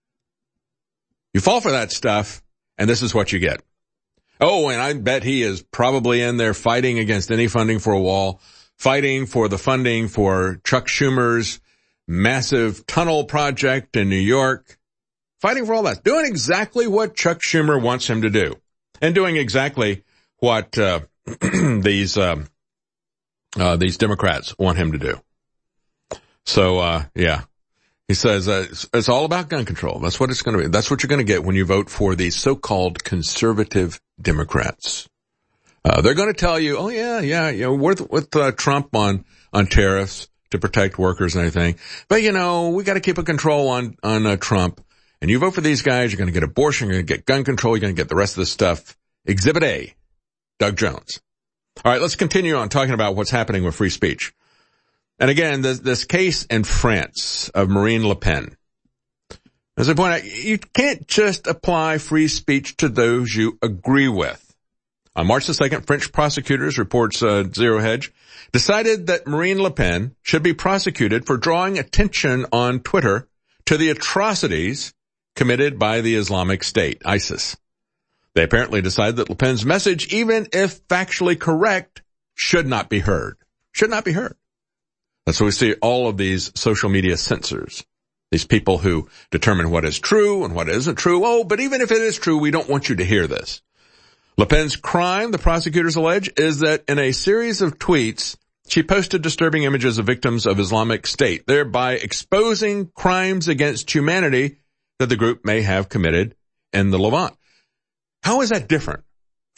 You fall for that stuff, and this is what you get. Oh, and I bet he is probably in there fighting against any funding for a wall, fighting for the funding for Chuck Schumer's massive tunnel project in New York, fighting for all that, doing exactly what Chuck Schumer wants him to do, and doing exactly what uh, these um, uh, these Democrats want him to do. So, uh, yeah, he says uh, it's, it's all about gun control. That's what it's going to be. That's what you're going to get when you vote for these so-called conservative Democrats. Uh, they're going to tell you, oh yeah, yeah, you know, with with uh, Trump on on tariffs to protect workers and everything. But, you know, we got to keep a control on, on uh, Trump. And you vote for these guys, you're going to get abortion, you're going to get gun control, you're going to get the rest of this stuff. Exhibit A, Doug Jones. All right, let's continue on talking about what's happening with free speech. And again, this, this case in France of Marine Le Pen. As I point out, you can't just apply free speech to those you agree with. On March the second, French prosecutors, reports uh, Zero Hedge, decided that Marine Le Pen should be prosecuted for drawing attention on Twitter to the atrocities committed by the Islamic State, ISIS. They apparently decided that Le Pen's message, even if factually correct, should not be heard. Should not be heard. That's why we see all of these social media censors, these people who determine what is true and what isn't true. Oh, but even if it is true, we don't want you to hear this. Le Pen's crime, the prosecutors allege, is that in a series of tweets, she posted disturbing images of victims of Islamic State, thereby exposing crimes against humanity that the group may have committed in the Levant. How is that different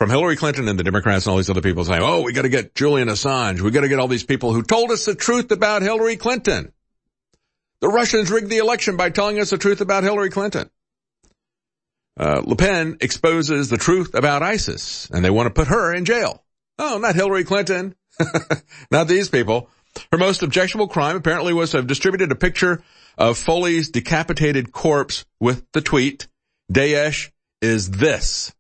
from Hillary Clinton and the Democrats and all these other people saying, oh, we got to get Julian Assange. We got to get all these people who told us the truth about Hillary Clinton. The Russians rigged the election by telling us the truth about Hillary Clinton. Uh, Le Pen exposes the truth about ISIS, and they want to put her in jail. Oh, not Hillary Clinton. Not these people. Her most objectionable crime apparently was to have distributed a picture of Foley's decapitated corpse with the tweet, Daesh is this.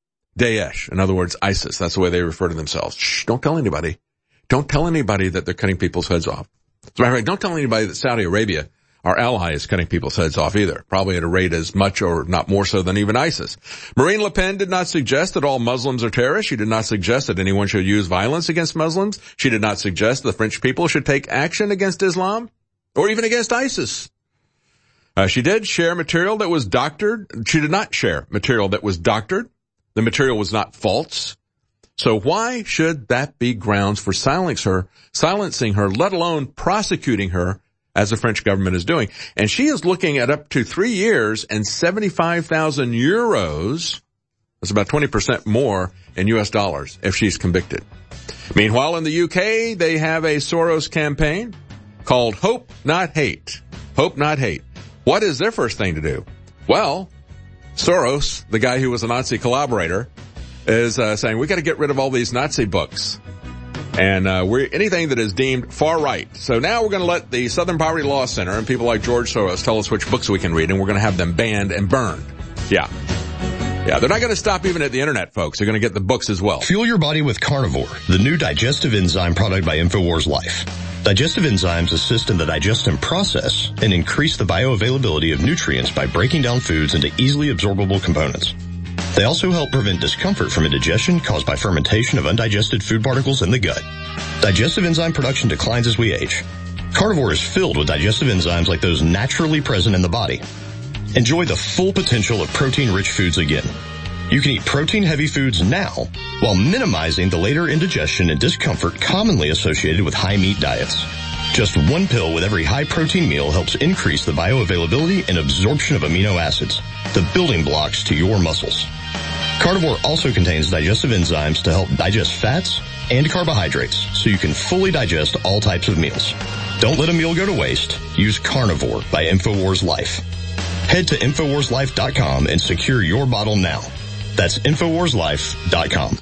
Daesh, in other words, ISIS. That's the way they refer to themselves. Shh, don't tell anybody. Don't tell anybody that they're cutting people's heads off. As a matter of fact, don't tell anybody that Saudi Arabia, our ally, is cutting people's heads off either. Probably at a rate as much or not more so than even ISIS. Marine Le Pen did not suggest that all Muslims are terrorists. She did not suggest that anyone should use violence against Muslims. She did not suggest the French people should take action against Islam or even against ISIS. Uh, she did share material that was doctored. She did not share material that was doctored. The material was not false. So why should that be grounds for silencing her, silencing her, let alone prosecuting her, as the French government is doing? And she is looking at up to three years and seventy-five thousand euros. That's about twenty percent more in U S dollars if she's convicted. Meanwhile, in the U K, they have a Soros campaign called Hope Not Hate. Hope Not Hate. What is their first thing to do? Well, Soros, the guy who was a Nazi collaborator, is uh, saying we got to get rid of all these Nazi books. And uh, we're anything that is deemed far right. So now we're going to let the Southern Poverty Law Center and people like George Soros tell us which books we can read, and we're going to have them banned and burned. Yeah. Yeah, they're not going to stop even at the internet, folks. They're going to get the books as well. Fuel your body with Carnivore, the new digestive enzyme product by InfoWars Life. Digestive enzymes assist in the digestion process and increase the bioavailability of nutrients by breaking down foods into easily absorbable components. They also help prevent discomfort from indigestion caused by fermentation of undigested food particles in the gut. Digestive enzyme production declines as we age. Carnivore is filled with digestive enzymes like those naturally present in the body. Enjoy the full potential of protein-rich foods again. You can eat protein-heavy foods now while minimizing the later indigestion and discomfort commonly associated with high-meat diets. Just one pill with every high-protein meal helps increase the bioavailability and absorption of amino acids, the building blocks to your muscles. Carnivore also contains digestive enzymes to help digest fats and carbohydrates so you can fully digest all types of meals. Don't let a meal go to waste. Use Carnivore by InfoWars Life. Head to InfoWars Life dot com and secure your bottle now. That's InfoWars Life dot com.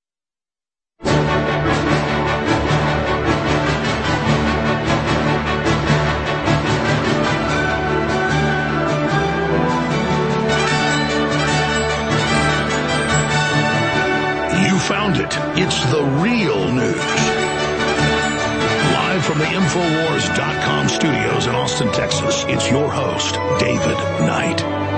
Found it. It's the real news. Live from the InfoWars dot com studios in Austin, Texas, it's your host, David Knight.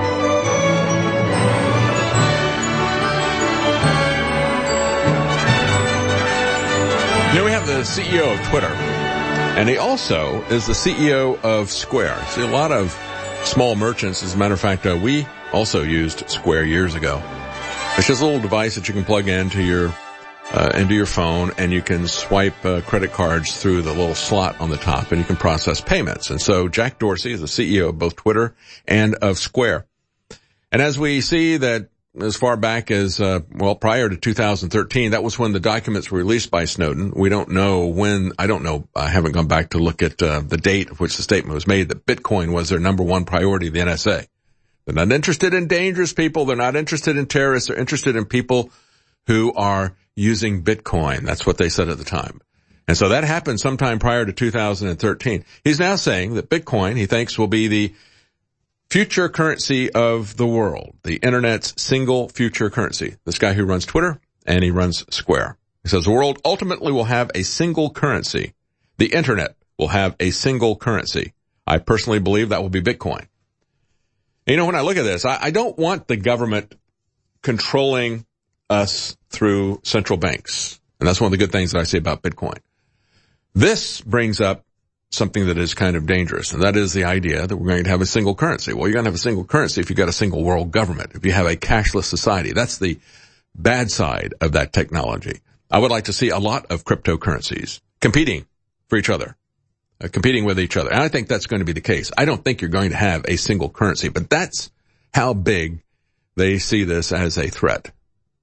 You know, we have the C E O of Twitter, and he also is the C E O of Square. See, a lot of small merchants, as a matter of fact, uh, we also used Square years ago. It's just a little device that you can plug into your uh, into your phone, and you can swipe uh, credit cards through the little slot on the top, and you can process payments. And so Jack Dorsey is the C E O of both Twitter and of Square. And as we see that as far back as, uh, well, prior to two thousand thirteen, that was when the documents were released by Snowden. We don't know when, I don't know, I haven't gone back to look at uh, the date of which the statement was made that Bitcoin was their number one priority of the N S A. They're not interested in dangerous people. They're not interested in terrorists. They're interested in people who are using Bitcoin. That's what they said at the time. And so that happened sometime prior to two thousand thirteen. He's now saying that Bitcoin, he thinks, will be the future currency of the world, the Internet's single future currency. This guy who runs Twitter, and he runs Square. He says the world ultimately will have a single currency. The Internet will have a single currency. I personally believe that will be Bitcoin. You know, when I look at this, I, I don't want the government controlling us through central banks. And that's one of the good things that I say about Bitcoin. This brings up something that is kind of dangerous, and that is the idea that we're going to have a single currency. Well, you're going to have a single currency if you've got a single world government, if you have a cashless society. That's the bad side of that technology. I would like to see a lot of cryptocurrencies competing for each other. Uh, competing with each other. And I think that's going to be the case. I don't think you're going to have a single currency, but that's how big they see this as a threat.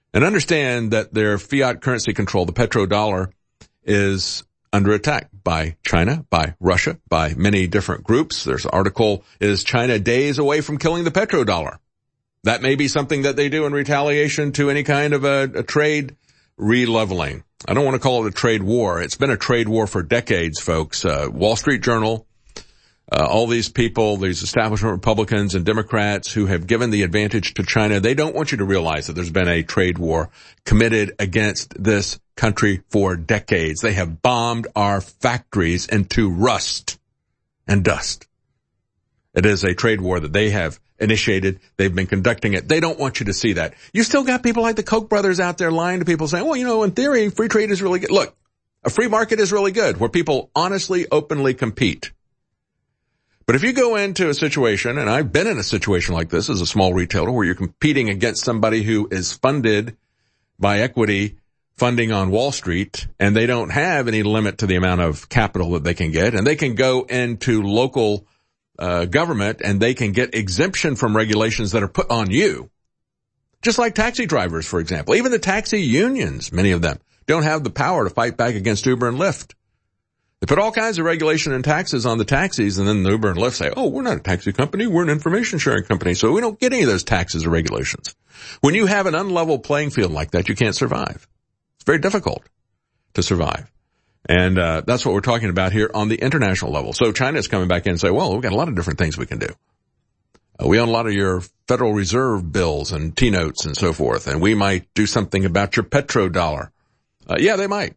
and understand that their fiat currency control, the petrodollar, is under attack by China, by Russia, by many different groups. There's an article, is China days away from killing the petrodollar? That may be something that they do in retaliation to any kind of a, a trade re-leveling. I don't want to call it a trade war. It's been a trade war for decades, folks. Uh, Wall Street Journal, uh, all these people, these establishment Republicans and Democrats who have given the advantage to China, they don't want you to realize that there's been a trade war committed against this country for decades. They have bombed our factories into rust and dust. It is a trade war that they have initiated. They've been conducting it. They don't want you to see that. You still got people like the Koch brothers out there lying to people saying, well, you know, in theory, free trade is really good. Look, a free market is really good where people honestly, openly compete. But if you go into a situation, and I've been in a situation like this as a small retailer where you're competing against somebody who is funded by equity funding on Wall Street, and they don't have any limit to the amount of capital that they can get, and they can go into local uh, government and they can get exemption from regulations that are put on you. Just like taxi drivers, for example. Even the taxi unions, many of them, don't have the power to fight back against Uber and Lyft. They put all kinds of regulation and taxes on the taxis, and then the Uber and Lyft say, oh, we're not a taxi company, we're an information sharing company, so we don't get any of those taxes or regulations. When you have an unlevel playing field like that, you can't survive. It's very difficult to survive. And uh that's what we're talking about here on the international level. So China is coming back in and say, well, we've got a lot of different things we can do. Uh, we own a lot of your Federal Reserve bills and T-notes and so forth, and we might do something about your petrodollar. Uh, yeah, they might.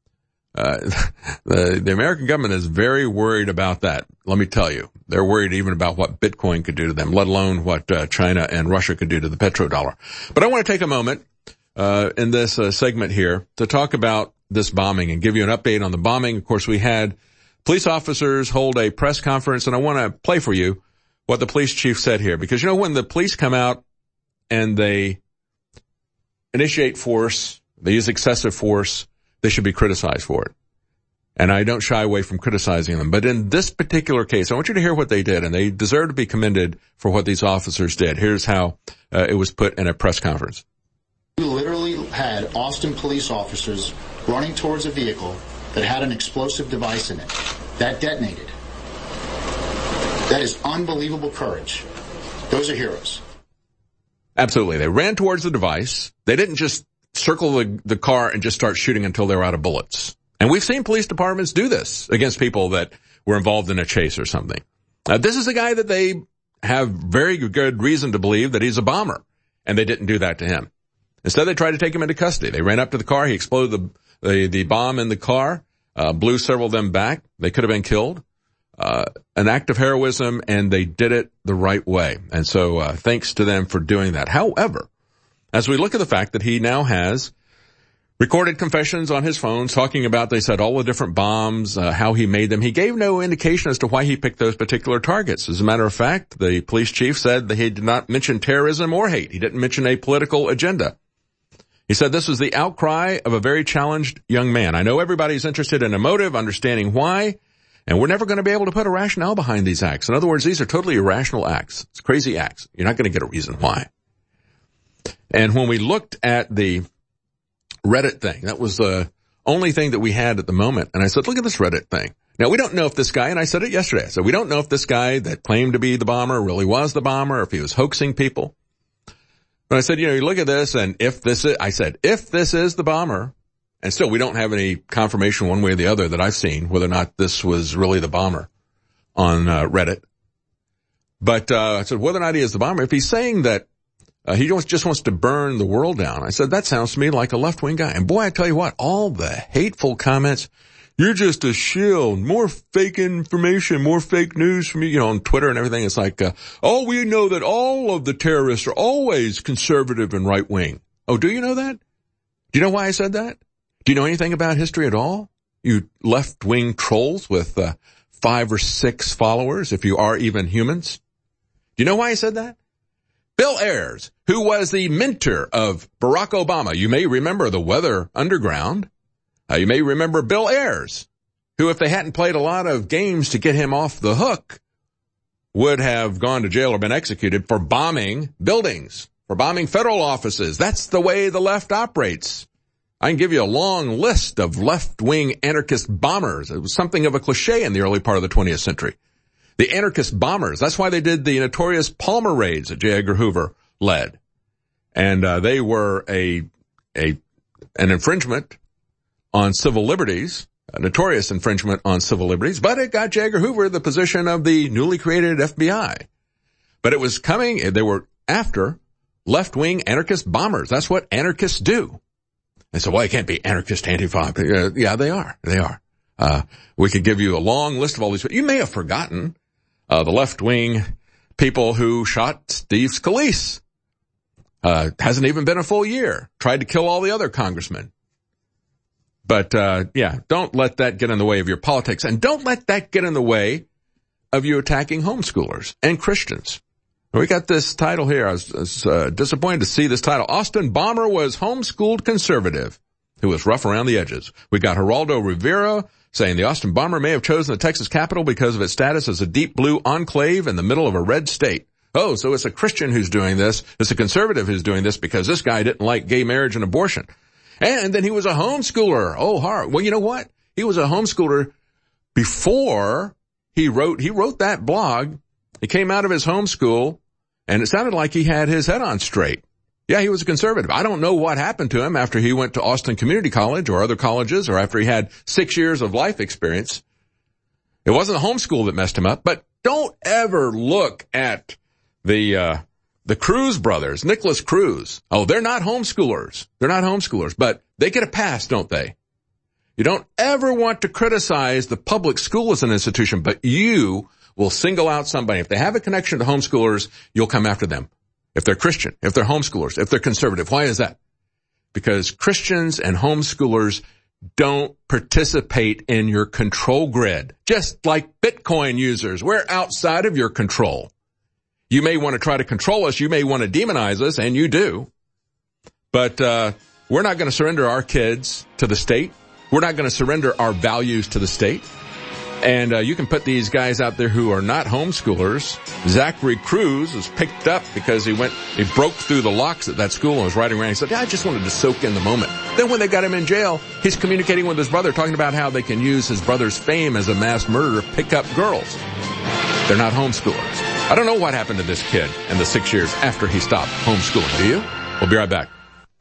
Uh, the, the American government is very worried about that. Let me tell you, they're worried even about what Bitcoin could do to them, let alone what uh, China and Russia could do to the petrodollar. But I want to take a moment uh, in this uh, segment here to talk about this bombing and give you an update on the bombing. Of course, we had police officers hold a press conference, and I want to play for you what the police chief said here. Because, you know, when the police come out and they initiate force, they use excessive force, they should be criticized for it. And I don't shy away from criticizing them. But in this particular case, I want you to hear what they did, and they deserve to be commended for what these officers did. Here's how uh, it was put in a press conference. We literally had Austin police officers running towards a vehicle that had an explosive device in it that detonated. That is unbelievable courage. Those are heroes. Absolutely. They ran towards the device. They didn't just circle the, the car and just start shooting until they were out of bullets. And we've seen police departments do this against people that were involved in a chase or something. Uh, this is a guy that they have very good reason to believe that he's a bomber, and they didn't do that to him. Instead, they tried to take him into custody. They ran up to the car. He exploded the the, the bomb in the car, uh, blew several of them back. They could have been killed. Uh, an act of heroism, and they did it the right way. And so uh, thanks to them for doing that. However, as we look at the fact that he now has recorded confessions on his phone talking about, they said, all the different bombs, uh, how he made them. He gave no indication as to why he picked those particular targets. As a matter of fact, the police chief said that he did not mention terrorism or hate. He didn't mention a political agenda. He said this was the outcry of a very challenged young man. I know everybody's interested in a motive, understanding why, and we're never going to be able to put a rationale behind these acts. In other words, these are totally irrational acts. It's crazy acts. You're not going to get a reason why. And when we looked at the Reddit thing, that was the only thing that we had at the moment. And I said, look at this Reddit thing. Now, we don't know if this guy, and I said it yesterday, I said, we don't know if this guy that claimed to be the bomber really was the bomber, or if he was hoaxing people. But I said, you know, you look at this, and if this is, I said, if this is the bomber, and still we don't have any confirmation one way or the other that I've seen whether or not this was really the bomber on uh, Reddit. But uh, I said, whether or not he is the bomber, if he's saying that Uh, he just wants to burn the world down, I said, that sounds to me like a left-wing guy. And boy, I tell you what, all the hateful comments, you're just a shill, more fake information, more fake news from you, you know, on Twitter and everything. It's like, uh, oh, we know that all of the terrorists are always conservative and right-wing. Oh, do you know that? Do you know why I said that? Do you know anything about history at all? You left-wing trolls with uh, five or six followers, if you are even humans. Do you know why I said that? Bill Ayers, who was the mentor of Barack Obama. You may remember the Weather Underground. Uh, you may remember Bill Ayers, who, if they hadn't played a lot of games to get him off the hook, would have gone to jail or been executed for bombing buildings, for bombing federal offices. That's the way the left operates. I can give you a long list of left-wing anarchist bombers. It was something of a cliche in the early part of the twentieth century. The anarchist bombers, that's why they did the notorious Palmer raids that J. Edgar Hoover led. And uh, they were a a an infringement on civil liberties, a notorious infringement on civil liberties, but it got J. Edgar Hoover the position of the newly created F B I. But it was coming, they were after left-wing anarchist bombers. That's what anarchists do. And so, well, it can't be anarchist Antifa. Uh, yeah, they are. They are. Uh, we could give you a long list of all these. You may have forgotten uh, the left-wing people who shot Steve Scalise. Uh, hasn't even been a full year. Tried to kill all the other congressmen. But, uh, yeah, don't let that get in the way of your politics. And don't let that get in the way of you attacking homeschoolers and Christians. We got this title here. I was, I was uh, disappointed to see this title. Austin Bomber was homeschooled conservative who was rough around the edges. We got Geraldo Rivera saying the Austin Bomber may have chosen the Texas Capitol because of its status as a deep blue enclave in the middle of a red state. Oh, so it's a Christian who's doing this. It's a conservative who's doing this because this guy didn't like gay marriage and abortion. And then he was a homeschooler. Oh, hard. Well, you know what? He was a homeschooler before he wrote, he wrote that blog. He came out of his homeschool, and it sounded like he had his head on straight. Yeah, he was a conservative. I don't know what happened to him after he went to Austin Community College or other colleges or after he had six years of life experience. It wasn't the homeschool that messed him up, but don't ever look at the, uh, the Cruz brothers, Nicholas Cruz. Oh, they're not homeschoolers. They're not homeschoolers, but they get a pass, don't they? You don't ever want to criticize the public school as an institution, but you will single out somebody. If they have a connection to homeschoolers, you'll come after them. If they're Christian, if they're homeschoolers, if they're conservative. Why is that? Because Christians and homeschoolers don't participate in your control grid. Just like Bitcoin users, we're outside of your control. You may want to try to control us. You may want to demonize us, and you do. But uh we're not going to surrender our kids to the state. We're not going to surrender our values to the state. And uh, you can put these guys out there who are not homeschoolers. Zachary Cruz was picked up because he went, he broke through the locks at that school and was riding around. He said, yeah, I just wanted to soak in the moment. Then when they got him in jail, he's communicating with his brother, talking about how they can use his brother's fame as a mass murderer to pick up girls. They're not homeschoolers. I don't know what happened to this kid in the six years after he stopped homeschooling. Do you? We'll be right back.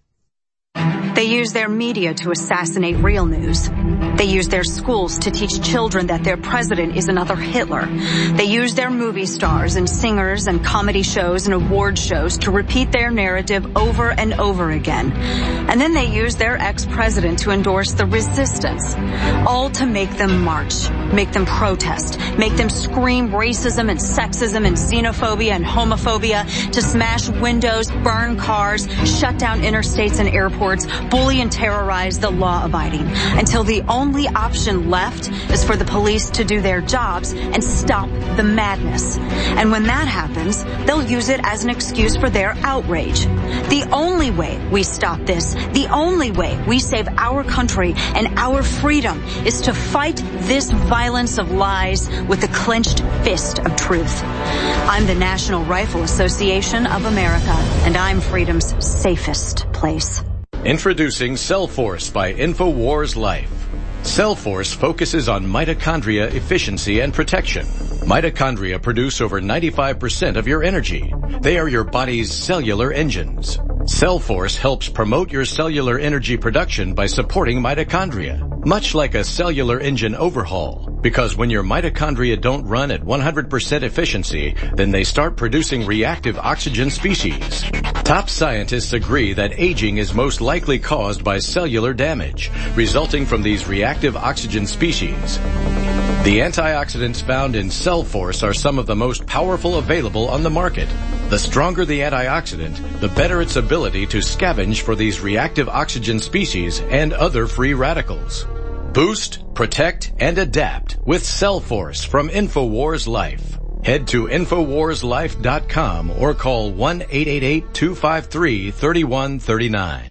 They use their media to assassinate real news. They use their schools to teach children that their president is another Hitler. They use their movie stars and singers and comedy shows and award shows to repeat their narrative over and over again. And then they use their ex-president to endorse the resistance, all to make them march, make them protest, make them scream racism and sexism and xenophobia and homophobia, to smash windows, burn cars, shut down interstates and airports, bully and terrorize the law-abiding, until the only option left is for the police to do their jobs and stop the madness. And when that happens, they'll use it as an excuse for their outrage. The only way we stop this, the only way we save our country and our freedom, is to fight this violence of lies with the clenched fist of truth. I'm the National Rifle Association of America, and I'm freedom's safest place. Introducing Cellforce by InfoWars Life. Cellforce focuses on mitochondria efficiency and protection. Mitochondria produce over ninety-five percent of your energy. They are your body's cellular engines. Cellforce helps promote your cellular energy production by supporting mitochondria, much like a cellular engine overhaul. Because when your mitochondria don't run at one hundred percent efficiency, then they start producing reactive oxygen species. Top scientists agree that aging is most likely caused by cellular damage, resulting from these reactive oxygen species. The antioxidants found in Cellforce are some of the most powerful available on the market. The stronger the antioxidant, the better its ability to scavenge for these reactive oxygen species and other free radicals. Boost, protect, and adapt with Cellforce from InfoWars Life. Head to Infowars Life dot com or call one eight eight eight, two five three, three one three nine.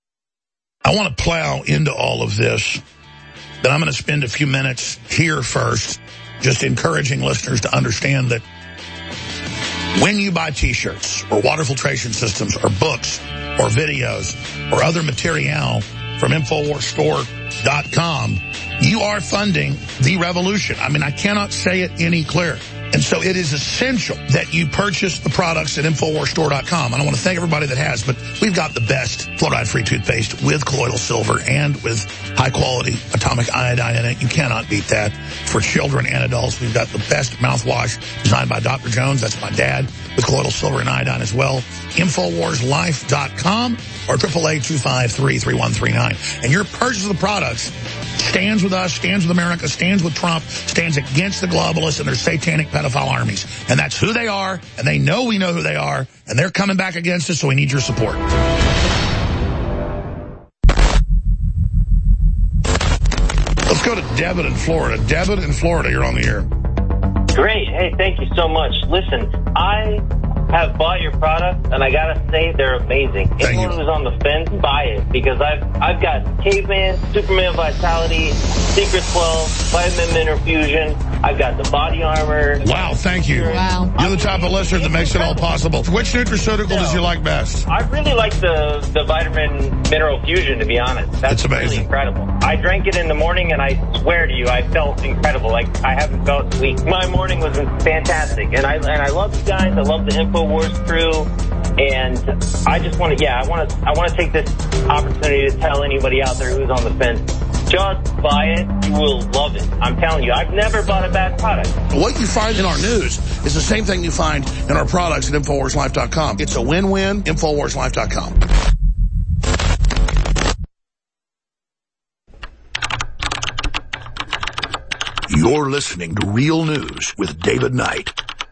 I want to plow into all of this, but I'm going to spend a few minutes here first just encouraging listeners to understand that When you buy T-shirts or water filtration systems or books or videos or other material from Infowars Store dot com, you are funding the revolution. I mean, I cannot say it any clearer. And so it is essential that you purchase the products at Infowars Store dot com. And I want to thank everybody that has, but we've got the best fluoride-free toothpaste with colloidal silver and with high-quality atomic iodine in it. You cannot beat that. For children and adults, we've got the best mouthwash designed by Doctor Jones. That's my dad, with colloidal silver and iodine as well. Infowars Life dot com or eight eight eight, two five three, three one three nine. And your purchase of the products stands with us, stands with America, stands with Trump, stands against the globalists and their satanic pedophile armies. And that's who they are, and they know we know who they are, and they're coming back against us, so we need your support. Let's go to Devin in Florida. Devin in Florida, you're on the air. Great. Hey, thank you so much. Listen, I have bought your product, and I gotta say they're amazing. Thank Anyone you. who's on the fence, buy it, because I've I've got Caveman, Superman Vitality, Secret twelve, Vitamin Mineral Fusion. I've got the body armor. Wow, thank you. Wow. You're the type of listener that makes it all possible. Which nutraceutical No. does you like best? I really like the, the Vitamin Mineral Fusion, to be honest. That's It's amazing. really incredible. I drank it in the morning, and I swear to you, I felt incredible. Like, I haven't felt weak. My morning was fantastic, and I and I love you guys. I love the InfoWars crew, and I just want to, yeah, I want to I want to take this opportunity to tell anybody out there who's on the fence, just buy it. You will love it. I'm telling you, I've never bought a bad product. What you find in our news is the same thing you find in our products at Infowars Life dot com. It's a win-win, Infowars Life dot com. You're listening to Real News with David Knight.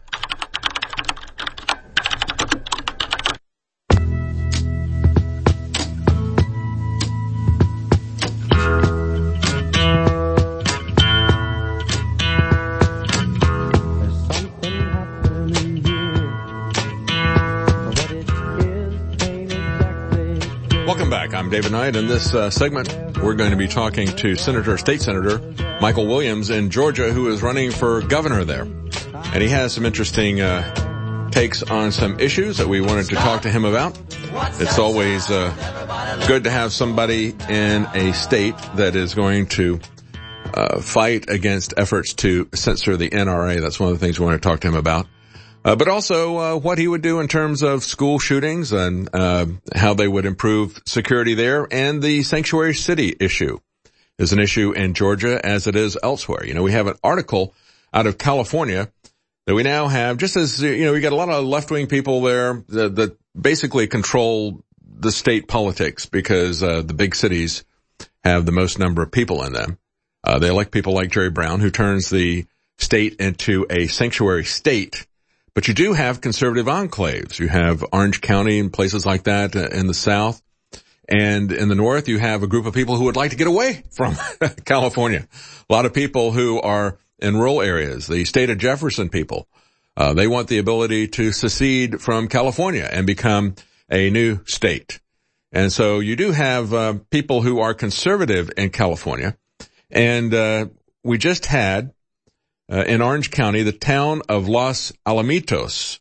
Welcome back. I'm David Knight. In this uh, segment, we're going to be talking to Senator, State Senator Michael Williams in Georgia, who is running for governor there. And he has some interesting uh, takes on some issues that we wanted to talk to him about. It's always uh, good to have somebody in a state that is going to uh, fight against efforts to censor the N R A. That's one of the things we want to talk to him about. Uh, but also uh, what he would do in terms of school shootings and uh, how they would improve security there. And the sanctuary city issue is an issue in Georgia as it is elsewhere. You know, we have an article out of California that we now have, just as, you know, we got a lot of left-wing people there that, that basically control the state politics because uh, the big cities have the most number of people in them. Uh, they elect people like Jerry Brown, who turns the state into a sanctuary state. But you do have conservative enclaves. You have Orange County and places like that in the south. And in the north, you have a group of people who would like to get away from California. A lot of people who are in rural areas, the state of Jefferson people, uh, they want the ability to secede from California and become a new state. And so you do have uh, people who are conservative in California. And uh, we just had Uh, in Orange County, the town of Los Alamitos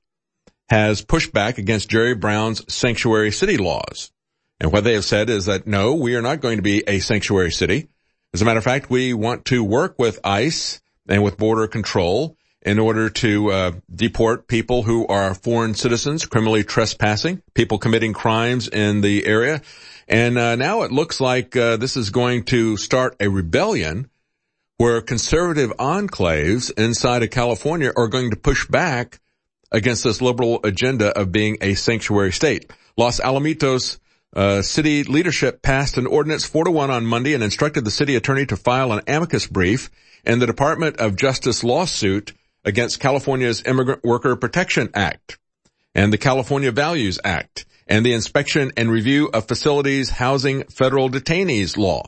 has pushed back against Jerry Brown's sanctuary city laws. And what they have said is that, no, we are not going to be a sanctuary city. As a matter of fact, we want to work with ICE and with border control in order to uh, deport people who are foreign citizens, criminally trespassing, people committing crimes in the area. And uh, now it looks like uh, this is going to start a rebellion where conservative enclaves inside of California are going to push back against this liberal agenda of being a sanctuary state. Los Alamitos uh, city leadership passed an ordinance four to one on Monday and instructed the city attorney to file an amicus brief in the Department of Justice lawsuit against California's Immigrant Worker Protection Act and the California Values Act and the Inspection and Review of Facilities Housing Federal Detainees law.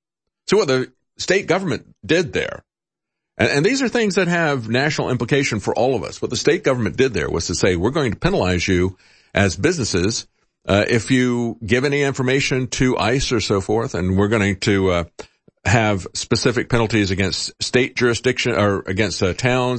So what the state government did there, and, and these are things that have national implication for all of us. What the state government did there was to say, we're going to penalize you as businesses uh, if you give any information to ICE or so forth, and we're going to uh, have specific penalties against state jurisdiction or against uh, towns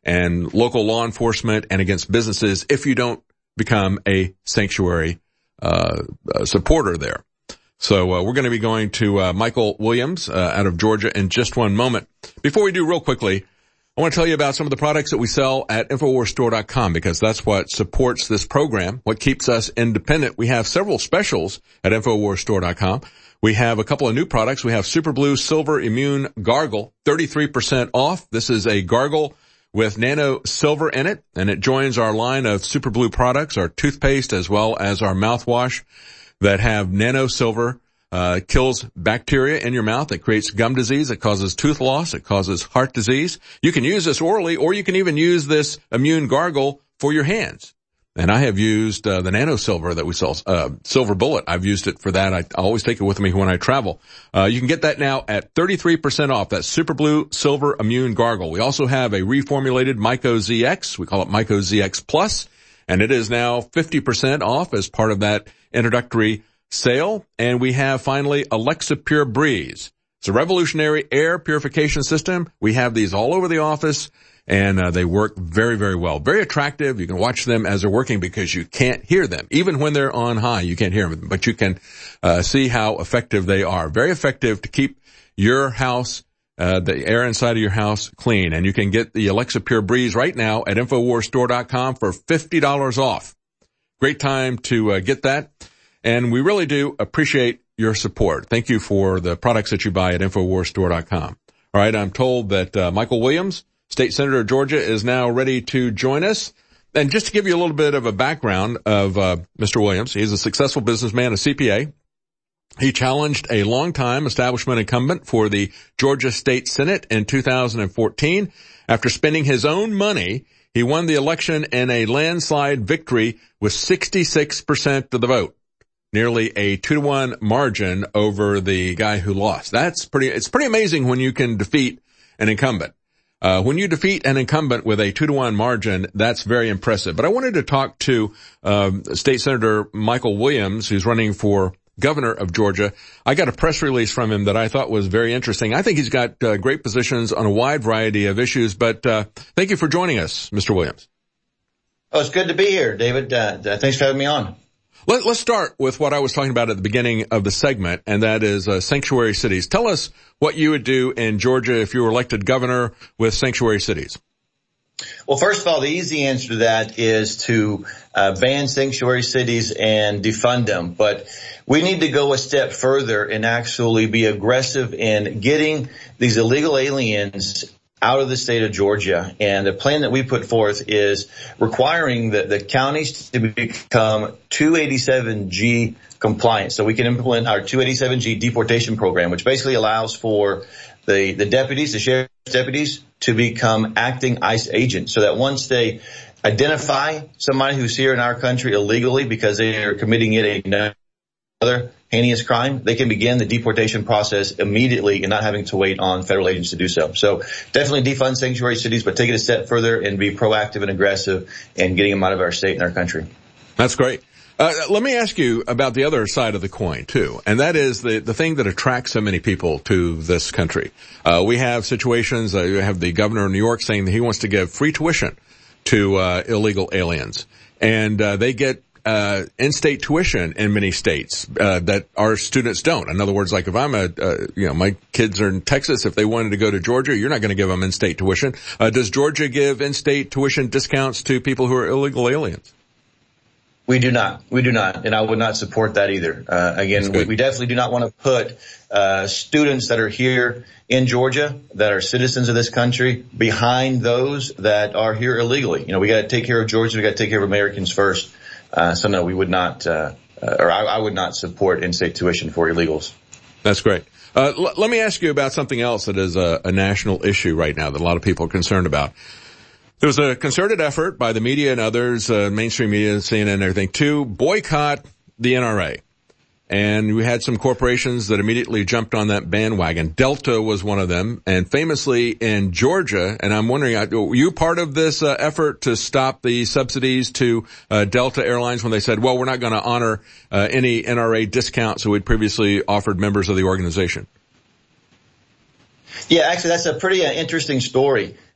and local law enforcement and against businesses if you don't become a sanctuary uh, uh supporter there. So uh, we're going to be going to uh, Michael Williams uh, out of Georgia in just one moment. Before we do, real quickly, I want to tell you about some of the products that we sell at Infowars Store dot com because that's what supports this program, what keeps us independent. We have several specials at Infowars Store dot com. We have a couple of new products. We have Super Blue Silver Immune Gargle, thirty-three percent off. This is a gargle with nano silver in it, and it joins our line of Super Blue products, our toothpaste as well as our mouthwash that have nano silver. Uh, kills bacteria in your mouth. It creates gum disease. It causes tooth loss. It causes heart disease. You can use this orally, or you can even use this immune gargle for your hands. And I have used uh, the nano silver that we sell, uh, Silver Bullet. I've used it for that. I, I always take it with me when I travel. Uh, you can get that now at thirty-three percent off. That's Super Blue Silver Immune Gargle. We also have a reformulated Myco Z X. We call it Myco Z X Plus, and it is now fifty percent off as part of that introductory sale. And we have finally Alexa Pure Breeze. It's a revolutionary air purification system. We have these all over the office, and uh, they work very, very well. Very attractive. You can watch them as they're working because you can't hear them. Even when they're on high, you can't hear them, but you can uh, see how effective they are. Very effective to keep your house, uh, the air inside of your house clean. And you can get the Alexa Pure Breeze right now at Infowars Store dot com for fifty dollars off. Great time to uh, get that. And we really do appreciate your support. Thank you for the products that you buy at Infowars Store dot com. All right, I'm told that uh, Michael Williams, State Senator of Georgia, is now ready to join us. And just to give you a little bit of a background of uh, Mister Williams, he's a successful businessman, a C P A. He challenged a longtime establishment incumbent for the Georgia State Senate in two thousand fourteen. After spending his own money, he won the election in a landslide victory with sixty-six percent of the vote. Nearly a two to one margin over the guy who lost. That's pretty, it's pretty amazing when you can defeat an incumbent. Uh, when you defeat an incumbent with a two to one margin, that's very impressive. But I wanted to talk to, um, State Senator Michael Williams, who's running for governor of Georgia. I got a press release from him that I thought was very interesting. I think he's got uh, great positions on a wide variety of issues, but, uh, thank you for joining us, Mister Williams. Oh, it's good to be here, David. Uh, thanks for having me on. Let, let's start with what I was talking about at the beginning of the segment, and that is uh, sanctuary cities. Tell us what you would do in Georgia if you were elected governor with sanctuary cities. Well, first of all, the easy answer to that is to uh, ban sanctuary cities and defund them. But we need to go a step further and actually be aggressive in getting these illegal aliens out of the state of Georgia. And the plan that we put forth is requiring the, the counties to become two eighty-seven G compliant. So we can implement our two eighty-seven G deportation program, which basically allows for the, the deputies, the sheriff's deputies, to become acting ICE agents so that once they identify somebody who's here in our country illegally because they are committing yet another heinous crime, they can begin the deportation process immediately and not having to wait on federal agents to do so. So definitely defund sanctuary cities, but take it a step further and be proactive and aggressive in getting them out of our state and our country. That's great. Uh, let me ask you about the other side of the coin, too, and that is the, the thing that attracts so many people to this country. Uh, we have situations, uh, you have the governor of New York saying that he wants to give free tuition to uh, illegal aliens, and uh, they get uh in-state tuition in many states uh that our students don't. In other words, like if I'm a, uh, you know, my kids are in Texas, if they wanted to go to Georgia, you're not going to give them in-state tuition. Uh, does Georgia give in-state tuition discounts to people who are illegal aliens? We do not. We do not. And I would not support that either. Uh, again, we, we definitely do not want to put uh students that are here in Georgia, that are citizens of this country, behind those that are here illegally. You know, we got to take care of Georgia. We got to take care of Americans first. Uh, so no, we would not, uh, uh or I, I would not support in-state tuition for illegals. That's great. Uh, l- let me ask you about something else that is a, a national issue right now that a lot of people are concerned about. There was a concerted effort by the media and others, uh, mainstream media, C N N and everything, to boycott the N R A. And we had some corporations that immediately jumped on that bandwagon. Delta was one of them, and famously in Georgia, and I'm wondering, were you part of this uh, effort to stop the subsidies to uh, Delta Airlines when they said, well, we're not going to honor uh, any N R A discounts that we'd previously offered members of the organization? Yeah, actually, that's a pretty uh, interesting story.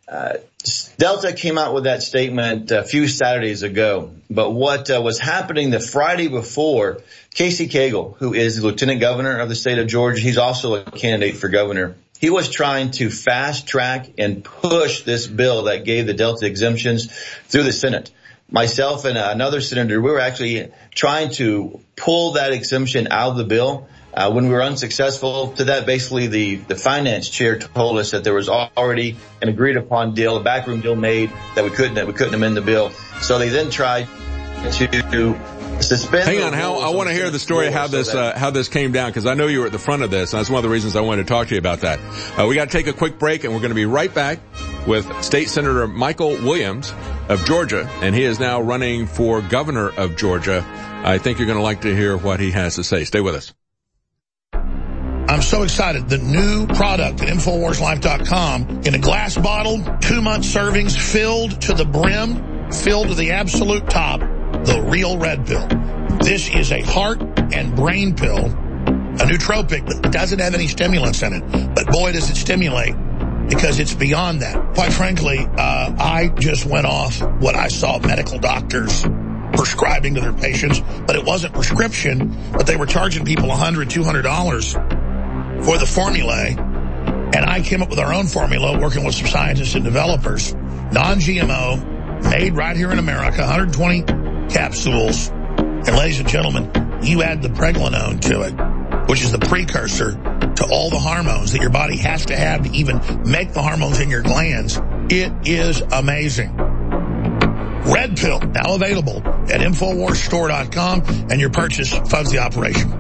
Uh, Delta came out with that statement a few Saturdays ago, but what uh, was happening the Friday before, Casey Cagle, who is the lieutenant governor of the state of Georgia, he's also a candidate for governor. He was trying to fast track and push this bill that gave the Delta exemptions through the Senate. Myself and another senator, we were actually trying to pull that exemption out of the bill. Uh, when we were unsuccessful to that, basically the, the finance chair told us that there was already an agreed upon deal, a backroom deal made that we couldn't, that we couldn't amend the bill. So they then tried to suspend. Hang on, how, I want to hear the story of how this, uh, how this came down, because I know you were at the front of this, and that's one of the reasons I wanted to talk to you about that. Uh, we got to take a quick break, and we're going to be right back with State Senator Michael Williams of Georgia, and he is now running for governor of Georgia. I think you're going to like to hear what he has to say. Stay with us. I'm so excited. The new product at Infowars Life dot com in a glass bottle, two-month servings, filled to the brim, filled to the absolute top, the Real Red Pill. This is a heart and brain pill, a nootropic that doesn't have any stimulants in it. But boy, does it stimulate, because it's beyond that. Quite frankly, uh, I just went off what I saw medical doctors prescribing to their patients, but it wasn't prescription, but they were charging people one hundred dollars, two hundred dollars for the formulae, and I came up with our own formula working with some scientists and developers. Non-G M O, made right here in America, one hundred twenty capsules. And ladies and gentlemen, you add the pregnenolone to it, which is the precursor to all the hormones that your body has to have to even make the hormones in your glands. It is amazing. Red Pill, now available at Infowars Store dot com, and your purchase funds the operation.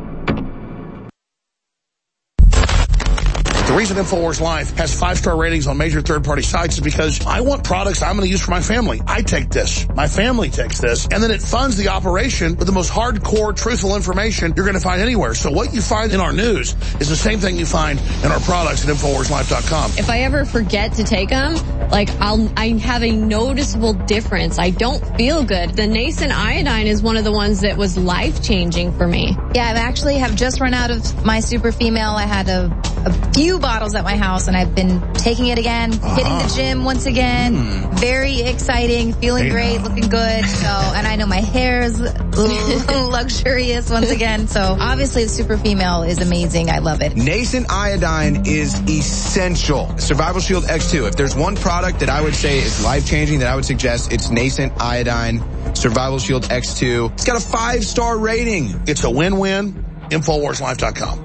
The reason Infowars Life has five-star ratings on major third-party sites is because I want products I'm going to use for my family. I take this. My family takes this. And then it funds the operation with the most hardcore, truthful information you're going to find anywhere. So what you find in our news is the same thing you find in our products at Infowars Life dot com. If I ever forget to take them, like I'll, I have a noticeable difference. I don't feel good. The nascent iodine is one of the ones that was life-changing for me. Yeah, I actually have just run out of my super female. I had a, a few bottles at my house, and I've been taking it again, uh-huh. hitting the gym once again. Mm. Very exciting, feeling hey, great, looking good. So, and I know my hair is luxurious once again. So obviously the super female is amazing. I love it. Nascent iodine is essential. Survival Shield X two. If there's one product that I would say is life-changing that I would suggest, it's Nascent iodine. Survival Shield X two. It's got a five-star rating. It's a win-win. Infowars Life dot com.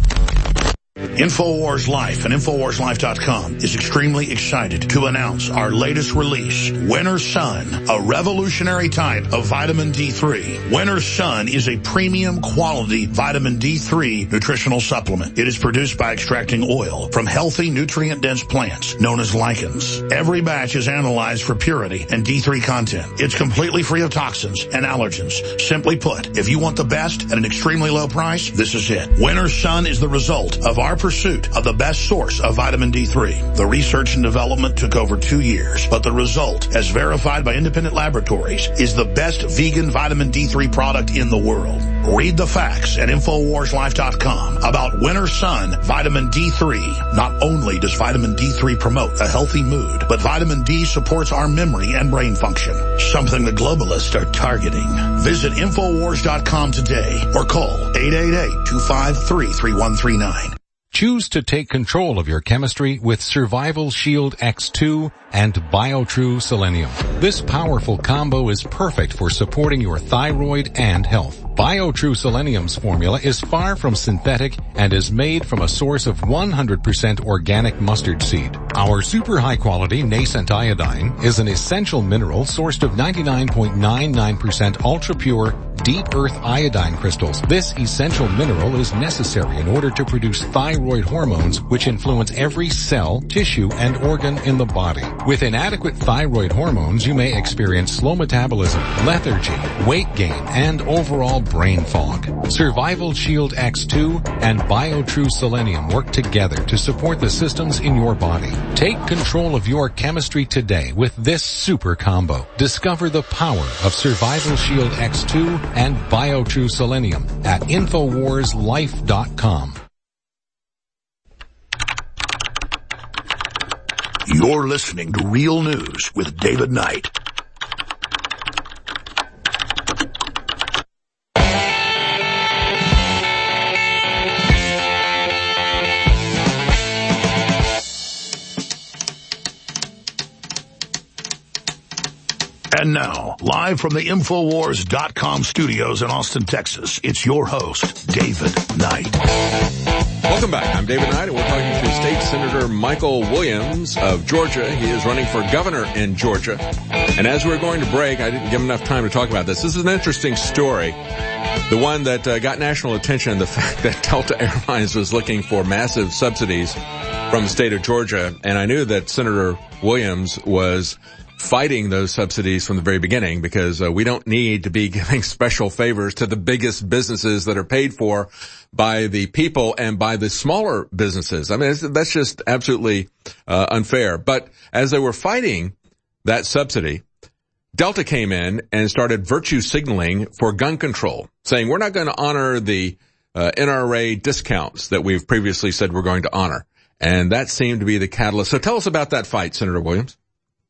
Infowars Life and Infowars Life dot com is extremely excited to announce our latest release, Winter Sun, a revolutionary type of vitamin D three. Winter Sun is a premium quality vitamin D three nutritional supplement. It is produced by extracting oil from healthy, nutrient-dense plants known as lichens. Every batch is analyzed for purity and D three content. It's completely free of toxins and allergens. Simply put, if you want the best at an extremely low price, this is it. Winter Sun is the result of our pursuit of the best source of vitamin D three. The research and development took over two years, but the result, as verified by independent laboratories, is the best vegan vitamin D three product in the world. Read the facts at Infowars Life dot com about Winter Sun Vitamin D three. Not only does vitamin D three promote a healthy mood, but vitamin D supports our memory and brain function, something the globalists are targeting. Visit Infowars dot com today or call eight eight eight, two five three, three one three nine. Choose to take control of your chemistry with Survival Shield X two and BioTrue Selenium. This powerful combo is perfect for supporting your thyroid and health. BioTrue Selenium's formula is far from synthetic and is made from a source of one hundred percent organic mustard seed. Our super high quality nascent iodine is an essential mineral sourced of ninety-nine point nine nine percent ultra pure deep earth iodine crystals. This essential mineral is necessary in order to produce thyroid hormones, which influence every cell, tissue, and organ in the body. With inadequate thyroid hormones, you may experience slow metabolism, lethargy, weight gain, and overall brain fog. Survival Shield X two and BioTrue Selenium work together to support the systems in your body. Take control of your chemistry today with this super combo. Discover the power of Survival Shield X two and BioTrue Selenium at Infowars Life dot com. You're listening to Real News with David Knight. And now, live from the Infowars dot com studios in Austin, Texas, it's your host, David Knight. Welcome back. I'm David Knight, and we're talking to State Senator Michael Williams of Georgia. He is running for governor in Georgia. And as we were going to break, I didn't give him enough time to talk about this. This is an interesting story. The one that uh, got national attention, the fact that Delta Airlines was looking for massive subsidies from the state of Georgia. And I knew that Senator Williams was fighting those subsidies from the very beginning, because uh, we don't need to be giving special favors to the biggest businesses that are paid for by the people and by the smaller businesses. I mean, it's, that's just absolutely uh, unfair. But as they were fighting that subsidy, Delta came in and started virtue signaling for gun control, saying we're not going to honor the uh, N R A discounts that we've previously said we're going to honor. And that seemed to be the catalyst. So tell us about that fight, Senator Williams.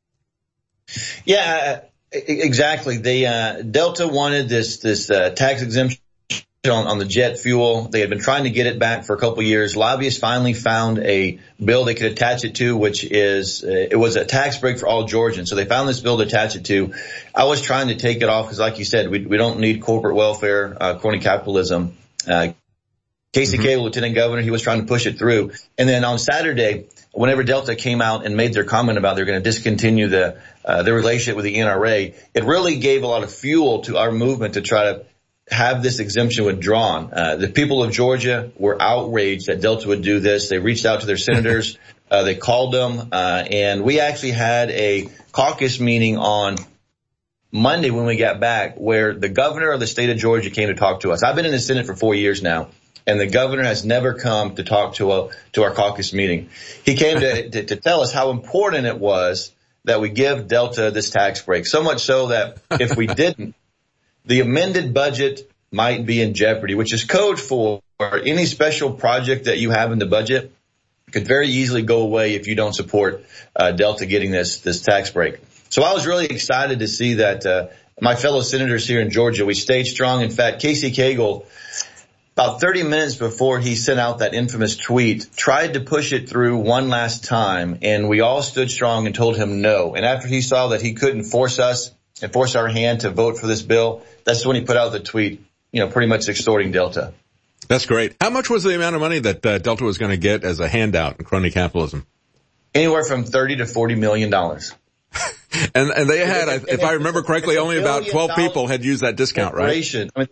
Yeah, exactly. They, uh, Delta wanted this, this, uh, tax exemption on, on the jet fuel. They had been trying to get it back for a couple of years. Lobbyists finally found a bill they could attach it to, which is, uh, it was a tax break for all Georgians. So they found this bill to attach it to. I was trying to take it off because, like you said, we, we don't need corporate welfare, uh, crony capitalism. Uh, Casey mm-hmm. Cagle, Lieutenant Governor, he was trying to push it through. And then on Saturday, whenever Delta came out and made their comment about they're going to discontinue the uh, their relationship with the N R A, it really gave a lot of fuel to our movement to try to have this exemption withdrawn. Uh, the people of Georgia were outraged that Delta would do this. They reached out to their senators. uh, they called them. Uh, and we actually had a caucus meeting on Monday when we got back, where the governor of the state of Georgia came to talk to us. I've been in the Senate for four years now, and the governor has never come to talk to a, to our caucus meeting. He came to, to, to tell us how important it was that we give Delta this tax break, so much so that if we didn't, the amended budget might be in jeopardy, which is code for any special project that you have in the budget could very easily go away if you don't support uh, Delta getting this this tax break. So I was really excited to see that uh, my fellow senators here in Georgia, we stayed strong. In fact, Casey Cagle, about thirty minutes before he sent out that infamous tweet, tried to push it through one last time, and we all stood strong and told him no. And after he saw that he couldn't force us and force our hand to vote for this bill, that's when he put out the tweet, you know, pretty much extorting Delta. That's great. How much was the amount of money that uh, Delta was going to get as a handout in crony capitalism? Anywhere from thirty to forty million dollars. and and they had, and if it, I remember correctly, only about twelve people had used that discount, right? I mean,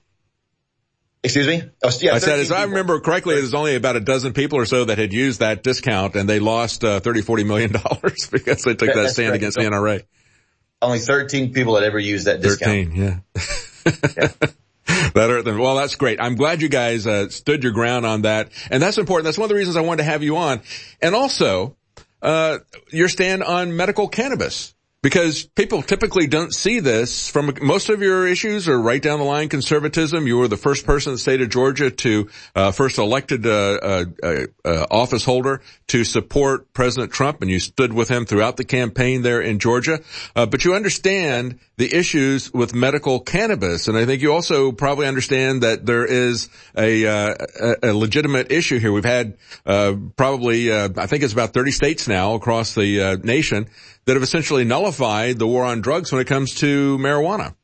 excuse me? Oh, yeah, I said, as I remember correctly, it was only about a dozen people or so that had used that discount, and they lost uh, thirty, forty million dollars because they took that, that stand correct. against the N R A. Only thirteen people had ever used that discount. thirteen, yeah. yeah. That hurt them. Well, that's great. I'm glad you guys uh, stood your ground on that. And that's important. That's one of the reasons I wanted to have you on. And also, uh, your stand on medical cannabis. Because people typically don't see this. From most of your issues are right down the line conservatism. You were the first person in the state of Georgia to uh first elected uh, uh, uh, uh office holder to support President Trump, and you stood with him throughout the campaign there in Georgia. Uh, but you understand the issues with medical cannabis, and I think you also probably understand that there is a uh, a, a legitimate issue here. We've had uh probably uh, I think it's about thirty states now across the uh, nation that have essentially nullified the war on drugs when it comes to marijuana.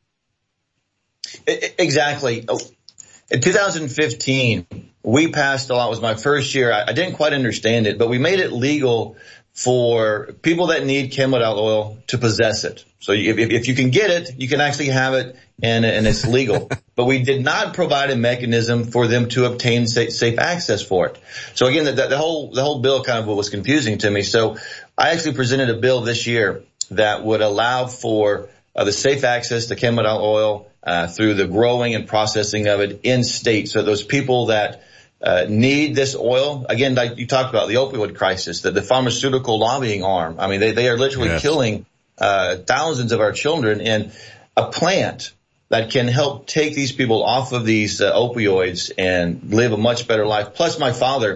Exactly. In two thousand fifteen, we passed a law. It was my first year. I didn't quite understand it, but we made it legal for people that need Chemodyl oil to possess it. So if, if you can get it, you can actually have it, and, and it's legal. But we did not provide a mechanism for them to obtain safe, safe access for it. So again, the, the whole the whole bill kind of was confusing to me. So I actually presented a bill this year that would allow for uh, the safe access to Chemodyl oil uh, through the growing and processing of it in state. So those people that uh, need this oil, again, like you talked about the opioid crisis, the, the pharmaceutical lobbying arm. I mean, they, they are literally yes. killing uh, thousands of our children. And a plant that can help take these people off of these uh, opioids and live a much better life. Plus, my father,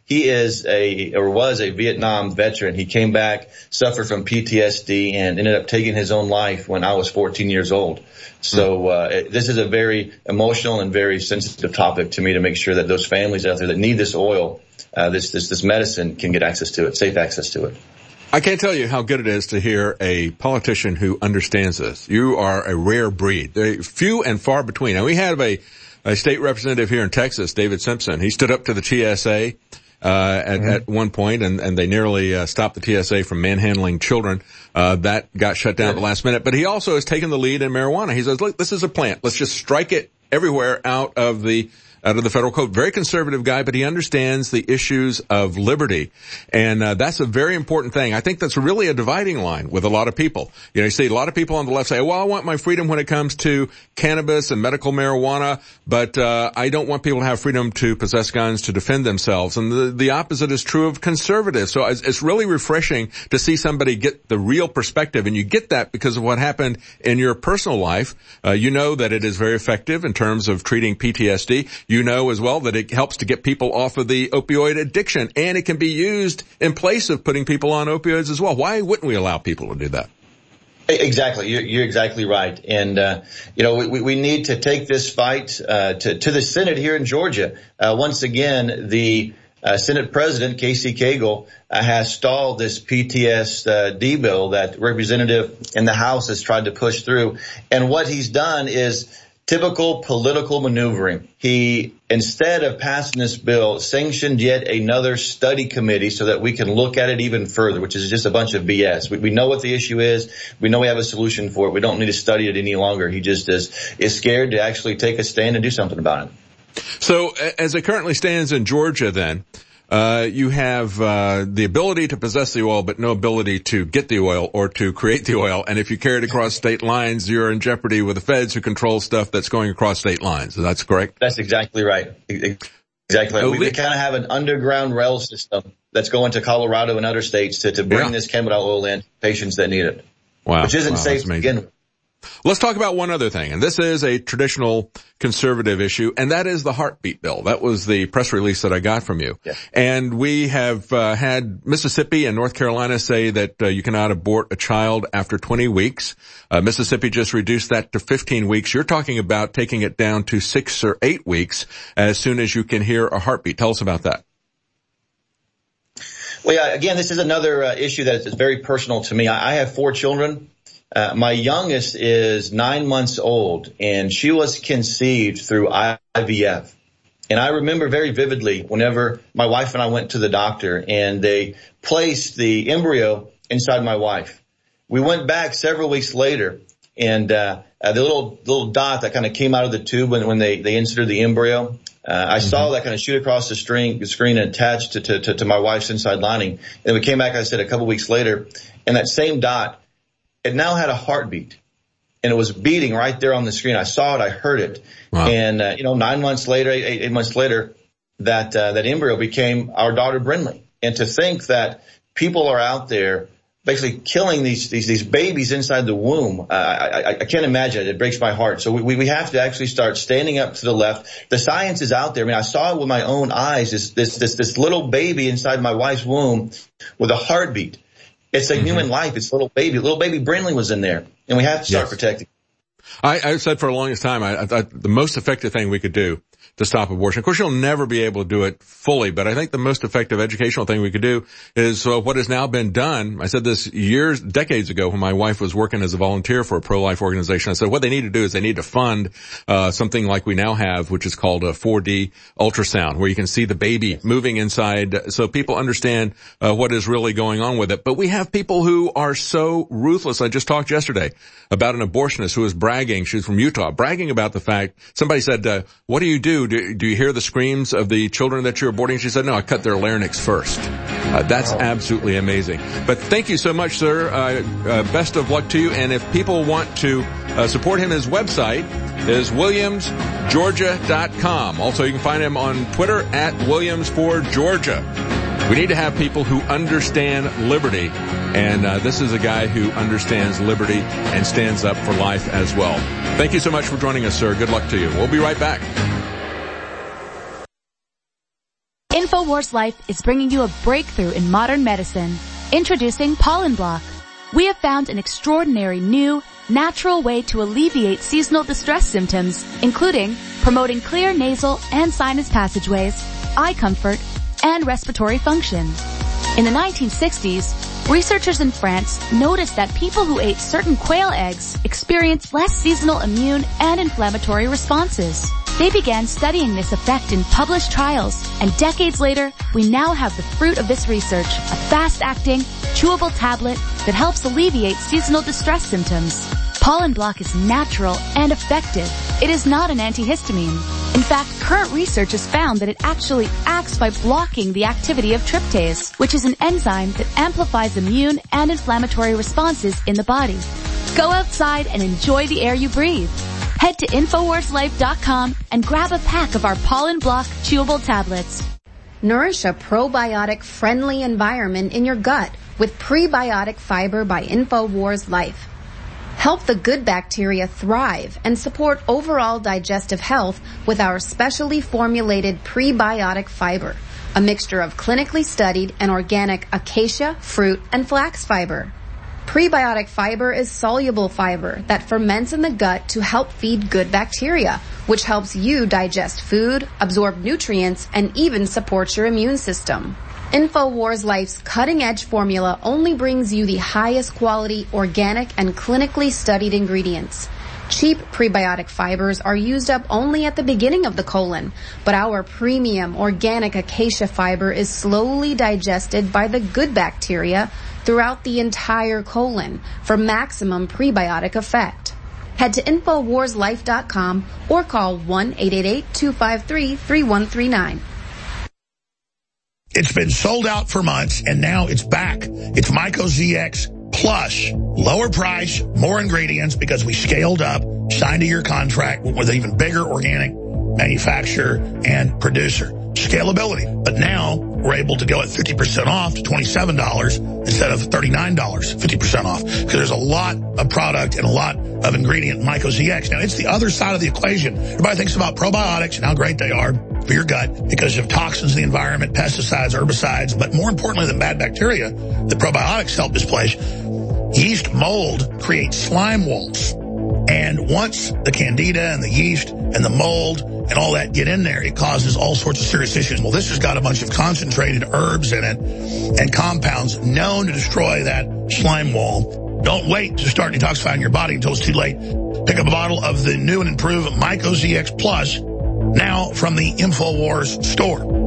he is a, or was a Vietnam veteran. He came back, suffered from P T S D, and ended up taking his own life when I was fourteen years old. So, uh, it, this is a very emotional and very sensitive topic to me, to make sure that those families out there that need this oil, uh, this, this, this medicine, can get access to it, safe access to it. I can't tell you how good it is to hear a politician who understands this. You are a rare breed. They're few and far between. And we have a, a state representative here in Texas, David Simpson. He stood up to the T S A uh at, mm-hmm. at one point, and, and they nearly uh, stopped the T S A from manhandling children. Uh that got shut down at the last minute. But he also has taken the lead in marijuana. He says, look, this is a plant. Let's just strike it everywhere out of the out of the federal code. Very conservative guy, but he understands the issues of liberty. And uh, that's a very important thing. I think that's really a dividing line with a lot of people. You know, you see a lot of people on the left say, well, I want my freedom when it comes to cannabis and medical marijuana, but uh I don't want people to have freedom to possess guns to defend themselves. And the, the opposite is true of conservatives. So it's, it's really refreshing to see somebody get the real perspective. And you get that because of what happened in your personal life. Uh, you know that it is very effective in terms of treating P T S D. You know as well that it helps to get people off of the opioid addiction, and it can be used in place of putting people on opioids as well. Why wouldn't we allow people to do that? Exactly. You're, you're exactly right. And, uh, you know, we, we need to take this fight, uh, to, to the Senate here in Georgia. Uh, once again, the, uh, Senate President, Casey Cagle, uh, has stalled this P T S D bill that representative in the House has tried to push through. And what he's done is typical political maneuvering. He, instead of passing this bill, sanctioned yet another study committee so that we can look at it even further, which is just a bunch of B S. We, we know what the issue is. We know we have a solution for it. We don't need to study it any longer. He just is, is scared to actually take a stand and do something about it. So as it currently stands in Georgia then, Uh, you have, uh, the ability to possess the oil, but no ability to get the oil or to create the oil. And if you carry it across state lines, you're in jeopardy with the feds who control stuff that's going across state lines. That's correct? That's exactly right. Exactly. Right. We kind of have an underground rail system that's going to Colorado and other states to, to bring yeah. this cannabis oil in patients that need it. Wow. Which isn't wow, safe to begin with. Let's talk about one other thing, and this is a traditional conservative issue, and that is the heartbeat bill. That was the press release that I got from you. Yeah. And we have uh, had Mississippi and North Carolina say that uh, you cannot abort a child after twenty weeks. Uh, Mississippi just reduced that to fifteen weeks. You're talking about taking it down to six or eight weeks as soon as you can hear a heartbeat. Tell us about that. Well, yeah, again, this is another uh, issue that is very personal to me. I, I have four children. Uh, my youngest is nine months old, and she was conceived through I V F. And I remember very vividly whenever my wife and I went to the doctor and they placed the embryo inside my wife. We went back several weeks later, and uh, uh the little little dot that kind of came out of the tube when, when they, they inserted the embryo, uh, I mm-hmm. saw that kind of shoot across the string, the screen and attached to, to, to, to my wife's inside lining. And we came back, I said, a couple weeks later, and that same dot, it now had a heartbeat, and it was beating right there on the screen. I saw it, I heard it. Wow. And, uh, you know, nine months later, eight, eight months later, that, uh, that embryo became our daughter Brinley. And to think that people are out there basically killing these, these, these babies inside the womb, uh, I, I, I can't imagine it. It breaks my heart. So we, we have to actually start standing up to the left. The science is out there. I mean, I saw it with my own eyes, this, this, this, this little baby inside my wife's womb with a heartbeat. It's a mm-hmm. human life. It's a little baby. Little baby Brinley was in there, and we have to start yes. protecting. I, I've said for the longest time, I, I thought the most effective thing we could do to stop abortion. Of course, you'll never be able to do it fully, but I think the most effective educational thing we could do is uh, what has now been done. I said this years, decades ago when my wife was working as a volunteer for a pro-life organization. I said what they need to do is they need to fund uh something like we now have, which is called a four D ultrasound, where you can see the baby moving inside so people understand uh, what is really going on with it. But we have people who are so ruthless. I just talked yesterday about an abortionist who was bragging. She was from Utah, bragging about the fact somebody said, uh, what do you do? Do, do you hear the screams of the children that you're aborting? She said, no, I cut their larynx first. Uh, that's absolutely amazing. But thank you so much, sir. Uh, uh, best of luck to you. And if people want to uh, support him, his website is williams georgia dot com. Also, you can find him on Twitter at Williams for Georgia. We need to have people who understand liberty, and uh, this is a guy who understands liberty and stands up for life as well. Thank you so much for joining us, sir. Good luck to you. We'll be right back. InfoWars Life is bringing you a breakthrough in modern medicine. Introducing Pollen Block. We have found an extraordinary new, natural way to alleviate seasonal distress symptoms, including promoting clear nasal and sinus passageways, eye comfort, and respiratory function. In the nineteen sixties, researchers in France noticed that people who ate certain quail eggs experienced less seasonal immune and inflammatory responses. They began studying this effect in published trials, and decades later, we now have the fruit of this research, a fast-acting, chewable tablet that helps alleviate seasonal distress symptoms. Pollen Block is natural and effective. It is not an antihistamine. In fact, current research has found that it actually acts by blocking the activity of tryptase, which is an enzyme that amplifies immune and inflammatory responses in the body. Go outside and enjoy the air you breathe. Head to Infowars Life dot com and grab a pack of our Pollen Block chewable tablets. Nourish a probiotic-friendly environment in your gut with Prebiotic Fiber by Infowars Life. Help the good bacteria thrive and support overall digestive health with our specially formulated prebiotic fiber, a mixture of clinically studied and organic acacia, fruit, and flax fiber. Prebiotic fiber is soluble fiber that ferments in the gut to help feed good bacteria, which helps you digest food, absorb nutrients, and even support your immune system. InfoWars Life's cutting-edge formula only brings you the highest quality, organic, and clinically studied ingredients. Cheap prebiotic fibers are used up only at the beginning of the colon, but our premium organic acacia fiber is slowly digested by the good bacteria throughout the entire colon for maximum prebiotic effect. Head to Infowars Life dot com or call one eight eight eight, two five three, three one three nine. It's been sold out for months, and now it's back. It's Myco Z X Plus. Lower price, more ingredients, because we scaled up, signed a year contract with an even bigger organic manufacturer and producer. Scalability. But now we're able to go at fifty percent off to twenty-seven dollars instead of thirty-nine dollars, fifty percent off. Because there's a lot of product and a lot of ingredient in Myco Z X. Now, it's the other side of the equation. Everybody thinks about probiotics and how great they are for your gut because of toxins in the environment, pesticides, herbicides, but more importantly than bad bacteria, the probiotics help displace. Yeast mold creates slime walls. And once the candida and the yeast and the mold and all that get in there, it causes all sorts of serious issues. Well, this has got a bunch of concentrated herbs in it and compounds known to destroy that slime wall. Don't wait to start detoxifying your body until it's too late. Pick up a bottle of the new and improved Myco Z X Plus now from the InfoWars store.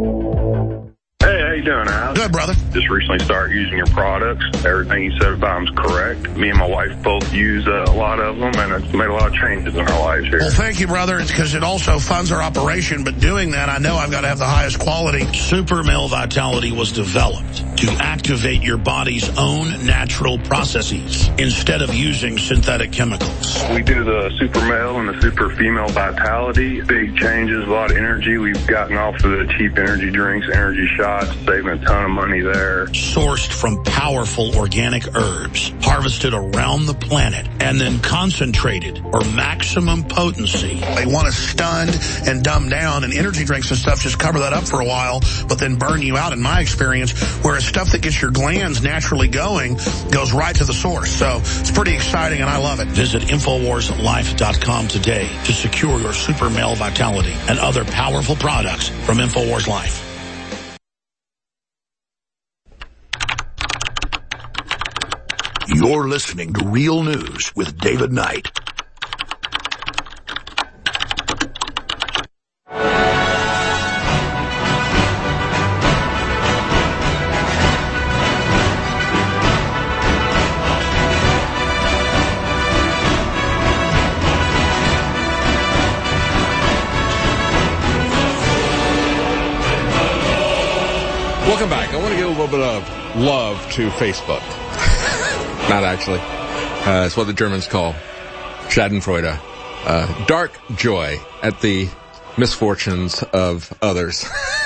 Hey, how you doing, Al? Good, brother. Just recently started using your products. Everything you said about them is correct. Me and my wife both use uh, a lot of them, and it's made a lot of changes in our lives here. Well, thank you, brother. It's because it also funds our operation, but doing that, I know I've got to have the highest quality. Super Male Vitality was developed to activate your body's own natural processes instead of using synthetic chemicals. We do the Super Male and the Super Female Vitality. Big changes, a lot of energy. We've gotten off of the cheap energy drinks, energy shots. Saving a ton of money there. Sourced from powerful organic herbs, harvested around the planet, and then concentrated for maximum potency. They want to stun and dumb down, and energy drinks and stuff just cover that up for a while, but then burn you out, in my experience, whereas stuff that gets your glands naturally going goes right to the source. So it's pretty exciting, and I love it. Visit Infowars Life dot com today to secure your Super Male Vitality and other powerful products from Infowars Life. You're listening to Real News with David Knight. Welcome back. I want to give a little bit of love to Facebook. Not actually. Uh, it's what the Germans call Schadenfreude. Uh, dark joy at the misfortunes of others.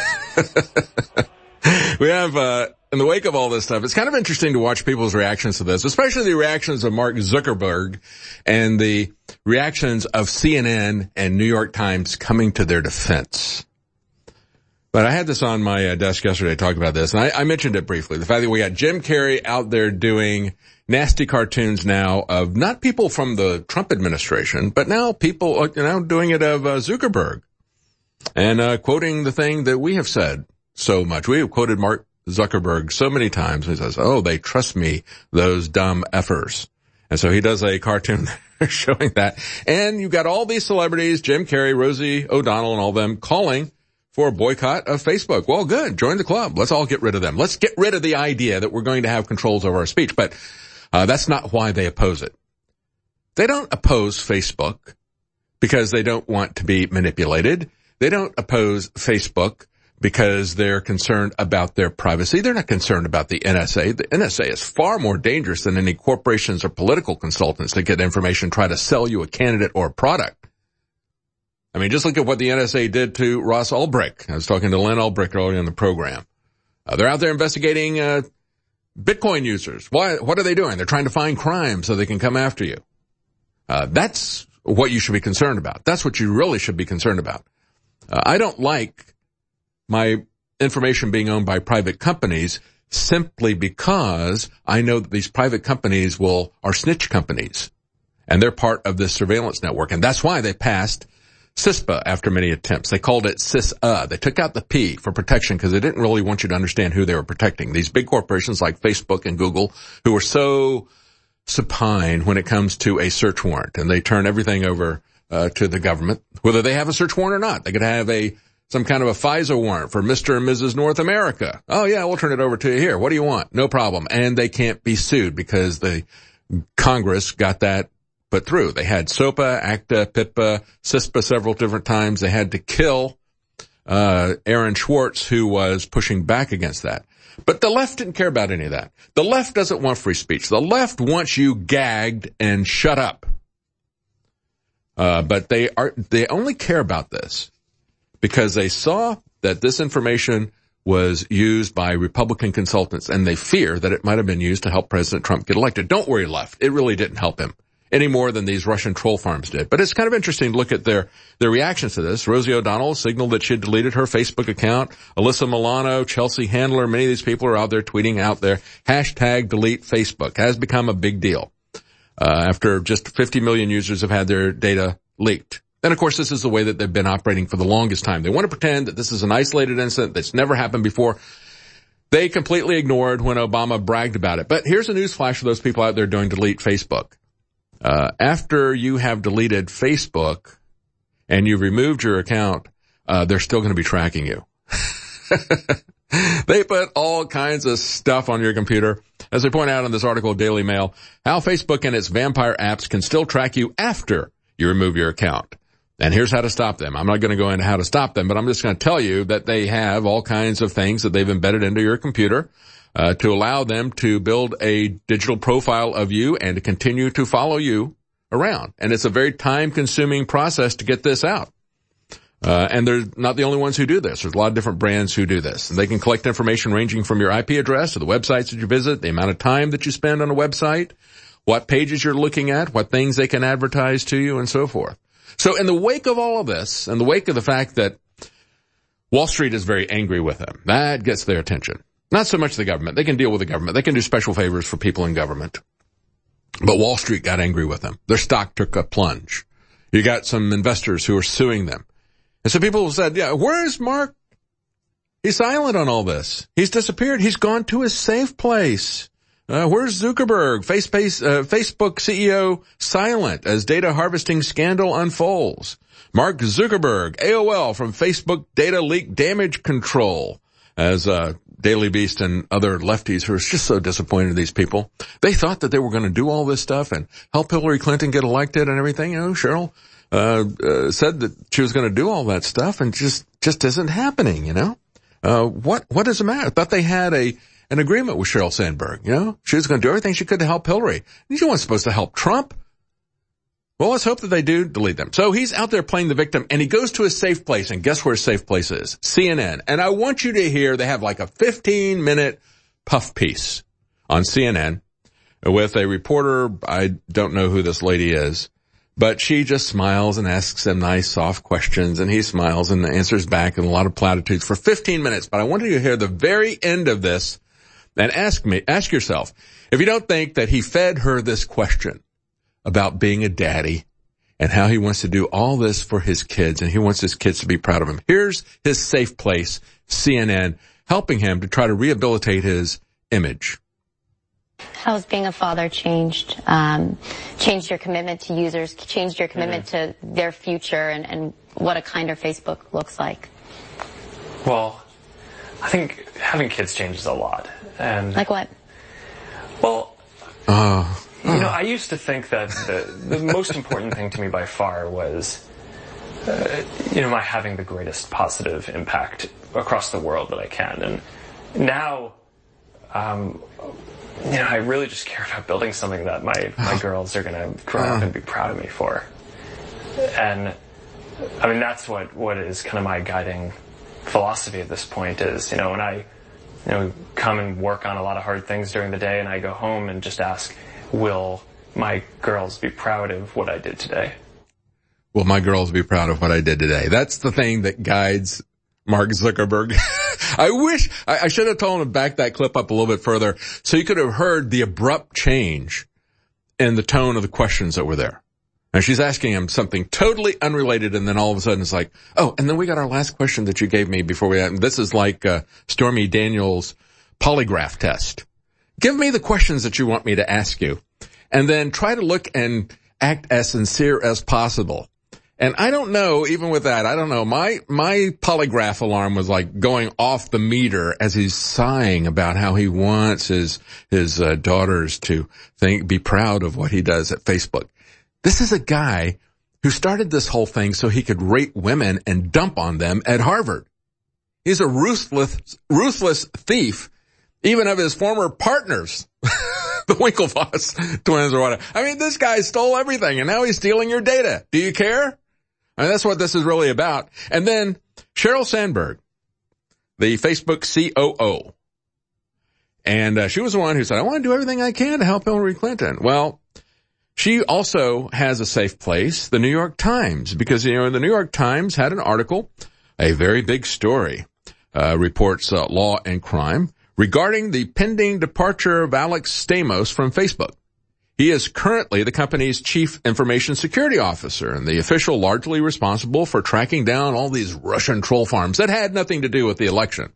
We have, uh, in the wake of all this stuff, it's kind of interesting to watch people's reactions to this, especially the reactions of Mark Zuckerberg and the reactions of C N N and New York Times coming to their defense. But I had this on my uh, desk yesterday talking about this, and I, I mentioned it briefly. The fact that we got Jim Carrey out there doing nasty cartoons now of not people from the Trump administration, but now people, uh, you know, doing it of uh, Zuckerberg. And uh quoting the thing that we have said so much. We have quoted Mark Zuckerberg so many times. He says, oh, they trust me, those dumb effers. And so he does a cartoon showing that. And you've got all these celebrities, Jim Carrey, Rosie O'Donnell, and all of them calling for a boycott of Facebook. Well, good. Join the club. Let's all get rid of them. Let's get rid of the idea that we're going to have controls over our speech. But uh that's not why they oppose it. They don't oppose Facebook because they don't want to be manipulated. They don't oppose Facebook because they're concerned about their privacy. They're not concerned about the N S A. The N S A is far more dangerous than any corporations or political consultants that get information, try to sell you a candidate or a product. I mean, just look at what the N S A did to Ross Ulbricht. I was talking to Len Ulbricht earlier in the program. Uh, they're out there investigating uh Bitcoin users. Why? What are they doing? They're trying to find crime so they can come after you. Uh that's what you should be concerned about. That's what you really should be concerned about. Uh, I don't like my information being owned by private companies simply because I know that these private companies will are snitch companies, and they're part of this surveillance network. And that's why they passed CISPA after many attempts. They called it CISA. They took out the P for protection because they didn't really want you to understand who they were protecting. These big corporations like Facebook and Google, who are so supine when it comes to a search warrant, and they turn everything over uh, to the government, whether they have a search warrant or not. They could have a some kind of a FISA warrant for Mister and Missus North America. Oh yeah, we'll turn it over to you here. What do you want? No problem. And they can't be sued because the Congress got that put through. They had SOPA, ACTA, PIPA, CISPA several different times. They had to kill uh Aaron Schwartz, who was pushing back against that. But the left didn't care about any of that. The left doesn't want free speech. The left wants you gagged and shut up. Uh but they are they only care about this because they saw that this information was used by Republican consultants, and they fear that it might have been used to help President Trump get elected. Don't worry, left. It really didn't help him any more than these Russian troll farms did. But it's kind of interesting to look at their, their reactions to this. Rosie O'Donnell signaled that she had deleted her Facebook account. Alyssa Milano, Chelsea Handler, many of these people are out there tweeting out there, hashtag delete Facebook has become a big deal, uh, after just fifty million users have had their data leaked. And of course, this is the way that they've been operating for the longest time. They want to pretend that this is an isolated incident that's never happened before. They completely ignored when Obama bragged about it. But here's a newsflash for those people out there doing delete Facebook. Uh, after you have deleted Facebook and you've removed your account, uh, they're still going to be tracking you. They put all kinds of stuff on your computer. As they point out in this article, Daily Mail, how Facebook and its vampire apps can still track you after you remove your account. And here's how to stop them. I'm not going to go into how to stop them, but I'm just going to tell you that they have all kinds of things that they've embedded into your computer uh, to allow them to build a digital profile of you and to continue to follow you around. And it's a very time-consuming process to get this out. Uh, and they're not the only ones who do this. There's a lot of different brands who do this. And they can collect information ranging from your I P address to the websites that you visit, the amount of time that you spend on a website, what pages you're looking at, what things they can advertise to you, and so forth. So in the wake of all of this, in the wake of the fact that Wall Street is very angry with them, that gets their attention. Not so much the government. They can deal with the government. They can do special favors for people in government. But Wall Street got angry with them. Their stock took a plunge. You got some investors who are suing them. And so people said, yeah, where's Mark? He's silent on all this. He's disappeared. He's gone to a safe place. Uh, where's Zuckerberg? Face, face, uh, Facebook C E O silent as data harvesting scandal unfolds. Mark Zuckerberg, A O L from Facebook data leak damage control. As, uh, Daily Beast and other lefties who are just so disappointed in these people. They thought that they were going to do all this stuff and help Hillary Clinton get elected and everything. You know, Cheryl, uh, uh said that she was going to do all that stuff and just, just isn't happening, you know? Uh, what, what does it matter? I thought they had a, an agreement with Sheryl Sandberg, you know? She was going to do everything she could to help Hillary. She wasn't supposed to help Trump. Well, let's hope that they do delete them. So he's out there playing the victim, and he goes to a safe place, and guess where his safe place is? C N N. And I want you to hear, they have like a fifteen-minute puff piece on C N N with a reporter. I don't know who this lady is, But she just smiles and asks him nice, soft questions, and he smiles and answers back in a lot of platitudes for fifteen minutes. But I wanted you to hear the very end of this and ask me, ask yourself, if you don't think that he fed her this question about being a daddy and how he wants to do all this for his kids and he wants his kids to be proud of him. Here's his safe place, C N N, helping him to try to rehabilitate his image. How has being a father changed, um, changed your commitment to users, changed your commitment mm-hmm. to their future and, and what a kinder Facebook looks like? Well, I think having kids changes a lot. And like what? Well, uh, you know, I used to think that the, the most important thing to me by far was, uh, you know, my having the greatest positive impact across the world that I can. And now, um, you know, I really just care about building something that my, my girls are going to grow up and be proud of me for. And, I mean, that's what, what is kind of my guiding philosophy at this point is, you know, when I, you know, come and work on a lot of hard things during the day and I go home and just ask, will my girls be proud of what I did today? Will my girls be proud of what I did today? That's the thing that guides Mark Zuckerberg. I wish, I, I should have told him to back that clip up a little bit further so you could have heard the abrupt change in the tone of the questions that were there. And she's asking him something totally unrelated, and then all of a sudden it's like, oh, and then we got our last question that you gave me before we had, this is like uh, Stormy Daniels' polygraph test. Give me the questions that you want me to ask you, and then try to look and act as sincere as possible. And I don't know, even with that, I don't know, my, my polygraph alarm was like going off the meter as he's sighing about how he wants his, his, uh, daughters to think, be proud of what he does at Facebook. This is a guy who started this whole thing so he could rate women and dump on them at Harvard. He's a ruthless, ruthless thief, even of his former partners, the Winklevoss twins or whatever. I mean, this guy stole everything and now he's stealing your data. Do you care? I mean, that's what this is really about. And then Sheryl Sandberg, the Facebook C O O. And uh, she was the one who said, I want to do everything I can to help Hillary Clinton. Well, she also has a safe place, the New York Times, because, you know, the New York Times had an article, a very big story, uh, reports uh, Law and Crime, regarding the pending departure of Alex Stamos from Facebook. He is currently the company's chief information security officer and the official largely responsible for tracking down all these Russian troll farms that had nothing to do with the election.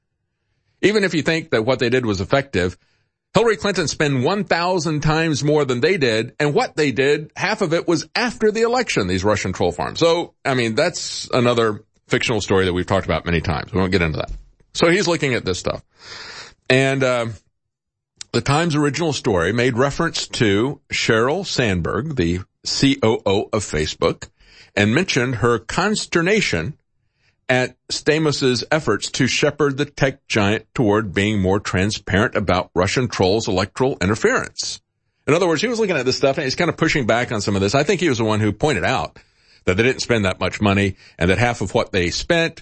Even if you think that what they did was effective, Hillary Clinton spent one thousand times more than they did, and what they did, half of it was after the election, these Russian troll farms. So, I mean, that's another fictional story that we've talked about many times. We won't get into that. So he's looking at this stuff. And, uh, the Times original story made reference to Sheryl Sandberg, the C O O of Facebook, and mentioned her consternation at Stamos's efforts to shepherd the tech giant toward being more transparent about Russian trolls' electoral interference. In other words, he was looking at this stuff and he's kind of pushing back on some of this. I think he was the one who pointed out that they didn't spend that much money and that half of what they spent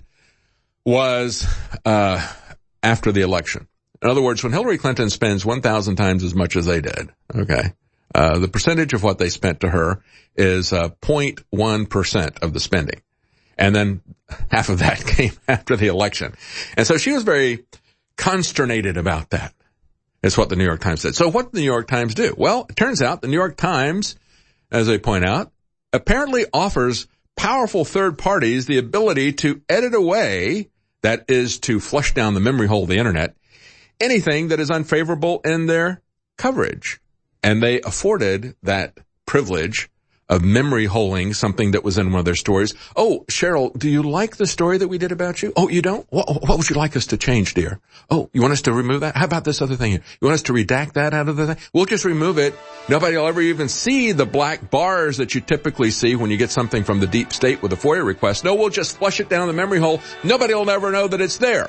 was uh after the election. In other words, when Hillary Clinton spends one thousand times as much as they did, okay, uh, the percentage of what they spent to her is uh, zero point one percent of the spending. And then half of that came after the election. And so she was very consternated about that. It's what the New York Times said. So what did the New York Times do? Well, it turns out the New York Times, as they point out, apparently offers powerful third parties the ability to edit away, that is to flush down the memory hole of the internet, anything that is unfavorable in their coverage. And they afforded that privilege of memory holing something that was in one of their stories. Oh, Sheryl, do you like the story that we did about you? Oh, you don't? What, what would you like us to change, dear? Oh, you want us to remove that? How about this other thing here? You want us to redact that out of the thing? We'll just remove it. Nobody will ever even see the black bars that you typically see when you get something from the deep state with a FOIA request. No, we'll just flush it down the memory hole. Nobody will ever know that it's there.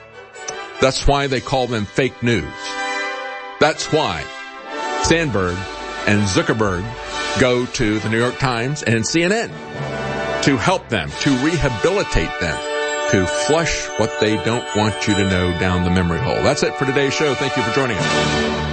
That's why they call them fake news. That's why Sandberg and Zuckerberg go to the New York Times and C N N to help them, to rehabilitate them, to flush what they don't want you to know down the memory hole. That's it for today's show. Thank you for joining us.